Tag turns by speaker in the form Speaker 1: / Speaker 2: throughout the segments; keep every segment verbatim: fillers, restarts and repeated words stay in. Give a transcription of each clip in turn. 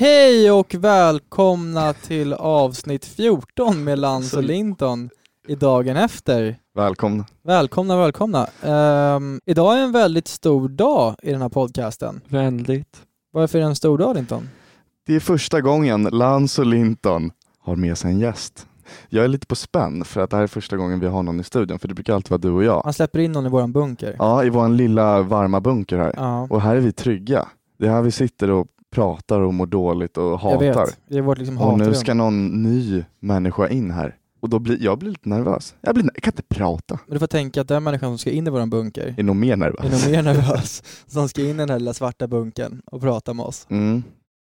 Speaker 1: Hej och välkomna till avsnitt fjorton med Lans och Linton i dagen efter.
Speaker 2: Välkomna.
Speaker 1: Välkomna, välkomna. Um, idag är en väldigt stor dag i den här podcasten.
Speaker 3: Väldigt.
Speaker 1: Varför är det en stor dag, Linton?
Speaker 2: Det är första gången Lans och Linton har med sig en gäst. Jag är lite på spänn för att det här är första gången vi har någon i studion. För det brukar alltid vara du och jag.
Speaker 1: Man släpper in någon i våran bunker.
Speaker 2: Ja, i våran lilla varma bunker här.
Speaker 1: Ja.
Speaker 2: Och här är vi trygga. Det är här vi sitter och pratar och mår dåligt och hatar.
Speaker 1: Jag vet, det är vårt liksom
Speaker 2: och nu
Speaker 1: hatrum.
Speaker 2: ska någon ny människa in här. Och då blir jag blir lite nervös. Jag, blir, jag kan inte prata.
Speaker 1: Men du får tänka att den människan som ska in i våran bunker
Speaker 2: är nog mer nervös.
Speaker 1: är nog mer nervös. Som ska in i den här lilla svarta bunkern och prata med oss.
Speaker 2: Mm.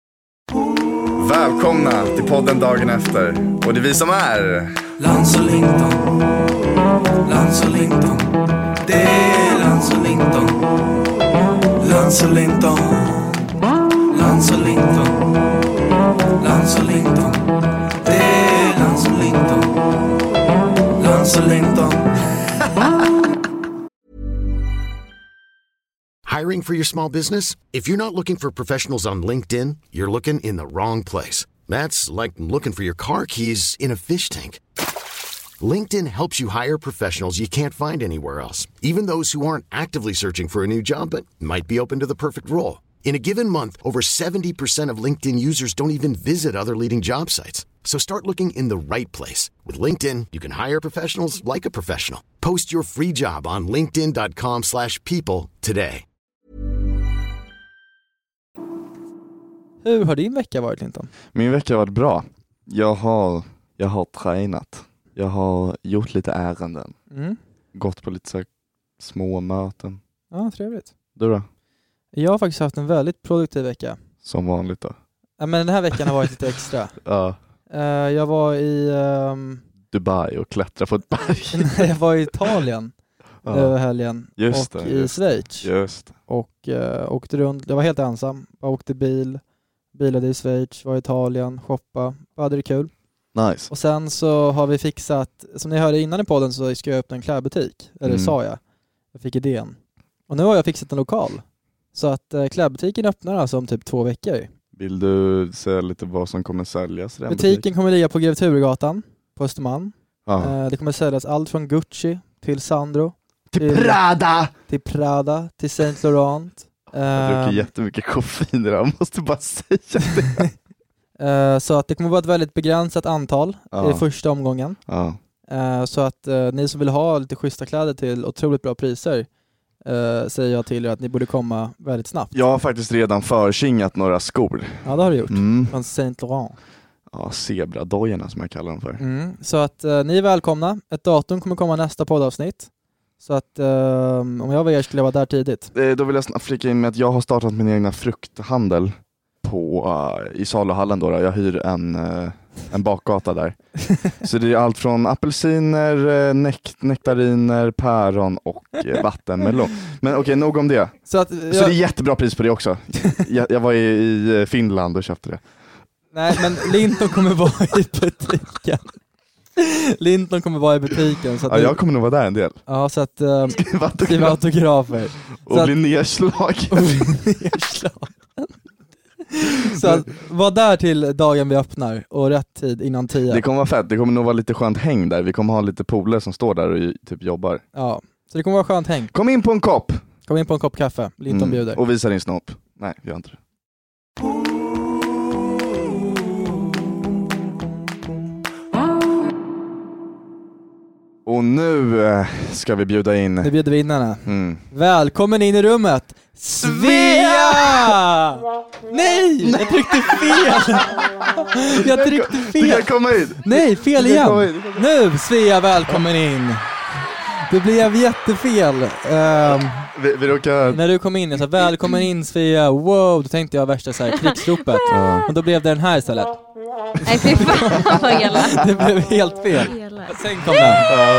Speaker 2: Välkomna till podden dagen efter. Och det är vi som är
Speaker 4: Lans och Linton, Lans och Linton, det är Lans och Linton, Lans och Linton, Lans och Linton, Lans och Linton, det är Lans och Linton, Lans och Linton.
Speaker 5: Hiring for your small business? If you're not looking for professionals on LinkedIn, you're looking in the wrong place. That's like looking for your car keys in a fish tank. LinkedIn helps you hire professionals you can't find anywhere else, even those who aren't actively searching for a new job but might be open to the perfect role. In a given month, over seventy percent of LinkedIn users don't even visit other leading job sites. So start looking in the right place. With LinkedIn, you can hire professionals like a professional. Post your free job on linkedin dot com slash people today.
Speaker 1: Hur har din vecka varit, Linton?
Speaker 2: Min vecka har varit bra. Jag har, jag har tränat. Jag har gjort lite ärenden.
Speaker 1: Mm.
Speaker 2: Gått på lite så här små möten.
Speaker 1: Ja, trevligt.
Speaker 2: Du då?
Speaker 1: Jag har faktiskt haft en väldigt produktiv vecka.
Speaker 2: Som vanligt då?
Speaker 1: Ja, men den här veckan har varit lite extra.
Speaker 2: Ja.
Speaker 1: Uh, jag var i... Um...
Speaker 2: Dubai och klättra på ett berg.
Speaker 1: Nej, jag var i Italien
Speaker 2: Ja.
Speaker 1: över helgen.
Speaker 2: Just
Speaker 1: och
Speaker 2: det,
Speaker 1: i
Speaker 2: just.
Speaker 1: Schweiz.
Speaker 2: Just.
Speaker 1: Och uh, åkte runt. Jag var helt ensam. Jag åkte bil. Bilade i Schweiz. Var i Italien. Shoppa. Bara hade det kul.
Speaker 2: Nice.
Speaker 1: Och sen så har vi fixat... Som ni hörde innan i podden så ska jag öppna en klädbutik. Eller
Speaker 2: Mm.
Speaker 1: sa jag. Jag fick idén. Och nu har jag fixat en lokal. Så att uh, klädbutiken öppnar alltså om typ två veckor.
Speaker 2: Vill du säga lite vad som kommer säljas i den
Speaker 1: Butiken
Speaker 2: butiken?
Speaker 1: kommer ligga på Grev Turegatan på Östermalm.
Speaker 2: Ja.
Speaker 1: Uh, det kommer säljas allt från Gucci till Sandro.
Speaker 2: Till Prada!
Speaker 1: Till Prada, till Saint Laurent.
Speaker 2: Jag dricker
Speaker 1: Um,
Speaker 2: jättemycket koffein idag. Jag måste bara säga det.
Speaker 1: uh, så att det kommer vara ett väldigt begränsat antal
Speaker 2: Ja.
Speaker 1: i första omgången.
Speaker 2: Ja.
Speaker 1: Uh, så att uh, ni som vill ha lite schyssta kläder till otroligt bra priser uh, säger jag till er att ni borde komma väldigt snabbt.
Speaker 2: Jag har faktiskt redan förkingat några skor.
Speaker 1: Ja, det har du gjort.
Speaker 2: Mm.
Speaker 1: Från Saint Laurent.
Speaker 2: Ja, zebradojorna som jag kallar dem för.
Speaker 1: Mm. Så att uh, ni är välkomna. Ett datum kommer komma nästa poddavsnitt. Så att uh, om jag var er skulle jag vara där tidigt.
Speaker 2: Eh, Då vill jag snabbt flika in med att jag har startat min egna frukthandel på, uh, i saluhallen då, då. Jag hyr en, uh, en bakgata där. Så det är allt från apelsiner, uh, nek- nektariner, päron och uh, vattenmelon. Men okej, okay, nog om det.
Speaker 1: Så, att,
Speaker 2: Så
Speaker 1: jag...
Speaker 2: det är jättebra pris på det också. jag, jag var i, i Finland och köpte det.
Speaker 1: Nej, men Linton kommer vara i butiken. Linton kommer vara i butiken. Så att
Speaker 2: Ja,
Speaker 1: du...
Speaker 2: jag kommer nog vara där en del.
Speaker 1: Ja, så att um,
Speaker 2: Skriva
Speaker 1: skriva autografer.
Speaker 2: och
Speaker 1: så
Speaker 2: bli
Speaker 1: att...
Speaker 2: nedslagen.
Speaker 1: och bli nedslagen. Så att, var där till dagen vi öppnar och rätt tid innan tio.
Speaker 2: Det kommer vara fett, det kommer nog vara lite skönt häng där. Vi kommer ha lite polare som står där och typ jobbar.
Speaker 1: Ja, så det kommer vara skönt häng.
Speaker 2: Kom in på en kopp!
Speaker 1: Kom in på en kopp kaffe, Linton bjuder.
Speaker 2: Och visa din snopp. Nej, gör inte det. Och nu äh, ska vi bjuda in...
Speaker 1: Nu bjuder vi in henne.
Speaker 2: Mm.
Speaker 1: Välkommen in i rummet, Svea! Nej, jag tryckte fel. Jag tryckte
Speaker 2: Du kan
Speaker 1: fel.
Speaker 2: komma in!
Speaker 1: Nej, fel
Speaker 2: Du kan komma
Speaker 1: igen.
Speaker 2: in.
Speaker 1: Nu, Svea, välkommen in. Det blev jättefel. Um,
Speaker 2: Vi, vi råkar...
Speaker 1: när du kom in, jag sa välkommen in Svea. Wow, då tänkte jag värsta så här krigsropet.
Speaker 2: Ja.
Speaker 1: Och då blev det den här istället.
Speaker 6: Nej, fy fan vad elakt.
Speaker 1: Det blev helt fel.
Speaker 6: Elakt.
Speaker 1: Sen kom den.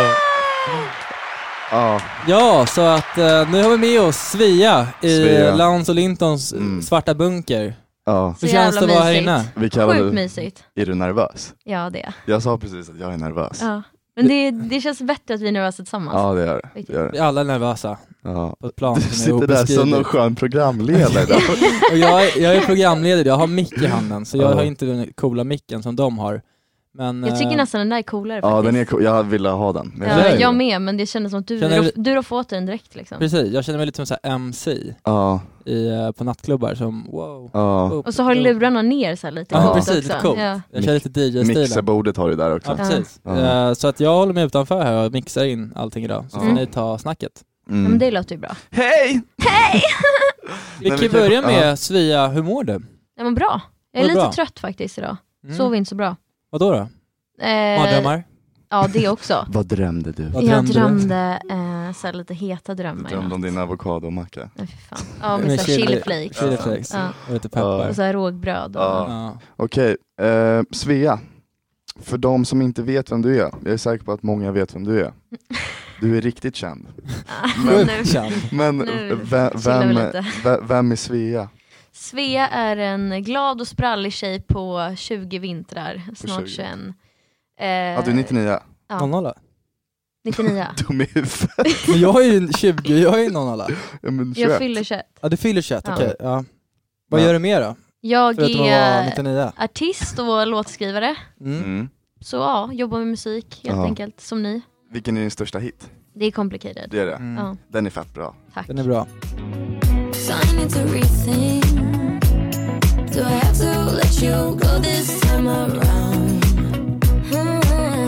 Speaker 2: Ja.
Speaker 1: Ja, så att uh, nu har vi med oss Svea i
Speaker 2: Svea.
Speaker 1: Lans och Lintons
Speaker 2: Mm.
Speaker 1: svarta bunker.
Speaker 2: Ja.
Speaker 1: Hur
Speaker 6: Så
Speaker 1: känns det
Speaker 6: jävla
Speaker 1: att vara här
Speaker 6: mysigt.
Speaker 1: inne?
Speaker 2: Vi kallar
Speaker 6: Sjukt
Speaker 2: det...
Speaker 6: mysigt.
Speaker 2: Är du nervös?
Speaker 6: Ja, det.
Speaker 2: Jag sa precis att jag är nervös.
Speaker 6: Ja. Men det, det känns bättre att vi är nervösa tillsammans.
Speaker 2: Ja, det gör det. det, gör
Speaker 1: Vi
Speaker 2: det.
Speaker 1: är alla nervösa
Speaker 2: Ja.
Speaker 1: på ett plan
Speaker 2: Du
Speaker 1: som är
Speaker 2: sitter där som
Speaker 1: obeskrivligt.
Speaker 2: någon skön programledare.
Speaker 1: Och jag, är, jag är programledare, jag har mick i handen, så jag
Speaker 2: Ja.
Speaker 1: har inte den coola micken som de har. Men,
Speaker 6: Jag tycker
Speaker 1: eh,
Speaker 6: nästan den där är coolare
Speaker 2: Ja,
Speaker 6: faktiskt.
Speaker 2: den är cool. Jag ville ha den. Men
Speaker 6: Ja,
Speaker 1: Eller?
Speaker 6: jag med, men det kändes som att du,
Speaker 1: Känner
Speaker 6: du,
Speaker 1: du-
Speaker 6: du har fått den direkt liksom.
Speaker 1: Precis, jag känner mig lite som så här M C
Speaker 2: Ja,
Speaker 1: i, eh, på nattklubbar som wow.
Speaker 2: ja.
Speaker 1: upp,
Speaker 6: Och så har
Speaker 1: upp.
Speaker 6: lurarna ner så här lite
Speaker 1: Ja,
Speaker 6: coolt
Speaker 1: precis,
Speaker 6: också.
Speaker 1: lite coolt.
Speaker 6: Ja.
Speaker 1: Jag känner lite D J-stilen.
Speaker 2: Mixerbordet har du där också.
Speaker 1: Ja, precis.
Speaker 2: Ja.
Speaker 1: Eh, så att jag håller mig utanför här och mixar in allting idag. Så
Speaker 2: Ja.
Speaker 1: får ni ta snacket.
Speaker 6: Ja,
Speaker 2: Mm.
Speaker 6: men det låter ju bra.
Speaker 2: Hej!
Speaker 1: Vi
Speaker 2: Men
Speaker 1: kan
Speaker 2: vi kan-
Speaker 1: börja med
Speaker 2: ja.
Speaker 1: Svea, hur mår du?
Speaker 6: Ja, men bra. Jag är
Speaker 1: Mår
Speaker 6: lite
Speaker 1: bra?
Speaker 6: trött faktiskt idag.
Speaker 1: Mm.
Speaker 6: Sover inte så bra.
Speaker 1: Vadå då?
Speaker 6: Eh,
Speaker 1: Mardrömmar?
Speaker 6: Ja, det också.
Speaker 2: Vad drömde du?
Speaker 1: Vad
Speaker 6: Jag
Speaker 1: drömde du?
Speaker 6: drömde eh, så här lite heta
Speaker 2: Du
Speaker 6: drömmar.
Speaker 2: drömde om din avokadomacka.
Speaker 6: Nej, fy fan. Ja,
Speaker 1: Med
Speaker 6: med så här
Speaker 1: chili-
Speaker 6: chili flakes.
Speaker 1: Chili flakes
Speaker 6: Ja.
Speaker 1: och lite peppar.
Speaker 6: Och så här rågbröd. Och...
Speaker 2: Ja.
Speaker 1: Ja.
Speaker 2: Okej, eh, Svea. För de som inte vet vem du är, jag är säker på att många vet vem du är. Du är riktigt känd.
Speaker 6: Ah,
Speaker 2: Men-
Speaker 6: nu.
Speaker 2: Men
Speaker 6: Nu
Speaker 2: vem,
Speaker 6: chillar vi
Speaker 2: vem,
Speaker 6: lite.
Speaker 2: vem, vem är Svea?
Speaker 6: Svea är en glad och sprallig tjej på tjugo vintrar, snart
Speaker 2: tjugo.
Speaker 6: tjugoett. Eh,
Speaker 2: Ja, du är nittionio.
Speaker 6: ja,
Speaker 1: noll noll.
Speaker 6: nittionio.
Speaker 2: Dum i huvudet.
Speaker 1: Men jag är ju tjugo, jag är noll noll.
Speaker 2: Ja, men
Speaker 6: Jag
Speaker 2: tjugoett.
Speaker 6: fyller tjugoett.
Speaker 1: Ja, du fyller tjugoett,
Speaker 6: Ja.
Speaker 1: okej. Ja. Vad
Speaker 2: Ja.
Speaker 1: gör du mer då?
Speaker 6: Jag
Speaker 1: Förutom att vara
Speaker 6: är
Speaker 1: nittionio?
Speaker 6: artist och låtskrivare.
Speaker 1: Mm.
Speaker 2: Mm.
Speaker 6: Så ja, jobbar med musik helt
Speaker 2: Ja.
Speaker 6: enkelt, som ni.
Speaker 2: Vilken är din största hit?
Speaker 6: Det är complicated.
Speaker 2: Det är det.
Speaker 1: Mm.
Speaker 6: Ja,
Speaker 2: Den är fett bra.
Speaker 6: tack.
Speaker 1: Den är bra.
Speaker 3: So I need to rethink. Do I have to let you go this time around? Hmm.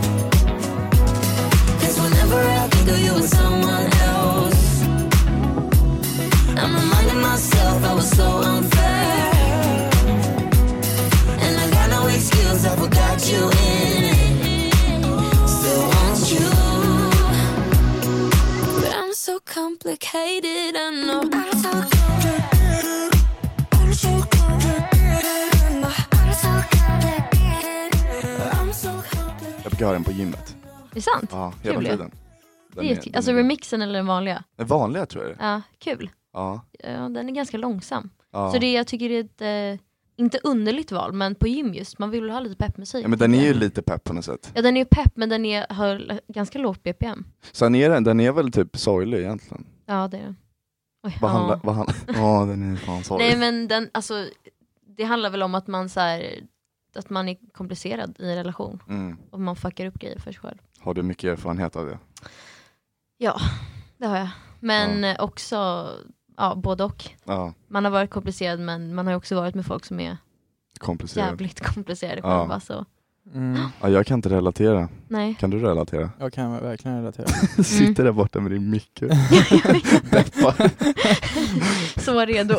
Speaker 3: 'Cause whenever I think of you with someone else, I'm reminding myself I was so unfair. And I got no excuse, I forgot you in it. Still want you, but I'm so complicated, I know. I'm so complicated. I'm so complicated. I'm so complicated. I'm so complicated.
Speaker 2: Jag brukar ha den på gymmet.
Speaker 6: Det är sant?
Speaker 2: Ja, hela
Speaker 6: Kul ju.
Speaker 2: tiden.
Speaker 6: Det
Speaker 2: Den
Speaker 6: är
Speaker 2: är-
Speaker 6: jätte-
Speaker 2: den
Speaker 6: alltså
Speaker 2: är-
Speaker 6: remixen eller den vanliga?
Speaker 2: Den vanliga tror jag det är.
Speaker 6: Ja, kul.
Speaker 2: Ja.
Speaker 6: Ja, den är ganska långsam.
Speaker 2: Ja.
Speaker 6: Så det, jag tycker det är ett, eh, inte underligt val, men på gym just, man vill väl ha lite peppmusik.
Speaker 2: Ja, men den är ju lite pepp på något sätt.
Speaker 6: Ja, den är ju pepp, men den är, har ganska lågt B P M.
Speaker 2: Sen är den, den är väl typ sorglig egentligen.
Speaker 6: Ja, det är den. Oj,
Speaker 2: Vad
Speaker 6: ja.
Speaker 2: handlar, vad handlar, ja den är fan sorglig.
Speaker 6: Nej, men den, alltså, det handlar väl om att man så här, att man är komplicerad i en relation
Speaker 2: Mm.
Speaker 6: och man fuckar upp grejer för sig själv.
Speaker 2: Har du mycket erfarenhet av det?
Speaker 6: Ja, det har jag. Men eh, också, ja, både och.
Speaker 2: Ja,
Speaker 6: Man har varit komplicerad, men man har också varit med folk som är
Speaker 2: komplicerat.
Speaker 6: jävligt komplicerade
Speaker 2: Ja.
Speaker 6: själva. Så.
Speaker 1: Mm.
Speaker 2: Ja, jag kan inte relatera.
Speaker 6: Nej.
Speaker 2: Kan du relatera?
Speaker 1: Jag kan verkligen relatera.
Speaker 2: Sitter där borta med din mick. Peppar.
Speaker 6: Så redo.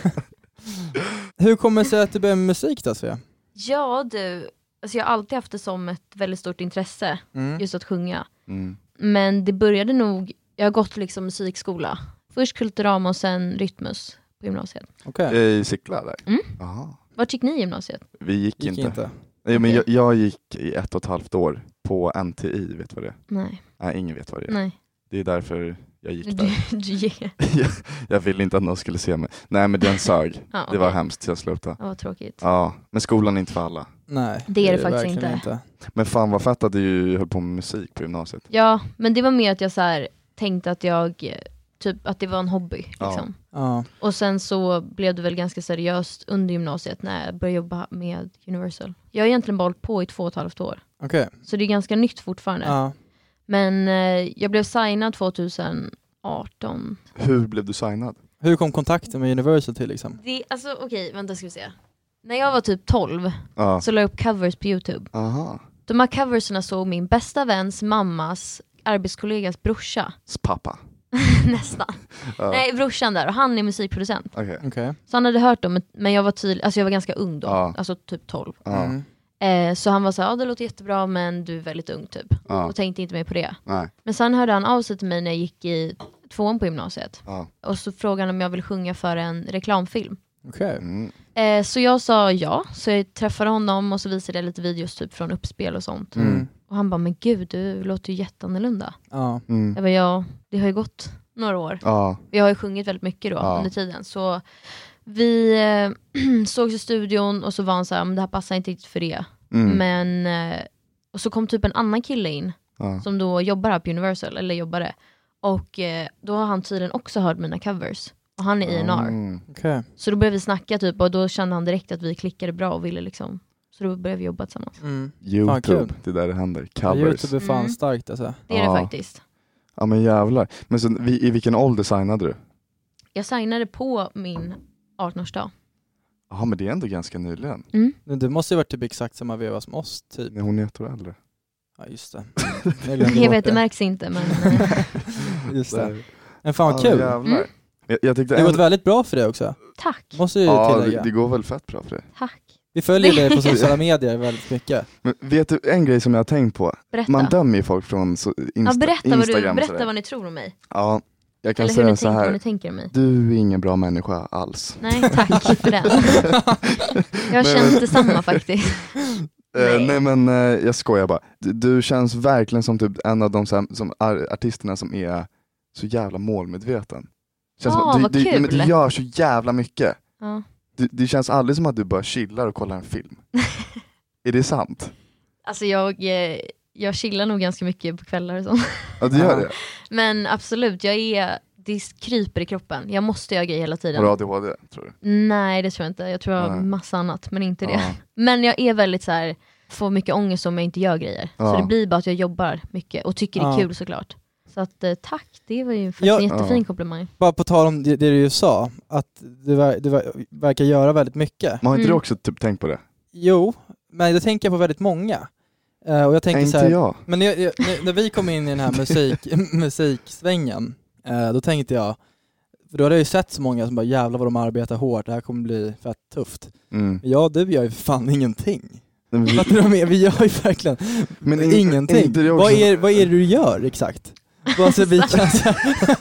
Speaker 1: Hur kommer det sig att du började med musik då, Svea?
Speaker 6: Ja du, alltså jag har alltid haft det som ett väldigt stort intresse,
Speaker 1: Mm.
Speaker 6: just att sjunga.
Speaker 2: Mm.
Speaker 6: Men det började nog, jag har gått liksom musikskola. Först Kulturama och sen Rytmus på gymnasiet.
Speaker 1: Okej.
Speaker 2: I Sickla där?
Speaker 6: Mm.
Speaker 2: Aha.
Speaker 6: Vart gick ni i gymnasiet?
Speaker 2: Vi gick,
Speaker 1: Gick
Speaker 2: inte.
Speaker 1: inte.
Speaker 2: Nej, men
Speaker 6: Okej.
Speaker 2: jag, jag gick i ett och ett halvt år på N T I, vet du vad det är?
Speaker 6: Nej.
Speaker 2: Nej, ingen vet vad det är.
Speaker 6: Nej.
Speaker 2: Det är därför jag gick
Speaker 6: Du,
Speaker 2: där.
Speaker 6: du ger.
Speaker 2: jag, jag ville inte att någon skulle se mig. Nej, men den sög.
Speaker 6: Ja,
Speaker 2: Det var
Speaker 6: okej.
Speaker 2: hemskt, så jag slutade.
Speaker 6: Ja, vad tråkigt.
Speaker 2: Ja, men skolan är inte för alla.
Speaker 1: Nej,
Speaker 6: Det är det faktiskt
Speaker 1: verkligen
Speaker 6: inte.
Speaker 2: Men fan vad fett att du höll på med musik på gymnasiet.
Speaker 6: Ja, men det var mer att jag så här, tänkte att jag, eh, typ att det var en hobby.
Speaker 2: Ja.
Speaker 6: Liksom.
Speaker 1: Ja.
Speaker 6: Och sen så blev det väl ganska seriöst under gymnasiet när jag började jobba med Universal. Jag har egentligen bara hållit på i två och ett halvt år.
Speaker 1: Okej.
Speaker 6: Så det är ganska nytt fortfarande.
Speaker 1: Ja.
Speaker 6: Men eh, jag blev signad tjugoarton.
Speaker 2: Hur blev du signad?
Speaker 1: Hur kom kontakten med Universal till liksom?
Speaker 6: Det, alltså okej, vänta ska vi se. När jag var typ tolv
Speaker 2: Ja.
Speaker 6: så la jag upp covers på YouTube.
Speaker 2: Aha.
Speaker 6: De här coverserna såg min bästa väns mammas arbetskollegas brorsa.
Speaker 2: Pappa.
Speaker 6: Nästan.
Speaker 2: Ja.
Speaker 6: Nej, brorsan där. Och han är musikproducent.
Speaker 2: Okej.
Speaker 1: Okej.
Speaker 6: Så han hade hört dem, men jag var tydlig, alltså jag var ganska ung då.
Speaker 2: Ja.
Speaker 6: Alltså typ tolv.
Speaker 2: Ja.
Speaker 1: Mm.
Speaker 6: Eh, så han var så här, ja det låter jättebra men du är väldigt ung typ.
Speaker 2: Ja.
Speaker 6: Och tänkte inte mer på det.
Speaker 2: Nej.
Speaker 6: Men sen hörde han av sig till mig när jag gick i tvåan på gymnasiet.
Speaker 2: Ja.
Speaker 6: Och så frågade han om jag ville sjunga för en reklamfilm.
Speaker 1: Okej.
Speaker 2: Mm.
Speaker 6: Eh, så jag sa ja. Så jag träffade honom och så visade jag lite videos typ från uppspel och sånt.
Speaker 1: Mm.
Speaker 6: Och han bara, men gud du låter ju jätteannorlunda.
Speaker 1: Ja.
Speaker 2: Mm.
Speaker 6: Jag bara, ja det har ju gått några år.
Speaker 2: Ja.
Speaker 6: Jag har ju sjungit väldigt mycket då
Speaker 2: Ja.
Speaker 6: under tiden. Så vi eh, sågs i studion och så var han så här, men det här passar inte riktigt för det.
Speaker 2: Mm.
Speaker 6: Men eh, Och så kom typ en annan kille in
Speaker 2: Ja.
Speaker 6: som då jobbar här på Universal, eller jobbade. Och eh, då har han tydligen också hört mina covers. Och han är E and R.
Speaker 2: Mm.
Speaker 1: Okay.
Speaker 6: Så då började vi snacka typ, och då kände han direkt att vi klickade bra och ville liksom. Så då började vi jobba tillsammans.
Speaker 1: Mm.
Speaker 2: YouTube,
Speaker 1: kul.
Speaker 2: det är där det händer.
Speaker 1: Ja,
Speaker 2: Covers.
Speaker 1: YouTube är fan
Speaker 6: Mm.
Speaker 1: starkt alltså.
Speaker 6: Det är
Speaker 2: Ja.
Speaker 6: det faktiskt.
Speaker 2: Ja men jävlar. Men så, vi, i vilken ålder signade du?
Speaker 6: Jag signade på min arton-årsdag.
Speaker 2: Ja men det är ändå ganska nyligen.
Speaker 6: Mm.
Speaker 1: Men du måste ju varit typ exakt samma veva som oss typ.
Speaker 2: När hon är ett år äldre.
Speaker 1: Ja just det. Jag, glömde
Speaker 6: Jag
Speaker 1: bort
Speaker 6: vet, det märks inte, men eh,
Speaker 1: Just det.
Speaker 2: Där.
Speaker 1: Men fan vad
Speaker 2: Ja,
Speaker 1: kul.
Speaker 2: jävlar.
Speaker 6: Mm.
Speaker 2: Jag, jag tyckte
Speaker 1: Det har
Speaker 2: en...
Speaker 1: gått väldigt bra för dig också.
Speaker 6: tack.
Speaker 1: Måste ju
Speaker 2: Ja,
Speaker 1: tillägga.
Speaker 2: det, det går väl fett bra för dig.
Speaker 6: Tack.
Speaker 1: Vi följer dig på sociala medier väldigt mycket.
Speaker 2: Men vet du en grej som jag har tänkt på?
Speaker 6: Berätta.
Speaker 2: Man dömer ju folk från så, Insta-
Speaker 6: ja, berätta vad, du,
Speaker 2: Instagram och
Speaker 6: berätta
Speaker 2: sådär.
Speaker 6: vad ni tror om mig.
Speaker 2: Ja, jag kan
Speaker 6: Eller hur
Speaker 2: säga
Speaker 6: ni
Speaker 2: så
Speaker 6: tänker, vad
Speaker 2: här.
Speaker 6: ni tänker om mig.
Speaker 2: Du är ingen bra människa alls.
Speaker 6: Nej, tack för den. Jag har
Speaker 2: Nej,
Speaker 6: känt
Speaker 2: men-
Speaker 6: detsamma faktiskt.
Speaker 2: Nej,
Speaker 6: Nej.
Speaker 2: nej men eh, jag skojar bara. Du, du känns verkligen som typ en av de så här, som ar- artisterna som är så jävla målmedveten. Känns
Speaker 6: Ja,
Speaker 2: som,
Speaker 6: vad
Speaker 2: du, du, nej, men
Speaker 6: kul.
Speaker 2: du gör så jävla mycket.
Speaker 6: Ja.
Speaker 2: Du, det känns aldrig som att du bara chillar och kollar en film. Är det sant?
Speaker 6: Alltså jag, eh, jag chillar nog ganska mycket på kvällar och sånt.
Speaker 2: Ja du gör
Speaker 1: Ja.
Speaker 2: det?
Speaker 6: Men absolut, jag är, det kryper i kroppen. Jag måste göra grejer hela
Speaker 2: Har
Speaker 6: tiden.
Speaker 2: du A D H D tror du?
Speaker 6: Nej, det tror jag inte. Jag tror jag har
Speaker 2: Nej.
Speaker 6: massa annat, men inte det.
Speaker 2: Ja.
Speaker 6: Men jag är väldigt så här, får mycket ångest om jag inte gör grejer.
Speaker 2: Ja.
Speaker 6: Så det blir bara att jag jobbar mycket och tycker det är
Speaker 1: Ja.
Speaker 6: kul såklart. Så att eh, tack, det var ju faktiskt
Speaker 1: Ja.
Speaker 6: en jättefin
Speaker 2: Ja.
Speaker 6: komplimang.
Speaker 1: Bara på tal om det, det du ju sa, att du, ver, du ver, verkar göra väldigt mycket.
Speaker 2: Men har inte
Speaker 6: Mm.
Speaker 2: du också typ tänkt på det?
Speaker 1: Jo, men det tänker jag på väldigt många. Eh, och jag tänker
Speaker 2: Nej,
Speaker 1: så
Speaker 2: inte
Speaker 1: här,
Speaker 2: jag.
Speaker 1: men när, jag, när, när vi kom in i den här musik, musiksvängen, eh, då tänkte jag, för då hade jag ju sett så många som bara jävlar vad de arbetar hårt, det här kommer bli fett tufft.
Speaker 2: Mm.
Speaker 1: Ja, du gör ju för fan ingenting.
Speaker 2: Nej, men vi-
Speaker 1: Fattar du med? Vi gör ju verkligen
Speaker 2: Men in-
Speaker 1: ingenting.
Speaker 2: inte det också-
Speaker 1: Vad, är, vad är det du gör exakt? Vad så vi kan säga.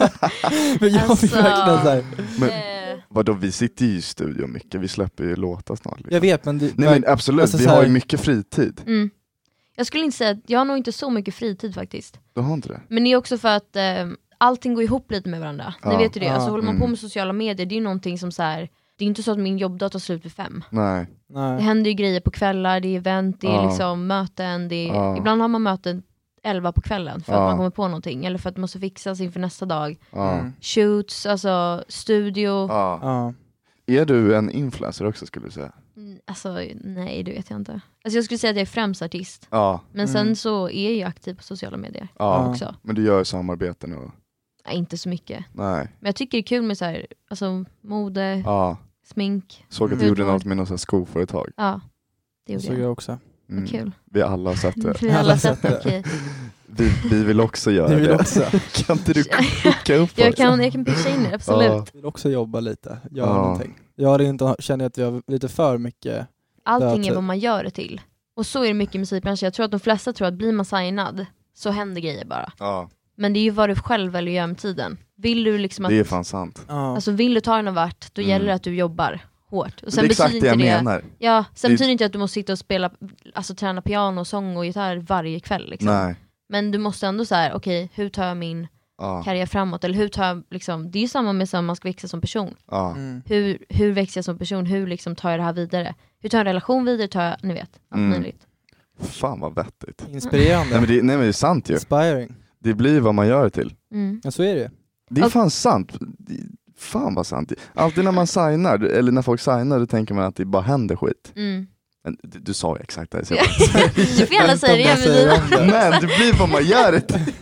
Speaker 1: Men jag
Speaker 6: Alltså,
Speaker 1: är verkligen så här,
Speaker 2: Men-
Speaker 6: Eh,
Speaker 2: Vadå, vi sitter ju i studion mycket, vi släpper ju låtar snart. Liksom.
Speaker 1: jag vet men, du,
Speaker 2: Nej men absolut,
Speaker 1: alltså
Speaker 2: vi
Speaker 1: så
Speaker 2: har
Speaker 1: här-
Speaker 2: ju mycket fritid.
Speaker 6: mm. Jag skulle inte säga att jag har nog inte så mycket fritid faktiskt.
Speaker 2: Du har inte det?
Speaker 6: Men det är också för att eh, allting går ihop lite med varandra.
Speaker 2: Ja.
Speaker 6: Ni vet ju det.
Speaker 1: Ja.
Speaker 6: Alltså, håller man på
Speaker 2: Mm.
Speaker 6: med sociala medier, det är ju någonting som så här. Det är inte så att min jobbdag tar slut vid fem.
Speaker 2: Nej.
Speaker 6: Det
Speaker 1: nej.
Speaker 6: händer ju grejer på kvällar, det är event, det är
Speaker 2: Ja.
Speaker 6: liksom möten. Det är,
Speaker 2: Ja.
Speaker 6: Ibland har man möten elva på kvällen för
Speaker 2: Ja.
Speaker 6: att man kommer på någonting. Eller för att det måste fixas inför nästa dag.
Speaker 2: Ja.
Speaker 1: Mm.
Speaker 6: Shoots, alltså studio.
Speaker 2: Ja.
Speaker 1: Ja.
Speaker 2: Är du en influencer också skulle du säga?
Speaker 6: Mm, Alltså nej, det vet jag inte. Alltså jag skulle säga att jag är främst artist.
Speaker 2: Ja.
Speaker 6: Men
Speaker 1: Mm.
Speaker 6: sen så är jag ju aktiv på sociala medier
Speaker 2: Ja.
Speaker 6: också.
Speaker 2: Men du gör ju samarbeten och...
Speaker 6: Nej, inte så mycket.
Speaker 2: Nej.
Speaker 6: Men jag tycker det är kul med så här, alltså mode,
Speaker 2: Ja.
Speaker 6: smink.
Speaker 2: Såg att du
Speaker 6: Mm.
Speaker 2: gjorde något med något sånt här skoföretag.
Speaker 6: Ja, det
Speaker 1: Det
Speaker 6: gjorde
Speaker 1: såg
Speaker 6: jag.
Speaker 1: jag också.
Speaker 2: Mm.
Speaker 6: Vad kul.
Speaker 2: Vi alla har sett det.
Speaker 6: Vi har alla
Speaker 1: Alla
Speaker 6: sett det,
Speaker 1: sett det.
Speaker 6: okej.
Speaker 2: Vi, vi vill också göra
Speaker 1: Du vill
Speaker 2: det.
Speaker 1: också,
Speaker 2: Kan inte du skicka upp
Speaker 6: Jag
Speaker 2: oss?
Speaker 6: kan, jag kan pitcha in det, absolut.
Speaker 2: Ja.
Speaker 1: vill också jobba lite, göra
Speaker 2: Ja.
Speaker 1: någonting. Jag hade inte, känner att vi har lite för mycket.
Speaker 6: Allting
Speaker 1: That's
Speaker 6: är
Speaker 1: it.
Speaker 6: vad man gör det till. Och så är det mycket i musikbranschen. Jag tror att de flesta tror att blir man signad så händer grejer bara.
Speaker 2: Ja,
Speaker 6: Men det är ju vad du själv väljer att göra med tiden. Vill du liksom att,
Speaker 2: det är fan sant.
Speaker 1: Ja.
Speaker 6: alltså vill du ta dig någon vart, då
Speaker 2: Mm.
Speaker 6: gäller det att du jobbar hårt. Och
Speaker 2: Det
Speaker 6: sen
Speaker 2: är exakt
Speaker 6: betyder
Speaker 2: det jag
Speaker 6: inte det,
Speaker 2: menar.
Speaker 6: ja, sen
Speaker 2: Det-
Speaker 6: betyder inte att du måste sitta och spela, alltså träna piano, sång och gitarr varje kväll liksom.
Speaker 2: Nej.
Speaker 6: Men du måste ändå så här, okej, hur tar jag min
Speaker 2: Ja.
Speaker 6: karriär framåt? Eller hur tar jag liksom, det är ju samma med som man ska växa som person.
Speaker 2: Ja.
Speaker 1: Mm.
Speaker 6: Hur, hur växer jag som person? Hur liksom tar jag det här vidare? Hur tar jag en relation vidare? Tar jag, ni vet, allt
Speaker 2: Mm.
Speaker 6: möjligt.
Speaker 2: Fan vad vettigt.
Speaker 1: Inspirerande.
Speaker 2: Nej men, det, nej men det är sant ju.
Speaker 1: Inspiring.
Speaker 2: Det blir vad man gör det till.
Speaker 6: Mm.
Speaker 1: Ja, så är det ju.
Speaker 2: Det är
Speaker 6: Och-
Speaker 2: fan sant. Det- Fan vad sant. Alltid när man signar, eller när folk signar, då tänker man att det bara händer skit.
Speaker 6: Mm.
Speaker 2: Men du, du sa ju exakt det. Så
Speaker 6: Du får gärna säga det igen med
Speaker 1: Säger
Speaker 6: dina.
Speaker 1: om det.
Speaker 2: men det blir vad man gör det till.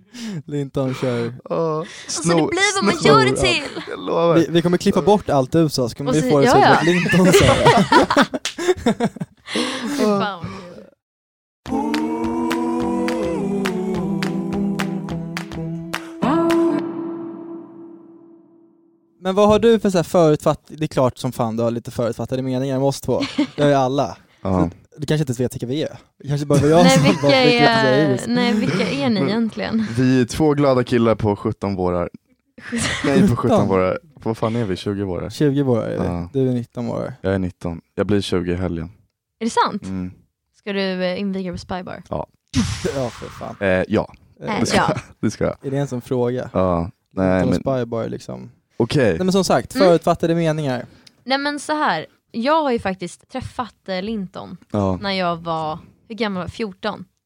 Speaker 1: Linton kör.
Speaker 2: Oh,
Speaker 6: Alltså det blir vad man gör det till.
Speaker 2: Jag lovar.
Speaker 1: Vi, vi kommer klippa bort allt du sa, så kommer
Speaker 6: Och
Speaker 1: vi
Speaker 6: så-
Speaker 1: få det
Speaker 6: ja,
Speaker 1: så
Speaker 6: ja.
Speaker 1: att Linton sa det.
Speaker 6: Fy fan vad kul.
Speaker 1: Men vad har du för så här förutfatt... Det är klart som fan du har lite förutfattade meningar om oss två. Det har ju alla.
Speaker 2: Ja.
Speaker 1: Du kanske inte ens vet vilka vi är. Det kanske bara var jag
Speaker 6: Nej
Speaker 1: som
Speaker 6: vilka,
Speaker 1: bara fick lite så här
Speaker 6: är,
Speaker 1: iris.
Speaker 6: nej, vilka är ni
Speaker 2: Men-
Speaker 6: egentligen?
Speaker 2: Vi är två glada killar på sjutton vårar. Nej på sjutton vårar. Vad fan är vi? tjugo vårar?
Speaker 1: tjugo år är vi.
Speaker 2: Ja.
Speaker 1: Du är nitton år.
Speaker 2: Jag är nitton. Jag blir tjugo i helgen.
Speaker 6: Är det sant?
Speaker 2: Mm.
Speaker 6: Ska du eh, inviga på Spybar?
Speaker 1: Ja för fan.
Speaker 2: Eh, ja,
Speaker 6: Nej,
Speaker 2: det ska,
Speaker 6: ja.
Speaker 2: det ska jag.
Speaker 1: Är det en sån fråga?
Speaker 2: Ja. Nej men
Speaker 1: Spybar liksom.
Speaker 2: okej.
Speaker 1: Nej men som sagt,
Speaker 6: Mm.
Speaker 1: förutfattade meningar.
Speaker 6: Nej men så här. Jag har ju faktiskt träffat eh, Linton
Speaker 2: Ja.
Speaker 6: när jag var, hur gammal var jag? fjorton.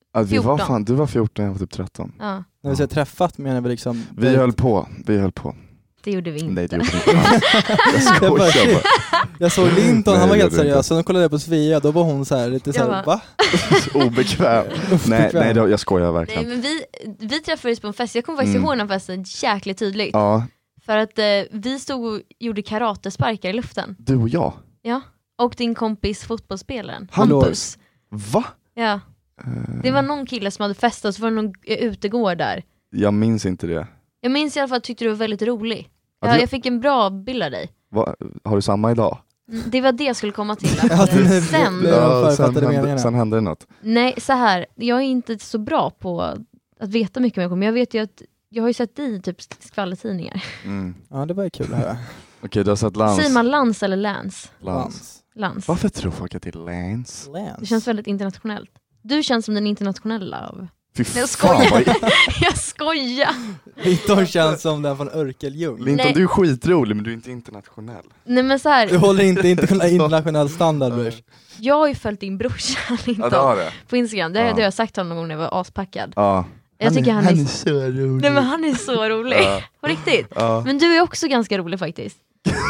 Speaker 2: Ja, vi var
Speaker 6: fjorton.
Speaker 2: fan, du var fjorton, jag var typ tretton.
Speaker 6: Ja,
Speaker 1: När vi säger träffat menar vi liksom...
Speaker 2: Vi höll på, vi höll på.
Speaker 6: det gjorde vi inte.
Speaker 2: Nej, det gjorde vi inte alls. Jag
Speaker 1: Jag, bara,
Speaker 2: skojar bara.
Speaker 1: jag såg Linton,
Speaker 2: Nej,
Speaker 1: han var
Speaker 2: det
Speaker 1: helt
Speaker 2: gjorde vi
Speaker 1: seriös. Sen kollade jag på Svea, då var hon så här lite så här,
Speaker 6: Jag
Speaker 1: va?
Speaker 2: Obekväm. Nej, nej då, jag skojar
Speaker 6: Nej,
Speaker 2: verkligen.
Speaker 6: men vi, vi träffades på en fest, jag kommer faktiskt
Speaker 2: Mm.
Speaker 6: ihåg den festen jäkligt tydligt.
Speaker 2: Ja,
Speaker 6: För att eh, vi stod och gjorde karatesparkar i luften.
Speaker 2: du och jag.
Speaker 6: Ja. Och din kompis fotbollsspelaren,
Speaker 2: Hallå.
Speaker 6: Hampus.
Speaker 2: Va?
Speaker 6: Ja. Det var någon kille som hade festat, så var det någon eh, utegård där.
Speaker 2: Jag minns inte det.
Speaker 6: Jag minns i alla fall att tyckte du var väldigt rolig.
Speaker 2: Att
Speaker 6: Ja,
Speaker 2: jag-
Speaker 6: jag fick en bra bild av dig.
Speaker 2: Va? Har du samma idag?
Speaker 6: Mm, Det var det jag skulle komma till.
Speaker 1: Ja,
Speaker 6: Att,
Speaker 1: det-
Speaker 6: eh,
Speaker 1: det-
Speaker 6: sen,
Speaker 1: det- Ja,
Speaker 2: sen,
Speaker 1: författade
Speaker 2: hände,
Speaker 1: meningarna.
Speaker 2: sen hände det något.
Speaker 6: nej så här, jag är inte så bra på att veta mycket mer, men jag vet ju att jag har ju sett dig i typ skvallertidningar.
Speaker 2: Mm.
Speaker 1: Ja, det var ju kul att höra.
Speaker 2: Okej, du har sett Lans.
Speaker 6: Säger man Lans eller Lans?
Speaker 2: Lans.
Speaker 6: Lans.
Speaker 2: Varför tror folk att det är Lans?
Speaker 6: Det känns väldigt internationellt. Du känns som den internationella av...
Speaker 2: Fy
Speaker 6: Jag
Speaker 2: fan
Speaker 6: skojar.
Speaker 2: vad...
Speaker 6: Jag skojar!
Speaker 1: Linton känns som den från Örkelljung.
Speaker 2: Linton,
Speaker 6: Nej.
Speaker 2: du är skitrolig men du är inte internationell.
Speaker 6: Nej men så
Speaker 1: Du
Speaker 6: här,
Speaker 1: håller inte interna- internationell standard, Brush.
Speaker 6: jag har ju följt din brorsa
Speaker 2: Ja,
Speaker 6: Linton,
Speaker 2: det har det.
Speaker 6: på Instagram. Det,
Speaker 2: Ja.
Speaker 6: det har jag sagt till honom någon gång när jag var aspackad.
Speaker 2: Ja.
Speaker 6: Jag tycker han, är...
Speaker 2: så rolig.
Speaker 6: Nej men han är så rolig.
Speaker 2: Ja.
Speaker 6: På riktigt.
Speaker 2: Ja.
Speaker 6: Men du är också ganska rolig faktiskt.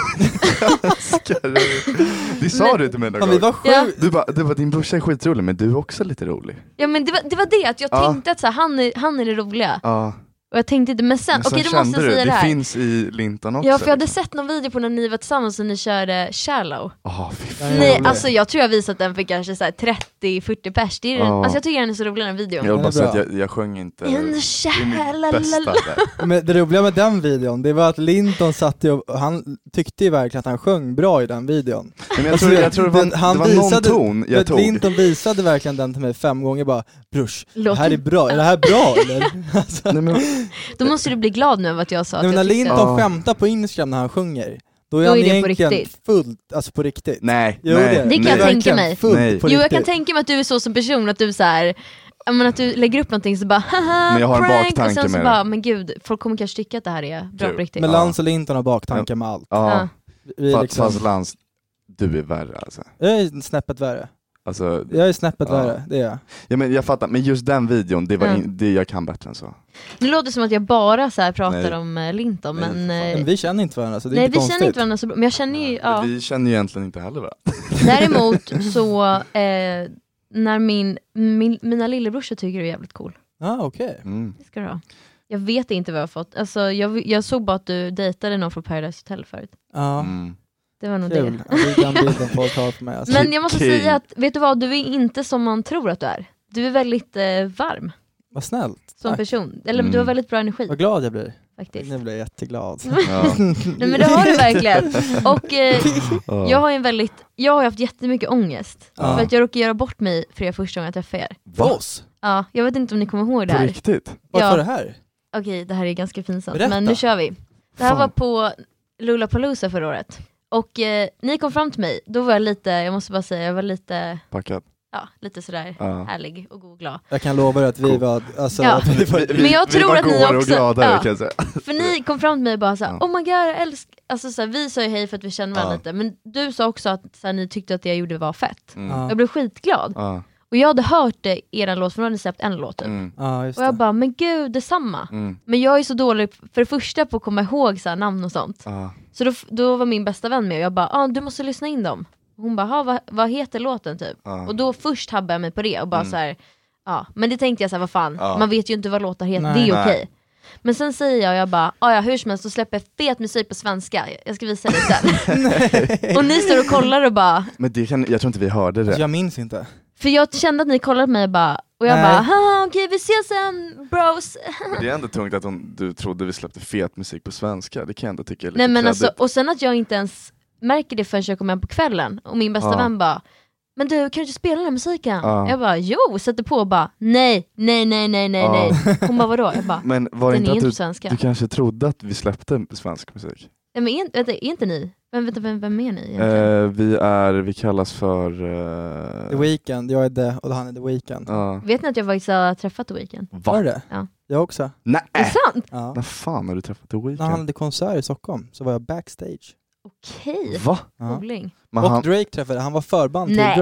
Speaker 2: Det sa
Speaker 6: Men-
Speaker 2: du till mig någon
Speaker 1: Fan, vi
Speaker 2: gång.
Speaker 1: var
Speaker 6: Ja.
Speaker 1: sju...
Speaker 2: Du bara, det var din brorsa är skitrolig men du är också lite rolig.
Speaker 6: Ja men det var det, var det att jag
Speaker 2: Ja.
Speaker 6: tänkte att så här, han, är, han är det roliga.
Speaker 2: Ja.
Speaker 6: Och jag tänkte inte, men sen,
Speaker 2: Men sen
Speaker 6: okej då måste
Speaker 2: kände
Speaker 6: jag
Speaker 2: du,
Speaker 6: säga det
Speaker 2: det
Speaker 6: här.
Speaker 2: finns i Linton också.
Speaker 6: Ja, för jag hade
Speaker 2: liksom.
Speaker 6: sett någon video på när ni var tillsammans och ni körde Shallow.
Speaker 2: Åh, fy fan.
Speaker 1: Ja,
Speaker 6: Nej,
Speaker 1: rolig.
Speaker 6: alltså jag tror jag visat den för kanske så här trettio fyrtio pers. Det är den,
Speaker 2: Ja.
Speaker 6: alltså jag tycker den är så rolig den videon.
Speaker 2: Jag vill
Speaker 1: Den
Speaker 2: bara
Speaker 1: är
Speaker 2: säga att
Speaker 1: bra.
Speaker 2: jag, jag sjöng inte.
Speaker 6: In the
Speaker 2: Det är mitt bästa
Speaker 6: shallow.
Speaker 2: där.
Speaker 1: Men det roliga med den videon, det var att Linton satt ju och han tyckte ju verkligen att han sjöng bra i den videon.
Speaker 2: Men jag
Speaker 1: Alltså,
Speaker 2: tror, jag tror det var,
Speaker 1: den- han
Speaker 2: det var någon
Speaker 1: visade-
Speaker 2: ton
Speaker 1: För
Speaker 2: jag
Speaker 1: att
Speaker 2: tog.
Speaker 1: Linton visade verkligen den till mig fem gånger bara, Brush, det
Speaker 6: Låt-
Speaker 1: här är bra, är det här bra eller? Alltså,
Speaker 2: Nej, men,
Speaker 6: Då måste du bli glad nu av att jag sa att
Speaker 1: nej, men när
Speaker 6: jag tyckte...
Speaker 1: Linton
Speaker 2: Ja.
Speaker 1: skämtar på Instagram när han sjunger, då är
Speaker 6: Då
Speaker 1: han
Speaker 6: är det på
Speaker 1: egentligen
Speaker 6: riktigt.
Speaker 1: fullt, alltså på riktigt.
Speaker 2: nej,
Speaker 1: Jo,
Speaker 2: nej,
Speaker 1: det,
Speaker 6: Det kan
Speaker 2: nej.
Speaker 6: jag tänka
Speaker 1: verkligen
Speaker 6: mig.
Speaker 1: fullt
Speaker 2: Nej.
Speaker 1: på
Speaker 6: Jo, jag
Speaker 1: riktigt.
Speaker 6: kan tänka mig att du är så som person, att du så här, jag menar, att du lägger upp någonting så bara haha,
Speaker 2: Men jag har en
Speaker 6: prank,
Speaker 2: baktanke
Speaker 6: och sen så
Speaker 2: med
Speaker 6: bara,
Speaker 2: det.
Speaker 6: men gud, folk kommer kanske tycka att det här är bra
Speaker 2: Kul.
Speaker 6: på riktigt.
Speaker 1: Men
Speaker 2: Ja.
Speaker 1: Lans och Linton har baktankar med allt.
Speaker 2: Ja,
Speaker 6: Ja.
Speaker 1: Vi är
Speaker 2: fast,
Speaker 1: liksom,
Speaker 2: fast Lans, du är värre alltså.
Speaker 1: jag är snäppet värre.
Speaker 2: Alltså,
Speaker 1: Jag är snäppet
Speaker 2: Ja.
Speaker 1: värre, det är jag.
Speaker 2: ja, men jag fattar, men just den videon, det var
Speaker 6: Ja.
Speaker 2: in, det jag kan bättre än så.
Speaker 6: Nu låter det som att jag bara så här pratar
Speaker 2: Nej.
Speaker 6: om eh, Linton,
Speaker 2: Nej,
Speaker 6: men...
Speaker 2: fan.
Speaker 6: eh,
Speaker 1: Men vi känner inte varandra så det är
Speaker 6: nej,
Speaker 1: inte
Speaker 6: vi
Speaker 1: konstigt.
Speaker 6: känner inte varandra så bra, men jag känner ju, ja.
Speaker 2: Vi känner ju egentligen inte heller varandra.
Speaker 6: Däremot så, eh, när min, min, mina lillebrorsor tycker du är jävligt cool.
Speaker 1: Ja, okej.
Speaker 2: Mm.
Speaker 6: Det ska du ha. Jag vet inte vad jag har fått. Alltså, jag, jag såg bara att du dejtade någon från Paradise Hotel förut.
Speaker 1: Ja,
Speaker 2: Mm.
Speaker 6: Det var nog
Speaker 1: kul.
Speaker 6: det.
Speaker 1: Ja, det är den bilden folk har för mig. Alltså.
Speaker 6: Men jag måste
Speaker 2: Okej.
Speaker 6: säga att, vet du vad, du är inte som man tror att du är. Du är väldigt eh, varm
Speaker 1: Vad snällt.
Speaker 6: som
Speaker 1: Tack.
Speaker 6: person. Eller
Speaker 2: Mm.
Speaker 6: du har väldigt bra energi
Speaker 1: Vad glad jag blir.
Speaker 6: faktiskt.
Speaker 1: Nu blir jag jätteglad.
Speaker 2: Ja.
Speaker 6: Nej men det har du verkligen. Och eh,
Speaker 2: Ja.
Speaker 6: jag har ju en väldigt, jag har ju haft jättemycket ångest.
Speaker 1: Ja.
Speaker 6: För att jag råkade göra bort mig för er första gången jag träffade er.
Speaker 1: För oss?
Speaker 6: Ja, jag vet inte om ni kommer ihåg det
Speaker 2: På
Speaker 6: här.
Speaker 2: riktigt?
Speaker 1: Varför
Speaker 6: Ja.
Speaker 1: det här?
Speaker 6: Okej, det här är ganska pinsamt.
Speaker 1: Berätta.
Speaker 6: Men nu kör vi. Det här
Speaker 2: Fan.
Speaker 6: var på Lollapalooza förra året. Och eh, ni kom fram till mig, då var jag lite, jag måste bara säga, jag var lite,
Speaker 2: Packad?
Speaker 6: ja, lite sådär
Speaker 2: Ja.
Speaker 6: härlig och god och glad.
Speaker 1: Jag kan lova dig att vi
Speaker 2: Cool.
Speaker 1: var, alltså,
Speaker 6: Ja.
Speaker 1: att vi var
Speaker 2: Vi-
Speaker 6: Men jag
Speaker 2: vi
Speaker 6: tror
Speaker 2: var
Speaker 6: att ni
Speaker 2: goare
Speaker 6: också-
Speaker 2: och gladare,
Speaker 6: ja.
Speaker 2: kan jag säga.
Speaker 6: För ni kom fram till mig och bara såhär,
Speaker 2: Ja.
Speaker 6: oh my god, jag älskar, alltså såhär, vi sa ju hej för att vi känner varandra
Speaker 2: Ja.
Speaker 6: lite, men du sa också att såhär, ni tyckte att det jag gjorde var fett.
Speaker 2: Mm.
Speaker 1: Ja.
Speaker 6: Jag blev skitglad.
Speaker 2: Ja.
Speaker 6: Och jag hade hört det, eran låt, för nu hade ni släppt en låt typ.
Speaker 2: Mm.
Speaker 1: Ja, just
Speaker 6: Och jag
Speaker 1: det.
Speaker 6: bara, men gud, detsamma.
Speaker 2: Mm.
Speaker 6: Men jag är så dålig, för det första, på att komma ihåg så här, namn och sånt.
Speaker 2: Ja.
Speaker 6: Så då, då var min bästa vän med och jag bara, ah, du måste lyssna in dem. Och hon bara, vad, vad heter låten typ?
Speaker 2: Ja.
Speaker 6: Och då först habbade jag mig på det och bara
Speaker 2: Mm.
Speaker 6: så här, ja, men det tänkte jag så här, vad fan,
Speaker 2: Ja.
Speaker 6: man vet ju inte vad låtar heter,
Speaker 1: Nej.
Speaker 6: det är ju
Speaker 2: Nej.
Speaker 6: okej. Men sen säger jag, jag bara, ah, ja hur som helst, så släpper jag fet musik på svenska, jag ska visa dig sen. Och ni står och kollar och bara,
Speaker 2: Men det kan, jag tror inte vi hörde det.
Speaker 1: Alltså, jag minns inte.
Speaker 6: för jag kände att ni kollade på mig och bara, och jag
Speaker 1: Nej.
Speaker 6: bara, haha okej vi ses sen bros.
Speaker 2: Men det är ändå tungt att hon, du trodde vi släppte fet musik på svenska. Det kan jag ändå tycka är lite
Speaker 6: Nej men
Speaker 2: kreddigt.
Speaker 6: alltså, och sen att jag inte ens märker det förrän jag kommer hem på kvällen och min bästa
Speaker 2: Ja.
Speaker 6: vän bara, men du kan du inte spela den här musiken?
Speaker 2: Ja.
Speaker 6: Jag bara, jo, sätter på och bara, nej, nej, nej, nej, nej,
Speaker 2: Ja.
Speaker 6: nej. Hon bara, vadå? Jag bara,
Speaker 2: Men var det
Speaker 6: den
Speaker 2: inte
Speaker 6: är
Speaker 2: att
Speaker 6: inte
Speaker 2: du,
Speaker 6: på svenska.
Speaker 2: du kanske trodde att vi släppte svensk musik?
Speaker 6: Nej, men är, vänta, är inte ni? Vem, vänta, vem, vem är ni egentligen?
Speaker 2: Eh, vi är, vi kallas för... eh,
Speaker 1: The Weeknd, jag är The och han är The Weeknd.
Speaker 2: Ja.
Speaker 6: Vet ni att jag faktiskt har träffat The Weeknd?
Speaker 1: Var det?
Speaker 6: Ja.
Speaker 1: Jag också.
Speaker 2: Nej!
Speaker 6: Är det sant?
Speaker 1: Ja.
Speaker 2: När fan har du träffat The
Speaker 1: När
Speaker 2: Weeknd?
Speaker 1: han hade konsert i Stockholm så var jag backstage.
Speaker 6: Okej,
Speaker 2: Va?
Speaker 1: Ja.
Speaker 6: googling.
Speaker 2: Men
Speaker 1: Och
Speaker 2: han,
Speaker 1: Drake träffade, han var förband till
Speaker 6: Nej.
Speaker 1: Drake.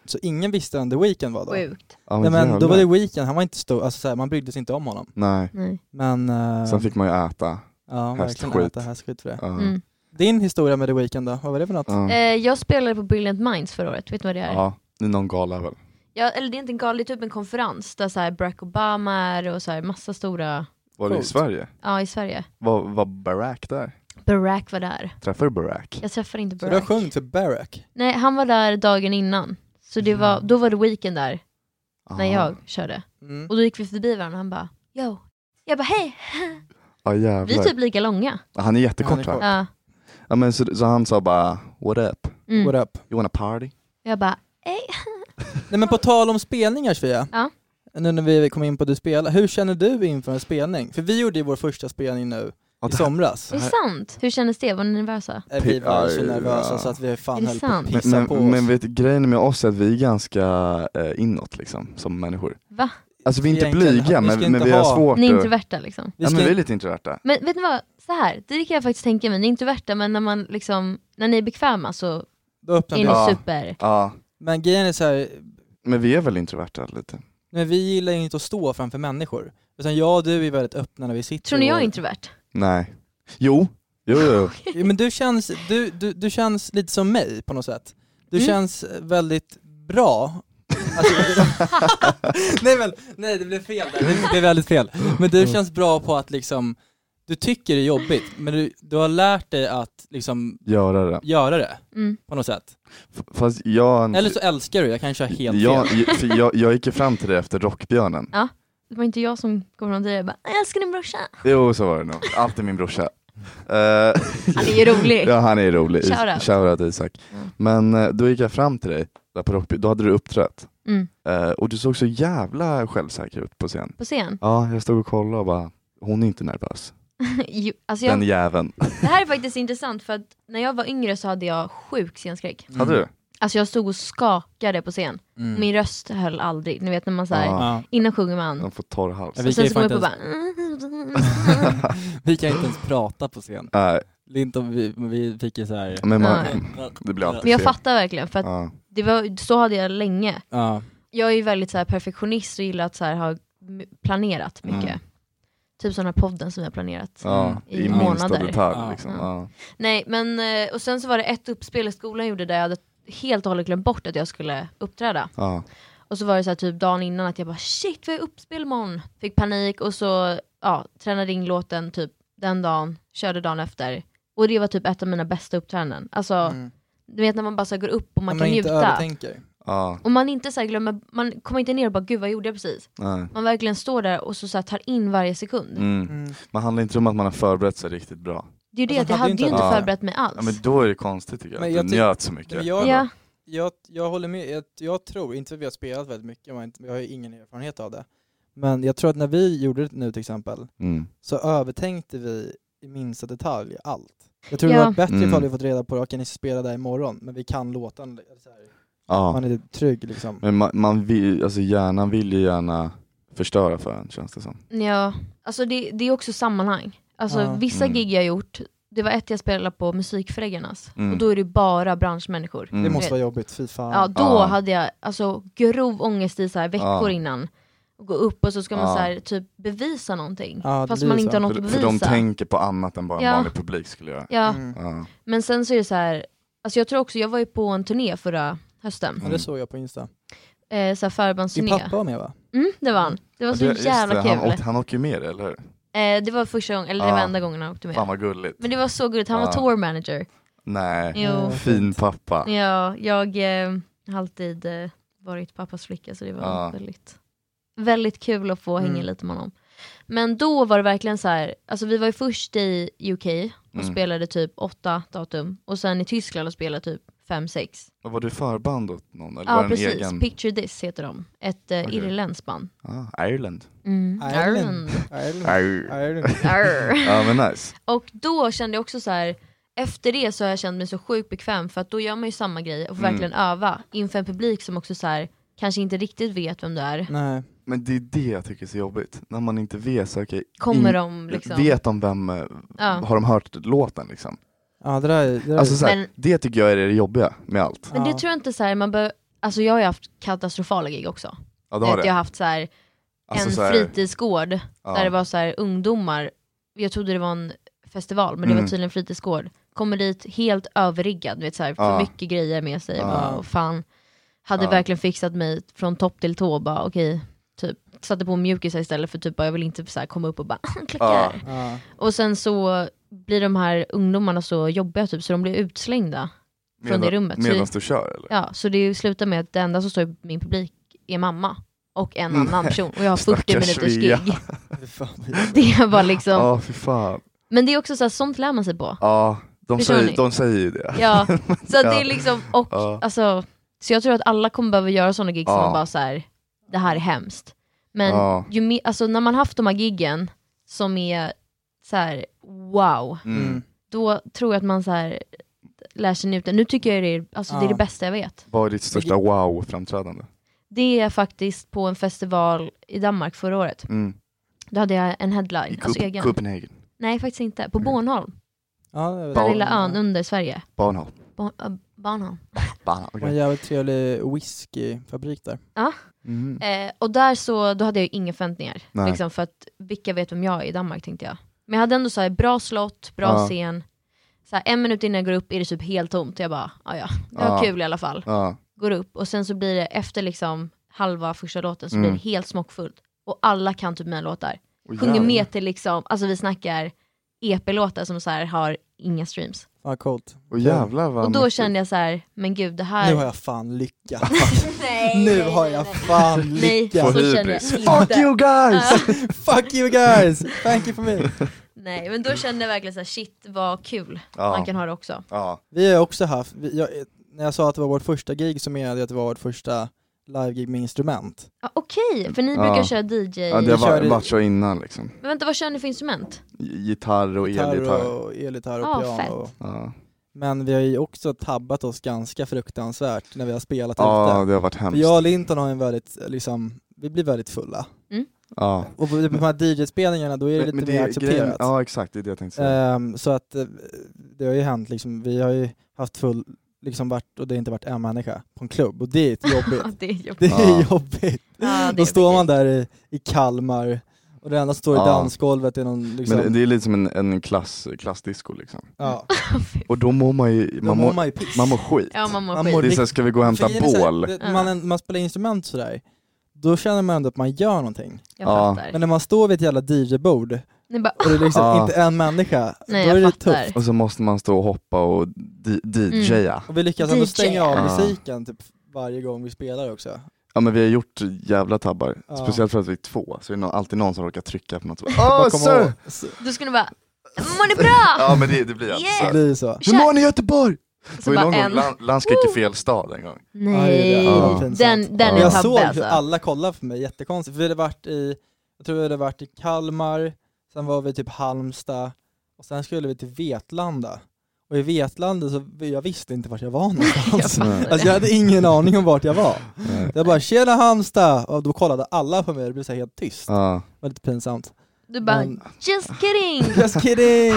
Speaker 1: Så ingen visste vem The Weeknd var då.
Speaker 6: Sjukt.
Speaker 2: Ja,
Speaker 1: Nej, men då var
Speaker 2: jävlar.
Speaker 1: det Weeknd, han var inte stor, alltså så här, man brydde sig inte om honom.
Speaker 2: Nej,
Speaker 6: Nej.
Speaker 1: Men uh,
Speaker 2: sen fick man ju äta.
Speaker 1: ja, verkligen
Speaker 2: hästskit.
Speaker 1: äta hästskit för det.
Speaker 2: Ja.
Speaker 6: Mm.
Speaker 1: Din historia med The Weeknd då, vad var det för något?
Speaker 2: Ja.
Speaker 6: Eh, jag spelade på Brilliant Minds förra året, vet du vad det är?
Speaker 2: Ja, det är någon gala väl?
Speaker 6: Ja, eller det är inte en gal, det är typ en konferens där så här Barack Obama är och så här massa stora,
Speaker 2: Var det i
Speaker 1: Coolt.
Speaker 2: Sverige?
Speaker 6: ja i Sverige.
Speaker 2: Var, var Barack där?
Speaker 6: Barack var där.
Speaker 2: Träffade du Barack?
Speaker 6: Jag träffade inte
Speaker 1: Så du har
Speaker 6: Barack.
Speaker 1: sjungit för Barack?
Speaker 6: Nej, han var där dagen innan. Så det var, då var det Weeknd där när
Speaker 2: Aha.
Speaker 6: jag körde.
Speaker 1: Mm.
Speaker 6: Och då gick vi förbi varandra och han bara, yo. Jag bara, hej.
Speaker 2: Ja
Speaker 6: Vi
Speaker 2: jävlar.
Speaker 6: är typ lika långa.
Speaker 2: Han är jättekort
Speaker 1: Han är
Speaker 2: va?
Speaker 1: kort.
Speaker 6: Ja.
Speaker 2: Ja, men så, så han sa bara, what up?
Speaker 6: Mm.
Speaker 1: What up?
Speaker 2: You wanna party?
Speaker 6: Jag bara, hej.
Speaker 1: Nej men på tal om spelningar Sofia.
Speaker 6: Ja.
Speaker 1: Nu när vi kom in på att du spelar, hur känner du inför en spelning? För vi gjorde ju vår första spelning nu
Speaker 2: Ja,
Speaker 1: i
Speaker 2: det här-
Speaker 1: somras.
Speaker 6: Det är sant. Hur kändes det? Var ni nervösa?
Speaker 1: Eh, Vi var så
Speaker 2: Aj,
Speaker 1: nervösa
Speaker 2: ja.
Speaker 1: så att vi fan
Speaker 6: Är det
Speaker 1: höll
Speaker 6: sant?
Speaker 1: på att
Speaker 2: Men,
Speaker 1: pissa på
Speaker 2: men,
Speaker 1: oss.
Speaker 2: men vet du, grejen med oss är att vi är ganska eh, inåt liksom, som människor.
Speaker 6: Va?
Speaker 2: Alltså vi är inte
Speaker 1: Egentligen,
Speaker 2: blyga,
Speaker 1: vi
Speaker 2: men,
Speaker 1: ska
Speaker 2: men
Speaker 1: inte
Speaker 2: vi har
Speaker 1: ha-
Speaker 2: svårt
Speaker 6: Ni är
Speaker 2: att...
Speaker 6: introverta liksom.
Speaker 1: Vi
Speaker 2: Ja,
Speaker 1: ska
Speaker 2: men vi är
Speaker 1: inte-
Speaker 2: lite introverta.
Speaker 6: Men vet ni vad? Så här, det kan jag faktiskt tänka mig. Ni är introverta, men när man liksom, när ni är bekväma så
Speaker 1: Då öppnar
Speaker 6: är
Speaker 1: vi.
Speaker 6: ni
Speaker 2: Ja.
Speaker 6: super.
Speaker 2: Ja,
Speaker 1: Men grejen är så här,
Speaker 2: men vi är väl introverta lite.
Speaker 1: men vi gillar ju inte att stå framför människor. Utan jag och du är väldigt öppna när vi sitter.
Speaker 6: Tror ni jag är
Speaker 1: och...
Speaker 6: introvert?
Speaker 2: Nej. Jo, jo, jo.
Speaker 1: Ja, men du känns, du, du, du känns lite som mig på något sätt. Du
Speaker 6: Mm.
Speaker 1: känns väldigt bra. Alltså, nej men, nej det blev fel där. Det blev väldigt fel. Men du känns bra på att liksom, du tycker det är jobbigt, men du, du har lärt dig att liksom
Speaker 2: Göra det.
Speaker 1: göra det
Speaker 6: Mm.
Speaker 1: på något sätt.
Speaker 2: F- Fast jag...
Speaker 1: Eller så älskar du, jag kanske har helt
Speaker 2: jag,
Speaker 1: fel.
Speaker 2: för jag, jag gick ju fram till dig efter Rockbjörnen.
Speaker 6: Det var inte jag som kom fram till dig och bara, jag älskar din brorsa.
Speaker 2: Jo, så var det nog. Alltid min brorsa. Eh,
Speaker 6: Han är ju rolig.
Speaker 2: Ja, han är rolig.
Speaker 6: Shoutout.
Speaker 2: Shoutout Isak.
Speaker 6: Mm.
Speaker 2: Men eh, då gick jag fram till dig där på Rockby. Då hade du uppträtt.
Speaker 6: Mm.
Speaker 2: Eh, och du såg så jävla självsäker ut på scen.
Speaker 6: På scen.
Speaker 2: Ja, jag stod och kollade och bara, hon är inte nervös.
Speaker 6: Jo, alltså
Speaker 2: Den
Speaker 6: jag,
Speaker 2: jäveln.
Speaker 6: det här är faktiskt intressant för att när jag var yngre så hade jag sjuk scenskräck.
Speaker 1: Mm.
Speaker 2: Hade du?
Speaker 6: Alltså jag stod och skakade på scen.
Speaker 1: Mm.
Speaker 6: Min röst höll aldrig. Ni vet när man säger,
Speaker 2: Ja.
Speaker 1: Ja.
Speaker 6: innan sjunger man.
Speaker 2: De får torr hals.
Speaker 1: Ja, vi-
Speaker 6: Och sen
Speaker 1: kan
Speaker 6: så går
Speaker 1: ju
Speaker 6: man upp och
Speaker 1: fan
Speaker 6: bara...
Speaker 1: Vi kan inte ens prata på scen.
Speaker 2: Nej,
Speaker 1: Linton, vi, vi fick ju så här.
Speaker 2: men man,
Speaker 6: Nej.
Speaker 2: det blir alltid
Speaker 6: Men jag
Speaker 2: fel.
Speaker 6: fattar verkligen för att
Speaker 2: Ja.
Speaker 6: det var, så hade jag länge.
Speaker 1: Ja.
Speaker 6: Jag är ju väldigt så här perfektionist och gillar att så här, ha m- planerat mycket.
Speaker 2: Mm.
Speaker 6: Typ sån här podden som jag har planerat.
Speaker 2: Ja,
Speaker 6: I
Speaker 2: i minsta
Speaker 6: månader.
Speaker 2: detalj
Speaker 1: Ja.
Speaker 2: liksom.
Speaker 6: Ja.
Speaker 2: Ja.
Speaker 6: Nej, men eh, och sen så var det ett uppspel i skolan jag gjorde där jag hade helt och hållet glömt bort att jag skulle uppträda.
Speaker 2: Ja.
Speaker 6: Och så var det så här typ dagen innan att jag bara shit, vi har uppspel imorgon. Fick panik och så ja, tränade in låten typ den dagen, körde dagen efter. Och det var typ ett av mina bästa uppträdanden. Alltså,
Speaker 1: Mm.
Speaker 6: du vet när man bara så här går upp och man
Speaker 1: Om
Speaker 6: kan
Speaker 1: man inte
Speaker 6: njuta.
Speaker 1: övertänker.
Speaker 2: Ja.
Speaker 6: Och man inte så här glömmer, man kommer inte ner och bara gud vad gjorde jag precis.
Speaker 2: Nej.
Speaker 6: Man verkligen står där och så, så här, tar in varje sekund.
Speaker 2: Mm.
Speaker 1: Mm.
Speaker 2: Man handlar inte om att man har förberett sig riktigt bra.
Speaker 6: Det är ju det
Speaker 1: Alltså,
Speaker 6: att jag
Speaker 1: hade
Speaker 6: hade
Speaker 1: inte
Speaker 6: ju inte
Speaker 2: Ja.
Speaker 6: förberett mig alls.
Speaker 2: Ja, men då är det konstigt tycker jag.
Speaker 1: Men
Speaker 2: Att
Speaker 1: jag
Speaker 2: du
Speaker 1: tyck-
Speaker 2: njöt så mycket.
Speaker 1: Men jag,
Speaker 6: Ja.
Speaker 1: jag, jag håller med, jag, jag tror, inte för att vi har spelat väldigt mycket, jag har, inte, jag har ju ingen erfarenhet av det. Men jag tror att när vi gjorde det nu till exempel,
Speaker 2: Mm.
Speaker 1: så övertänkte vi i minsta detalj allt. Jag tror
Speaker 6: Ja.
Speaker 1: det var bättre
Speaker 2: Mm.
Speaker 1: ifall vi fått reda på att okej, ni ska spela där imorgon, men vi kan låten. Så här.
Speaker 2: Ja.
Speaker 1: Man är trygg liksom.
Speaker 2: Men man, man vill, alltså hjärnan vill ju gärna förstöra för en, känns det som.
Speaker 6: Ja, alltså det, det är också sammanhang. Alltså
Speaker 1: Ja.
Speaker 6: vissa
Speaker 2: Mm.
Speaker 6: gig jag gjort, det var ett jag spelade på Musikfräggarnas.
Speaker 2: Mm.
Speaker 6: Och då är det bara branschmänniskor.
Speaker 2: Mm.
Speaker 1: Det måste
Speaker 6: vet.
Speaker 1: vara jobbigt, fy fan.
Speaker 6: Ja, då
Speaker 2: Ja.
Speaker 6: hade jag alltså grov ångest i så här veckor
Speaker 2: Ja.
Speaker 6: innan. Och gå upp och så ska man
Speaker 2: Ja.
Speaker 6: så här, typ bevisa någonting.
Speaker 1: Ja, det
Speaker 6: fast
Speaker 1: blir
Speaker 6: man
Speaker 1: så.
Speaker 6: inte har något
Speaker 2: För,
Speaker 6: att
Speaker 2: för
Speaker 6: bevisa.
Speaker 2: de tänker på annat än bara en
Speaker 6: Ja.
Speaker 2: vanlig publik skulle göra.
Speaker 6: Ja,
Speaker 1: Mm.
Speaker 2: Ja.
Speaker 6: men sen så är det så här, alltså jag tror också, jag var ju på en turné förra hösten.
Speaker 1: Ja, det såg jag på Insta.
Speaker 6: Eh, så här
Speaker 1: Din
Speaker 6: förbandsturné.
Speaker 1: pappa var med va?
Speaker 6: Mm, det var han. Det var
Speaker 2: Ja,
Speaker 6: så
Speaker 2: det- just
Speaker 6: jävla
Speaker 2: det,
Speaker 6: kul.
Speaker 2: Han, åkte, han åker ju med det, eller hur?
Speaker 6: Eh, det var första gången, eller det
Speaker 2: Ja.
Speaker 6: var enda gången han åkte med.
Speaker 2: Fan vad gulligt.
Speaker 6: Men det var så gulligt, han var
Speaker 2: Ja.
Speaker 6: tour manager.
Speaker 2: Nej,
Speaker 6: Jo.
Speaker 2: fin pappa.
Speaker 6: Ja, jag eh, har alltid eh, varit pappas flicka så det var
Speaker 2: Ja.
Speaker 6: väldigt, väldigt kul att få hänga
Speaker 1: Mm.
Speaker 6: lite med honom. Men då var det verkligen så här, alltså vi var ju först i U K och
Speaker 2: Mm.
Speaker 6: spelade typ åtta datum och sen i Tyskland och spelade typ fem, sex.
Speaker 2: Och var du förband åt någon? Eller
Speaker 6: Ja
Speaker 2: var det en
Speaker 6: precis,
Speaker 2: egen?
Speaker 6: Picture This heter de. Ett eh,
Speaker 2: Okej.
Speaker 6: irländskt band.
Speaker 2: Ah, Ireland.
Speaker 6: Mm.
Speaker 1: Ireland. Ireland.
Speaker 2: Arr.
Speaker 1: Ireland.
Speaker 6: Arr.
Speaker 2: Ja men nice.
Speaker 6: Och då kände jag också så här. Efter det så har jag känt mig så sjukt bekväm för att då gör man ju samma grej och får
Speaker 2: Mm.
Speaker 6: verkligen öva inför en publik som också så här, kanske inte riktigt vet vem du är.
Speaker 1: Nej.
Speaker 2: Men det är det jag tycker är så jobbigt. När man inte vet så okej.
Speaker 6: Kommer
Speaker 2: in-
Speaker 6: de liksom...
Speaker 2: Vet de vem, eh,
Speaker 6: Ja.
Speaker 2: har de hört låten liksom?
Speaker 1: Ja, det där, är- det där
Speaker 2: Alltså
Speaker 1: är-
Speaker 2: så här,
Speaker 6: Men-
Speaker 2: det tycker jag är det jobbiga med allt.
Speaker 6: Men det
Speaker 1: Ja.
Speaker 6: tror jag inte så här, man bör, alltså jag har ju haft katastrofala gig också.
Speaker 2: Ja, det har
Speaker 6: Att
Speaker 2: det.
Speaker 6: jag har haft så här,
Speaker 2: Alltså
Speaker 6: en
Speaker 2: så här-
Speaker 6: fritidsgård
Speaker 2: Ja.
Speaker 6: där det var så här ungdomar. Jag trodde det var en festival, men det
Speaker 2: Mm.
Speaker 6: var tydligen en fritidsgård. Kommer dit helt överriggad, vet, så här, för
Speaker 2: Ja.
Speaker 6: mycket grejer med sig.
Speaker 2: Ja.
Speaker 6: Bara, och fan, hade
Speaker 2: Ja.
Speaker 6: verkligen fixat mig från topp till tå. Bara, okej, typ, satte på mjukisar istället för typ, bara, jag vill inte så här, komma upp och bara klickar.
Speaker 1: Ja.
Speaker 6: Och sen så blir de här ungdomarna så jobbiga typ, så de blir utslängda från det rummet. Så,
Speaker 2: Medan du kör eller?
Speaker 6: ja, så det slutar med att det enda som står i min publik är mamma och en annan person. Och jag har fyrtio
Speaker 2: Stackars
Speaker 6: minuters
Speaker 2: Svea.
Speaker 6: gig.
Speaker 1: Fy fan.
Speaker 6: Det var liksom...
Speaker 2: Ja, fy fan.
Speaker 6: Men det är också så här, sånt lär man sig på.
Speaker 2: Ja, de
Speaker 6: Förstår ni?
Speaker 2: säger, de säger ju det.
Speaker 6: Ja, så att det
Speaker 2: Ja.
Speaker 6: är liksom, och
Speaker 2: Ja.
Speaker 6: alltså, så jag tror att alla kommer behöva göra såna gig som
Speaker 2: Ja.
Speaker 6: man bara så här, det här är hemskt. Men
Speaker 2: Ja.
Speaker 6: ju mer, alltså när man haft de här giggen som är så här, wow,
Speaker 2: Mm.
Speaker 6: då tror jag att man så här lär sig njuta. Nu tycker jag det är, alltså, det är
Speaker 1: Ja.
Speaker 6: det bästa jag vet.
Speaker 2: Vad är ditt största wow-framträdande?
Speaker 6: Det är faktiskt på en festival i Danmark förra året.
Speaker 2: Mm.
Speaker 6: Då hade jag en
Speaker 2: I
Speaker 6: headline, alltså
Speaker 2: Coop-
Speaker 6: egen.
Speaker 2: Copenhagen.
Speaker 6: Nej, faktiskt inte. På Bornholm.
Speaker 1: Ja, jag vet.
Speaker 6: Den
Speaker 2: Barn-
Speaker 6: lilla ön under Sverige.
Speaker 2: Barnholm.
Speaker 6: Bon, äh, Bornholm.
Speaker 2: Barn,
Speaker 1: Det var
Speaker 2: okay.
Speaker 1: en jävligt trevlig whiskyfabrik där.
Speaker 6: Ja.
Speaker 2: Mm.
Speaker 6: Eh, och där så, då hade jag ju inga förväntningar.
Speaker 2: Nej.
Speaker 6: Liksom, för att vilka vet vem jag är i Danmark, tänkte jag. Men jag hade ändå så här, bra slott, bra
Speaker 2: Ja.
Speaker 6: scen. Så här, en minut innan jag går upp är det typ helt tomt. Jag bara, ah, ja, det var
Speaker 2: Ja.
Speaker 6: kul i alla fall.
Speaker 2: Ja.
Speaker 6: Går upp och sen så blir det efter liksom halva första låten så
Speaker 2: Mm.
Speaker 6: blir det helt smockfullt. Och alla kan typ mina låtar.
Speaker 2: Åh,
Speaker 6: Sjunger
Speaker 2: jävlar.
Speaker 6: med till liksom, alltså vi snackar E P-låtar som så här har inga streams.
Speaker 1: Fan coolt.
Speaker 2: Åh, jävlar vad
Speaker 6: Och då
Speaker 2: mycket.
Speaker 6: kände jag så här, men gud det här...
Speaker 1: Nu har jag fan lycka.
Speaker 6: nej,
Speaker 1: nu
Speaker 6: nej,
Speaker 1: har
Speaker 6: nej,
Speaker 1: jag
Speaker 6: nej.
Speaker 1: fan
Speaker 6: Nej,
Speaker 1: lycka.
Speaker 6: så
Speaker 2: Får
Speaker 6: känner
Speaker 2: hybris.
Speaker 6: jag
Speaker 2: Fuck
Speaker 6: inte.
Speaker 2: you guys!
Speaker 1: Fuck you guys! Thank you for me.
Speaker 6: Nej, men då kände jag verkligen så här, shit vad kul
Speaker 2: Ja.
Speaker 6: man kan ha det också.
Speaker 2: Ja.
Speaker 1: Vi har också haft, vi, jag, när jag sa att det var vårt första gig så menade jag att det var vårt första live-gig med instrument.
Speaker 6: Ja, okej, för ni
Speaker 2: Ja.
Speaker 6: brukar köra D J.
Speaker 2: Ja, det har
Speaker 1: körde-
Speaker 2: varit, varit så innan liksom.
Speaker 6: Men vänta, vad kör ni för instrument?
Speaker 2: G- Gitarr och elgitarr.
Speaker 1: Gitarr och elgitarr och
Speaker 6: Ah,
Speaker 1: piano.
Speaker 6: fett.
Speaker 2: Ja.
Speaker 1: Men vi har ju också tabbat oss ganska fruktansvärt när vi har spelat
Speaker 2: Ja,
Speaker 1: ute.
Speaker 2: det har varit
Speaker 1: För
Speaker 2: hemskt.
Speaker 1: jag och Linton har en väldigt, liksom, vi blir väldigt fulla.
Speaker 2: Ja.
Speaker 1: Och på de här D J-spelningarna då är det
Speaker 2: Men-
Speaker 1: lite
Speaker 2: men
Speaker 1: mer
Speaker 2: är grejen-
Speaker 1: accepterat.
Speaker 2: Ja, exakt, det är det jag tänkte säga.
Speaker 1: Ehm, så att eh, det har ju hänt, liksom, vi har ju haft full, liksom varit, och det har inte varit en människa på en klubb, och det är jobbigt.
Speaker 6: Ja, det är jobbigt.
Speaker 1: Det är
Speaker 2: Ja.
Speaker 1: jobbigt.
Speaker 6: Ja, det
Speaker 1: Då
Speaker 6: är
Speaker 1: står man
Speaker 6: jobbigt.
Speaker 1: där i, i Kalmar, och det enda som står i
Speaker 2: Ja.
Speaker 1: dansgolvet är någon liksom,
Speaker 2: Men det är lite som en, en klass, klassdisco liksom.
Speaker 1: ja,
Speaker 2: Och då mår man ju,
Speaker 1: då
Speaker 2: man
Speaker 1: mår
Speaker 2: mår,
Speaker 1: man ju piss.
Speaker 2: man mår skit.
Speaker 6: Ja, man mår
Speaker 1: Man
Speaker 6: skit.
Speaker 1: mår
Speaker 2: Det är såhär, ska vi gå och hämta
Speaker 1: För grejen är så här,
Speaker 2: bål?
Speaker 1: det-
Speaker 6: Ja.
Speaker 1: man, man spelar instrument sådär, då känner man ändå att man gör någonting.
Speaker 6: Jag
Speaker 2: Ja.
Speaker 6: fattar.
Speaker 1: Men när man står vid ett jävla D J-bord,
Speaker 6: Ni bara,
Speaker 1: och det är liksom
Speaker 2: Ja.
Speaker 1: inte en människa,
Speaker 6: nej
Speaker 1: då är
Speaker 6: jag
Speaker 1: det
Speaker 6: fattar.
Speaker 1: tufft.
Speaker 2: Och så måste man stå och hoppa och di- DJa.
Speaker 1: Och vi lyckas ändå
Speaker 6: D J.
Speaker 1: stänga av
Speaker 2: Ja.
Speaker 1: musiken typ varje gång vi spelar också.
Speaker 2: Ja, men vi har gjort jävla tabbar.
Speaker 1: Ja.
Speaker 2: Speciellt för att vi är två, så är det nå- alltid någon som råkar trycka på något. Åh,
Speaker 1: Bara komma
Speaker 2: sir!
Speaker 1: ihåg. Så-
Speaker 6: Då ska ni bara, mår ni bra?
Speaker 2: Ja, men det, det blir alltid
Speaker 6: Yes.
Speaker 1: Det
Speaker 2: så.
Speaker 1: blir så.
Speaker 2: Hur mår ni i Göteborg? Det
Speaker 6: Så
Speaker 2: var ju
Speaker 6: bara
Speaker 2: någon gång
Speaker 6: en.
Speaker 2: land, landskrek i fel stad en gång.
Speaker 6: Nej,
Speaker 1: Ja,
Speaker 2: det är
Speaker 1: pinsamt.
Speaker 6: den, den
Speaker 2: Ja.
Speaker 6: är
Speaker 1: Jag
Speaker 6: tabbe
Speaker 1: såg
Speaker 6: alltså.
Speaker 1: hur alla kollade på mig, jättekonstigt. För vi hade varit i, jag tror vi hade varit i Kalmar, sen var vi typ Halmstad, och sen skulle vi till Vetlanda. Och i Vetlanda så, jag visste inte vart jag var någonstans.
Speaker 6: Jag fattar.
Speaker 1: Alltså jag hade ingen aning om vart jag var.
Speaker 2: Nej.
Speaker 1: Jag bara, tjena Halmstad! Och då kollade alla på mig, det blev så här helt tyst.
Speaker 2: Ja.
Speaker 1: Det var lite pinsamt.
Speaker 6: Du bara,
Speaker 1: Men-
Speaker 6: just kidding!
Speaker 1: Just kidding!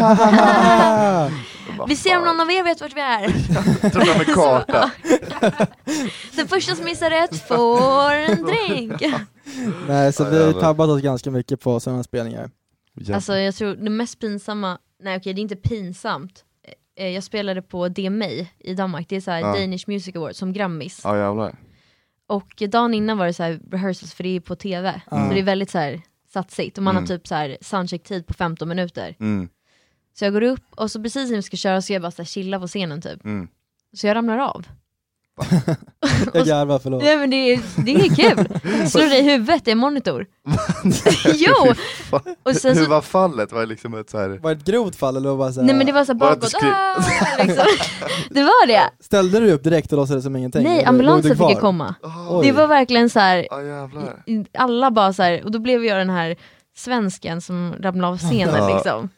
Speaker 6: Vi ser om någon av er vet vart vi är.
Speaker 2: Ta fram en karta.
Speaker 6: Den första som missar rätt får en drink.
Speaker 1: Nej, så
Speaker 2: Ja,
Speaker 1: vi har
Speaker 2: jävlar.
Speaker 1: tabbat oss ganska mycket på sådana spelningar.
Speaker 2: Ja.
Speaker 6: Alltså jag tror det mest pinsamma, nej okej det är inte pinsamt. Eh, Jag spelade på D M A i Danmark, det är så här
Speaker 2: Ja.
Speaker 6: Danish Music Awards som Grammis.
Speaker 2: Ja, jävlar.
Speaker 6: Och dagen innan var det så här rehearsals för det är på tv.
Speaker 1: Mm.
Speaker 6: Så det är väldigt så här satsigt och man
Speaker 2: Mm.
Speaker 6: har typ så här soundcheck-tid på femton minuter.
Speaker 2: Mm.
Speaker 6: Så jag går upp och så precis när vi ska köra så jag bara så här chilla på scenen typ.
Speaker 2: Mm.
Speaker 6: Så jag ramlar av.
Speaker 1: Jag garvar, förlåt.
Speaker 6: Nej men det är, det är kul. Slår dig i huvudet i en monitor. Jo! Och sen
Speaker 2: Hur
Speaker 6: så,
Speaker 2: var fallet? Var det liksom ett så här...
Speaker 1: Var det ett grovt fall eller var det bara så här,
Speaker 6: nej men det var så här
Speaker 2: Var det
Speaker 6: bakåt.
Speaker 2: skri-
Speaker 6: Ah, liksom. Det var det.
Speaker 1: ställde du upp direkt och låtsades som ingenting?
Speaker 6: Nej,
Speaker 1: Eller
Speaker 6: ambulansen
Speaker 1: låg du
Speaker 6: fick ju
Speaker 1: kvar?
Speaker 6: komma.
Speaker 1: Oj.
Speaker 6: Det var verkligen så här.
Speaker 2: Ja, jävlar.
Speaker 6: Alla bara så här, och då blev jag den här svensken som ramlade av scenen
Speaker 2: Ja.
Speaker 6: liksom.